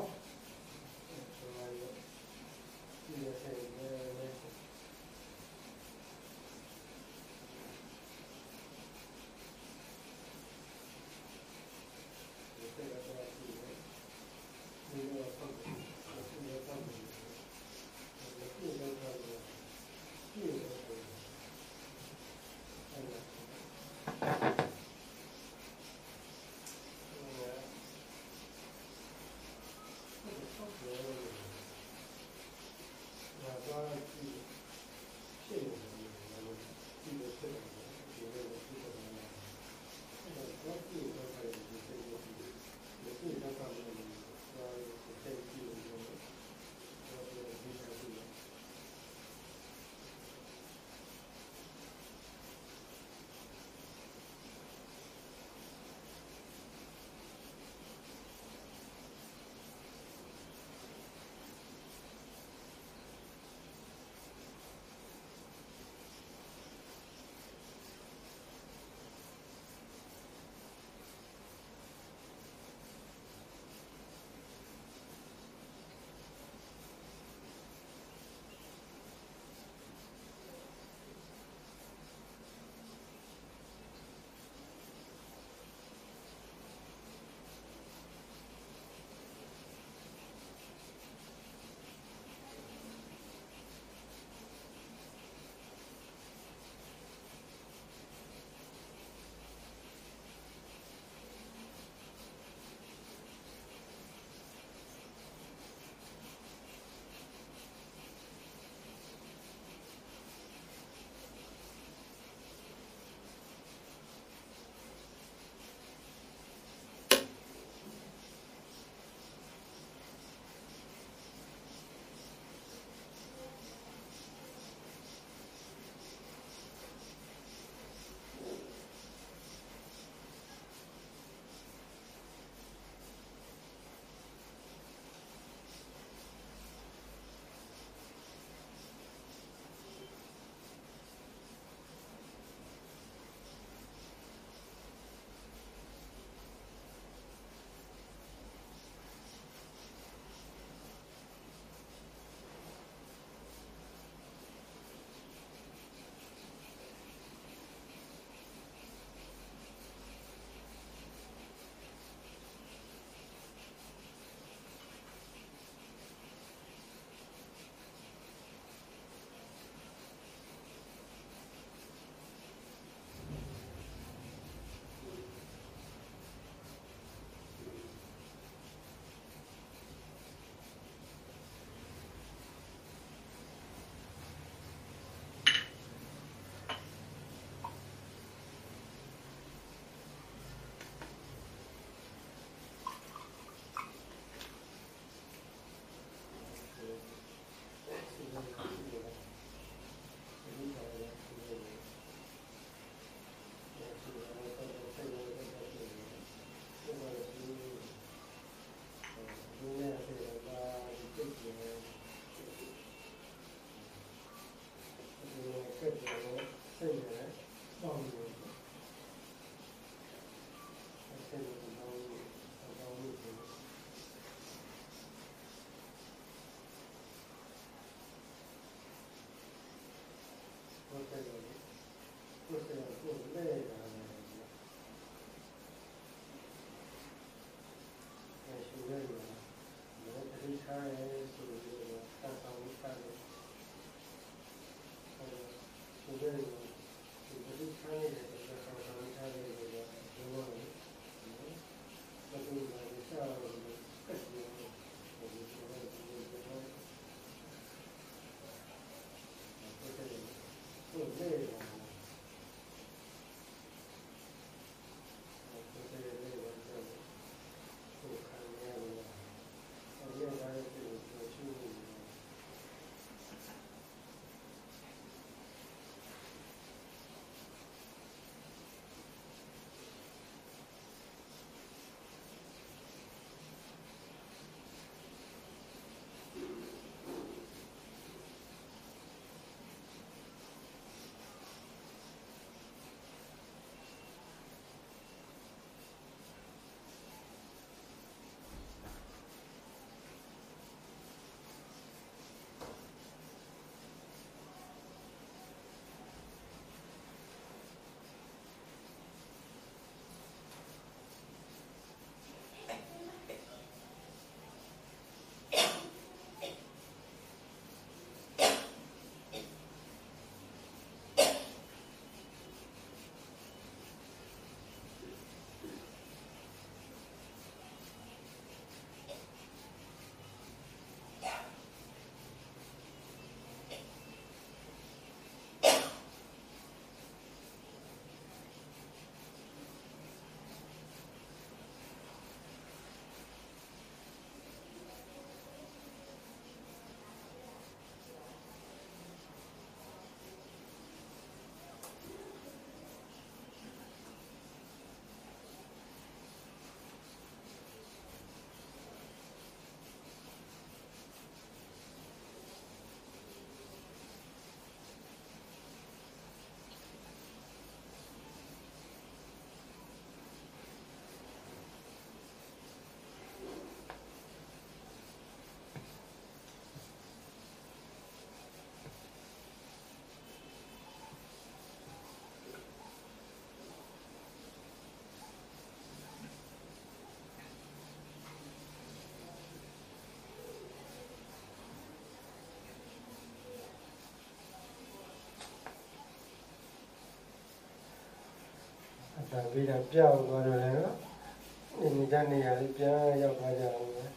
ဒါပြီးတော့ပြောင်းသွားတော့လည်းဒီနေတဲ့နေရာလေးပြန်ရောက်သွားကြအောင်ပဲ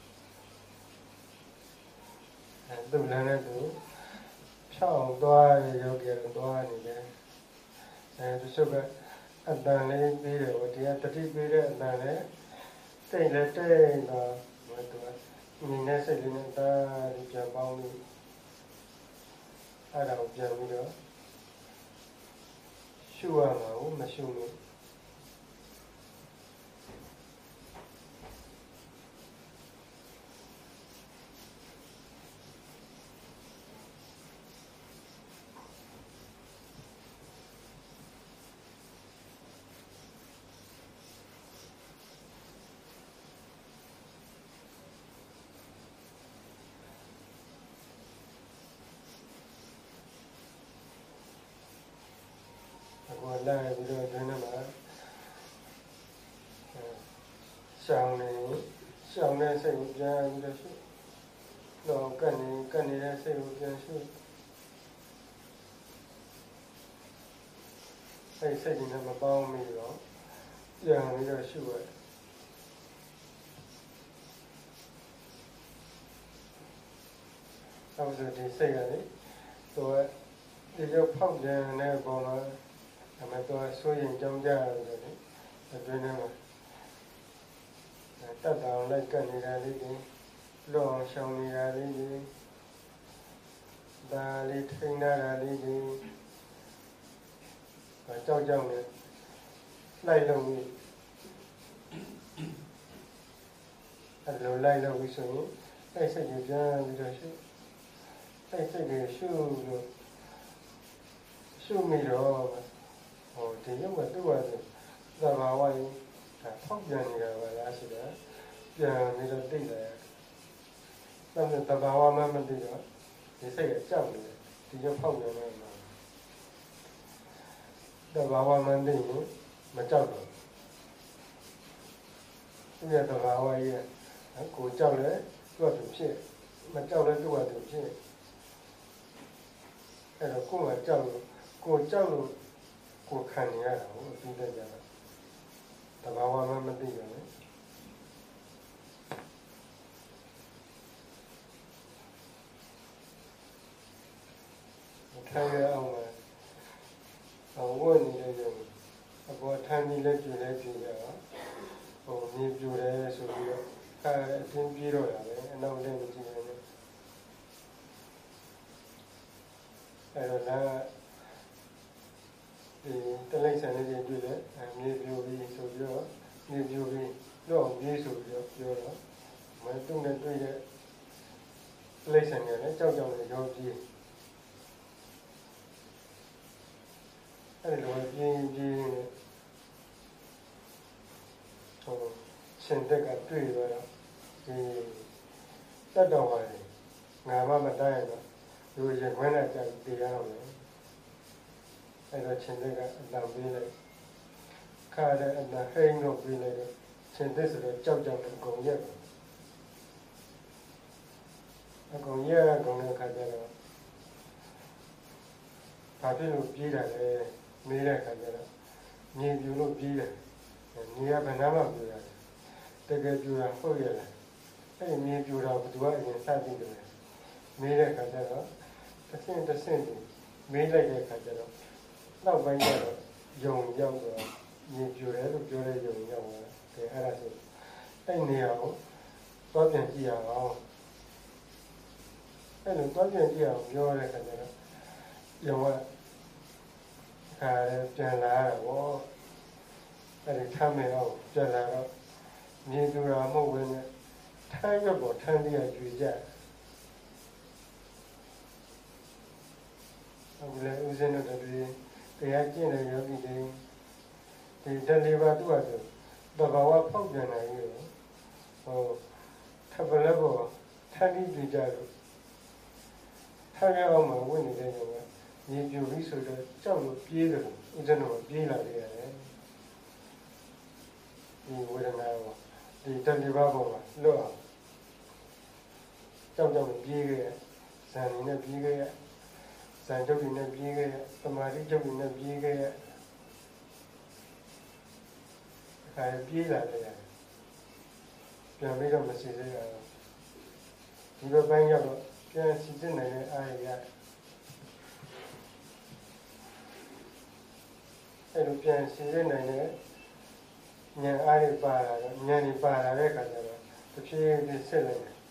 အဲသူ့လမ်းနဲ့သူဖြောင်းသွားရောက်ကြတော့သွားနေတယ်အဲသူစုကအတန်လေးပြီးတယ်ဟိုတရားတတိပြီးတဲ့အတန်လေးတိတ်လည်းတိတ်တော့ဟိုသူကမြင်တဲ့စိတ်လေးနဲ့တားပြန်ပေါင်းပြီးအဲ့ဒါကိုပြန်ပြီးတော့ရှုရမှာကိုမရှုလို့လာပြီးတော့တွင်ထဲမှာရှောင်းနေရှောင်းတဲ့စိတ်ကိုပြန်ပြီးတော့ရှုတော့ကပ်နေကပ်နေတဲ့စိတ်ကိုပြန်ရှုစိတ်စိတ်နဲ့မပေါင်းမိတော့ပြန်ပြီးတော့ရှုရတယ်အခုဆိုဒီစိတ်ရတယ်တော့ဒီလိုဖောက်ပြန်တဲ့ပုံမှာအမှန်တော့ဆိုရင်ကြောင်းကြရတယ်လေအတွင်းထဲမှာတတ်တောင်လိုက်ကပ်နေတာလေးတွေလောအောင်ရှောင်နေတာလေးတွေဒါလေးထိန်းထားတာလေးတွေကြောက်ကြောက်နဲ့လိုက်လို့အဲ့လိုလိုက်လို့ဆိုရင်အဲ့စိတ်ကြီးပြန်ပြီးတော့ရှုအဲ့စိတ်ကြီးရှုလို့ရှုမိတော့ဟိုဒီရုပ်ကသူ့ဟာသဘာဝကြီးဖောက်ပြန်နေတာပါလားရှိတာပြန်ပြီးတော့သိတယ်။ဒါနဲ့သဘာဝမှမသိတော့ဒီစိတ်ကကြောက်နေတယ်ဒီရုပ်ဖောက်ပြန်နေမှာသဘာဝမှသိရင်မကြောက်တော့သူရဲ့သဘာဝကြီးကကိုကြောက်လဲသူ့အတူဖြစ်မကြောက်လဲသူ့အတူဖြစ်အဲ့တော့ကိုယ်ကကြောက်လို့ကိုကြောက်လို့ကိုခံနေရတာကိုအပြီးတက်ကြတာတဘာဝမှမသိရဘူးထိုင်ရအောင်ပါအဝတ်နေတယ်ကြောင့်အပေါ်ထိုင်ပြီးလက်ပြလဲပြရတာဟိုမြေပြတယ်ဆိုပြီးတော့ခါရအတင်းပြေးတော့တာပဲအနောက်လည်းမကြည့်ရဘူးအဲ့တော့လာဒီတလိမ့်ဆန်လေးတွေတွေ့တယ်မြေပြိုပြီးဆိုပြီးတော့မြေပြိုပြီးတော့မြေဆိုပြီးတော့ပြောတော့မတုံနဲ့တွေ့တဲ့တလိမ့်ဆန်တွေလည်းကြောက်ကြောက်နဲ့ရောပြေးအဲ့လိုပြေးပြေးနဲ့ဟိုရှင်တက်ကတွေ့တော့ဒီတတ်တော်ပါလေငါမှမတိုင်းတော့လူရင်ခွဲနဲ့ကြံတည်ရအောင်လေအဲ့တော့ရှင်သက်ကအတန်ပေးလိုက်ခါတဲ့အတန်ဟိန်းတော့ပေးလိုက်တော့ရှင်သက်ဆိုတော့ကြောက်ကြောက်နဲ့အကုန်ရက်အကုန်ရက်အကုန်နဲ့ခါကြတော့ဘာဖြစ်လို့ပြေးတာလဲမေးတဲ့ခါကျတော့မြေပြူလို့ပြေးတယ်နေရာဘယ်နှမှပြေးတာတကယ်ပြူတာဟုတ်ရလားအဲ့ဒီမြေပြူတာဘယ်သူကအရင်စသိတယ်မေးတဲ့ခါကျတော့တစ်ဆင့်တစ်ဆင့်မေးလိုက်တဲ့ခါကျတော့နောက်ပိုင်းကျတော့ယုံရောက်တော့မြေပြူတယ်လို့ပြောတဲ့ယုံရောက်သွားတယ်အဲ့ဒါဆိုအဲ့နေရာကိုသွားပြန်ကြည့်ရအောင်အဲ့လိုသွားပြန်ကြည့်အောင်ပြောတဲ့ခါကျတော့ယုံကခါပြန်လာတော့အဲ့ဒီထမ်းမယ်အောင်ပြန်လာတော့မြေပြူတာမဟုတ်ဘဲနဲ့ထိုင်းရွက်ပေါ်ထမ်းပြီးကြွေကြအခုလည်းဦးဇင်းတို့တွေတရားကျင့်တဲ့ယောဂီတွေဒီတလေးပါသူ့ဟာဆိုသဘာဝဖောက်ပြန်နိုင်ရောဟိုထပ်ပလက်ပေါ်ထမ်းပြီးကြွေကြလို့ထိုင်းရွက်အောင်မှာဝင်နေတဲ့ယောဂမြေပြူပြီးဆိုတော့ကြောက်လို့ပြေးတယ်ဦးဇင်းတို့ပြေးလာခဲ့ရတယ်ဒီဝေဒနာကိုဒီတဏှာဘောမှာလွတ်အောင်ကြောက်ကြောက်ပြေးခဲ့ဇန်နေနဲ့ပြေးခဲ့ဇန်ချုပ်နေနဲ့ပြေးခဲ့သမာဓိချုပ်နေနဲ့ပြေးခဲ့အဲပြေးလာတယ်ပြန်ပြီးတော့မစီစေရအောင်ဒီလိုပိုင်းရောက်တော့ပြန်စီစစ်နိုင်တဲ့အားရအဲလိုပြန်စီစစ်နိုင်တဲ့ဉာဏ်အားရပါလာတော့ဉာဏ်ကြီးပါလာတဲ့အခါကျတော့တစ်ဖြည်းဖြည်းဆက်လိုက်တယ်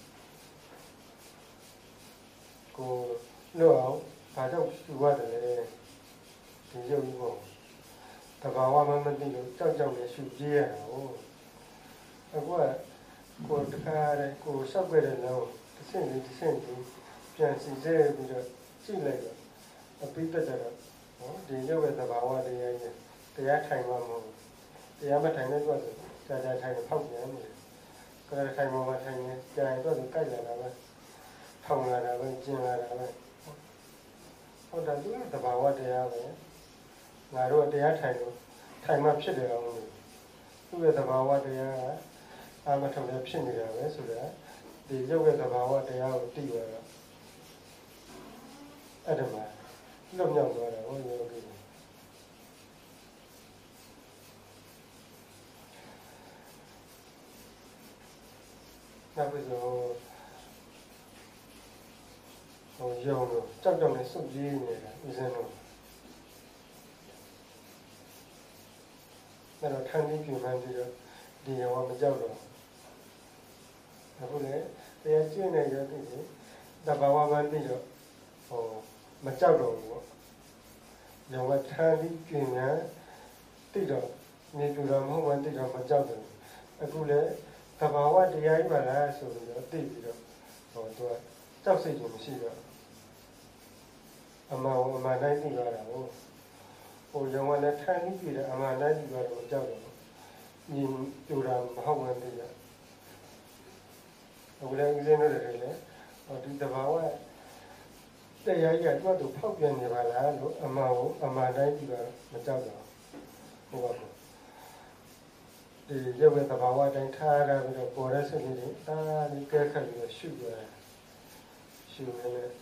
ကိုလို့အောင်ဘာကြောင့်ယူရတယ်လဲဒီရုပ်ကြီးပေါ့တဘာဝမှမသိလို့ကြောက်ကြောက်နဲ့ရှုပြေးရတာဟုတ်အခုကကိုတခါရဲကိုဆောက်ခဲ့တဲ့လောက်တစ်ဆင့်လေးတစ်ဆင့်လေးပြန်စီစဲပြီးတော့ကြည့်လိုက်တော့အပိတ္တတော့ဟောဒီရုပ်ရဲ့တဘာဝတရားကြီးတရားထိုင်မှမဟုတ်တရားမထိုင်တဲ့အတွက်ကြာကြာထိုင်ဖောက်ပြန်နေတယ်ကဲထိုင်မှမထိုင်ရင်ကြာရင်တော့ကြိုက်လာတာပဲထောင်လာတာပဲကျင်လာတာပဲဟုတ်တယ်သူကတဘာဝတရားပဲငါတို့တရားထိုင်လို့ထိုင်မှဖြစ်တယ်အောင်လို့သူ့ရဲ့တဘာဝတရားကအာမထုံလည်းဖြစ်နေတာပဲဆိုတာဒီရုပ်ရဲ့တဘာဝတရားကိုသိရတော့အဲ့ဒါမှလွတ်မြောက်သွားတာဟောယောဂီနောက်ပြီးတော့ဟိုရောင်လို့ကြောက်ကြောက်နဲ့စုပ်ပြေးနေတာဦးဇင်းတို့အဲ့တော့ထန်ပြီးပြင်မှန်းပြီးတော့ဒီရောင်ကမကြောက်တော့အခုလည်းတရားကျင့်နေရတဲ့တဘာဝမှန်းပြီးတော့ဟိုမကြောက်တော့ဘူးပေါ့ရောင်ကထန်ပြီးပြင်မှန်းတိတော့နေပြတော်မဟုတ်မှတိတော့မကြောက်တယ်အခုလည်းတဘာဝတရားကြီးပါလားဆိုပြီးတော့သိပြီးတော့ဟိုသူကကြောက်စိတ်ကြီးမရှိတော့အမှန်အမှန်တိုင်းသိရတာကိုဟိုရောင်ကလည်းထန်ပြီးပြည်တယ်အမှန်တိုင်းသိရတော့ကြောက်တော့ညီပြတာမဟုတ်မှသိရအခုလည်းဦးဇင်းတို့တွေလည်းဟိုဒီတဘာဝတရားကြီးကသူ့ဖောက်ပြန်နေပါလားလို့အမှန်ကိုအမှန်တိုင်းသိတော့မကြောက်တော့ဟိုပါဒီရုပ်ရဲ့သဘာဝတိုင်းထားရပြီးတော့ပေါ်တဲ့စိတ်လေးတွေအာဒီကဲခတ်ပြီးတော့ရှုရရှုနေတယ်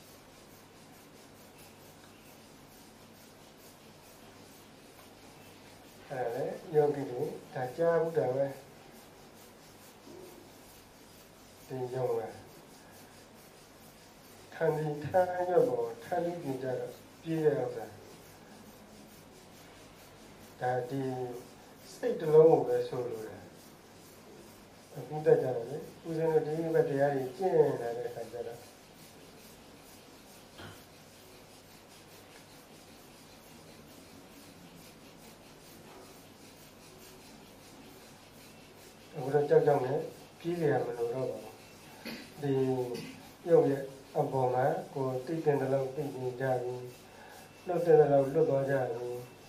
အဲလေယောဂီတွေဒါကြားဘူးတာပဲဒီယောဂထန်ဒီထားရတော့ထန်ပြီးပြင်ကြတော့ပြေးရအောင်ဒါဒီစိတ်တလုံးကိုပဲဆိုလိုတယ်အခုတက်ကြတယ်လေဦးဇင်းတို့ဒီဘက်တရားကြီးကျင့်လာတဲ့အခါကျတော့အခုတော့ကြောက်ကြောက်နဲ့ပြေးရမလို့တော့ပါဒီရုပ်ရဲ့အပေါ်မှာကိုသိတဲ့လောက်သိနေကြပြီလွတ်တဲ့လောက်လွတ်သွားကြပြီ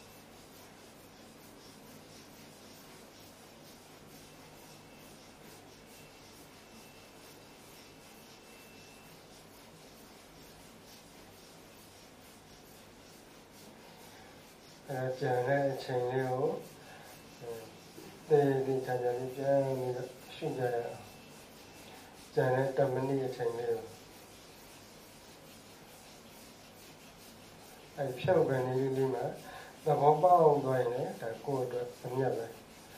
အဲကျန်တဲ့အချိန်လေးကိုတည်တည်ချာချာလေးပြန်ပြီးတော့ရှင်းကြရအောင်ကျန်တဲ့တမဏိအချိန်လေးကိုအဲဖြောက်ကနေလေးလေးမှာသဘောပေါက်သွားရင်လည်းဒါကိုယ့်အတွက်အမြတ်ပဲ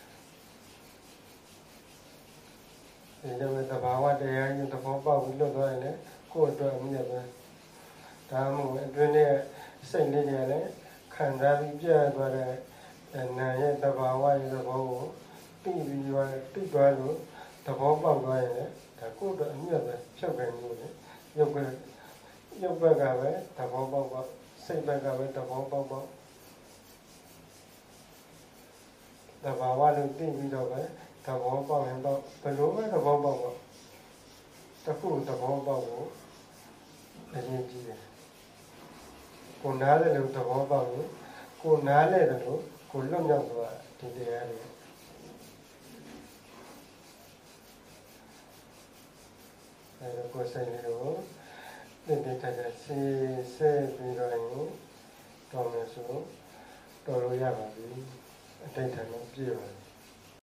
ဒီလိုသဘာဝတရားကြီးသဘောပေါက်ပြီးလွတ်သွားရင်လည်းကိုယ့်အတွက်အမြတ်ပဲဒါမှမဟုတ်အတွင်းထဲစိတ်လေးတွေလည်းခံစားပြီးပြတ်သွားတဲ့နာရဲ့သဘာဝရဲ့သဘောကိုသိပြီးသွားသိသွားလို့သဘောပေါက်သွားရင်ဒါကိုယ့်အတွက်အမြတ်ပဲဖြောက်ကနေလို့ရုပ်ပဲရုပ်ဘက်ကပဲသဘောပေါက်ပေါက်စိတ်ဘက်ကပဲသဘောပေါက်ပေါက်သဘာဝလို့သိပြီးတော့ပဲသဘောပေါက်ရင်တော့ဘယ်လိုပဲသဘောပေါက်ပေါ့တခုသဘောပေါက်ဖို့အရင်ကြီးတယ်ကိုနားလဲလို့သဘောပေါက်ရင်ကိုနားလဲတယ်လို့ကိုလွတ်မြောက်သွားဒီတရားတွေအဲဒါကိုဆိုင်လေးကိုဒီဒီတည်းစီစေပြီးတော့ရင်တော်မယ်ဆိုတော်လို့ရပါပြီအတိတ်ထံမှာပြည့်ပါတယ်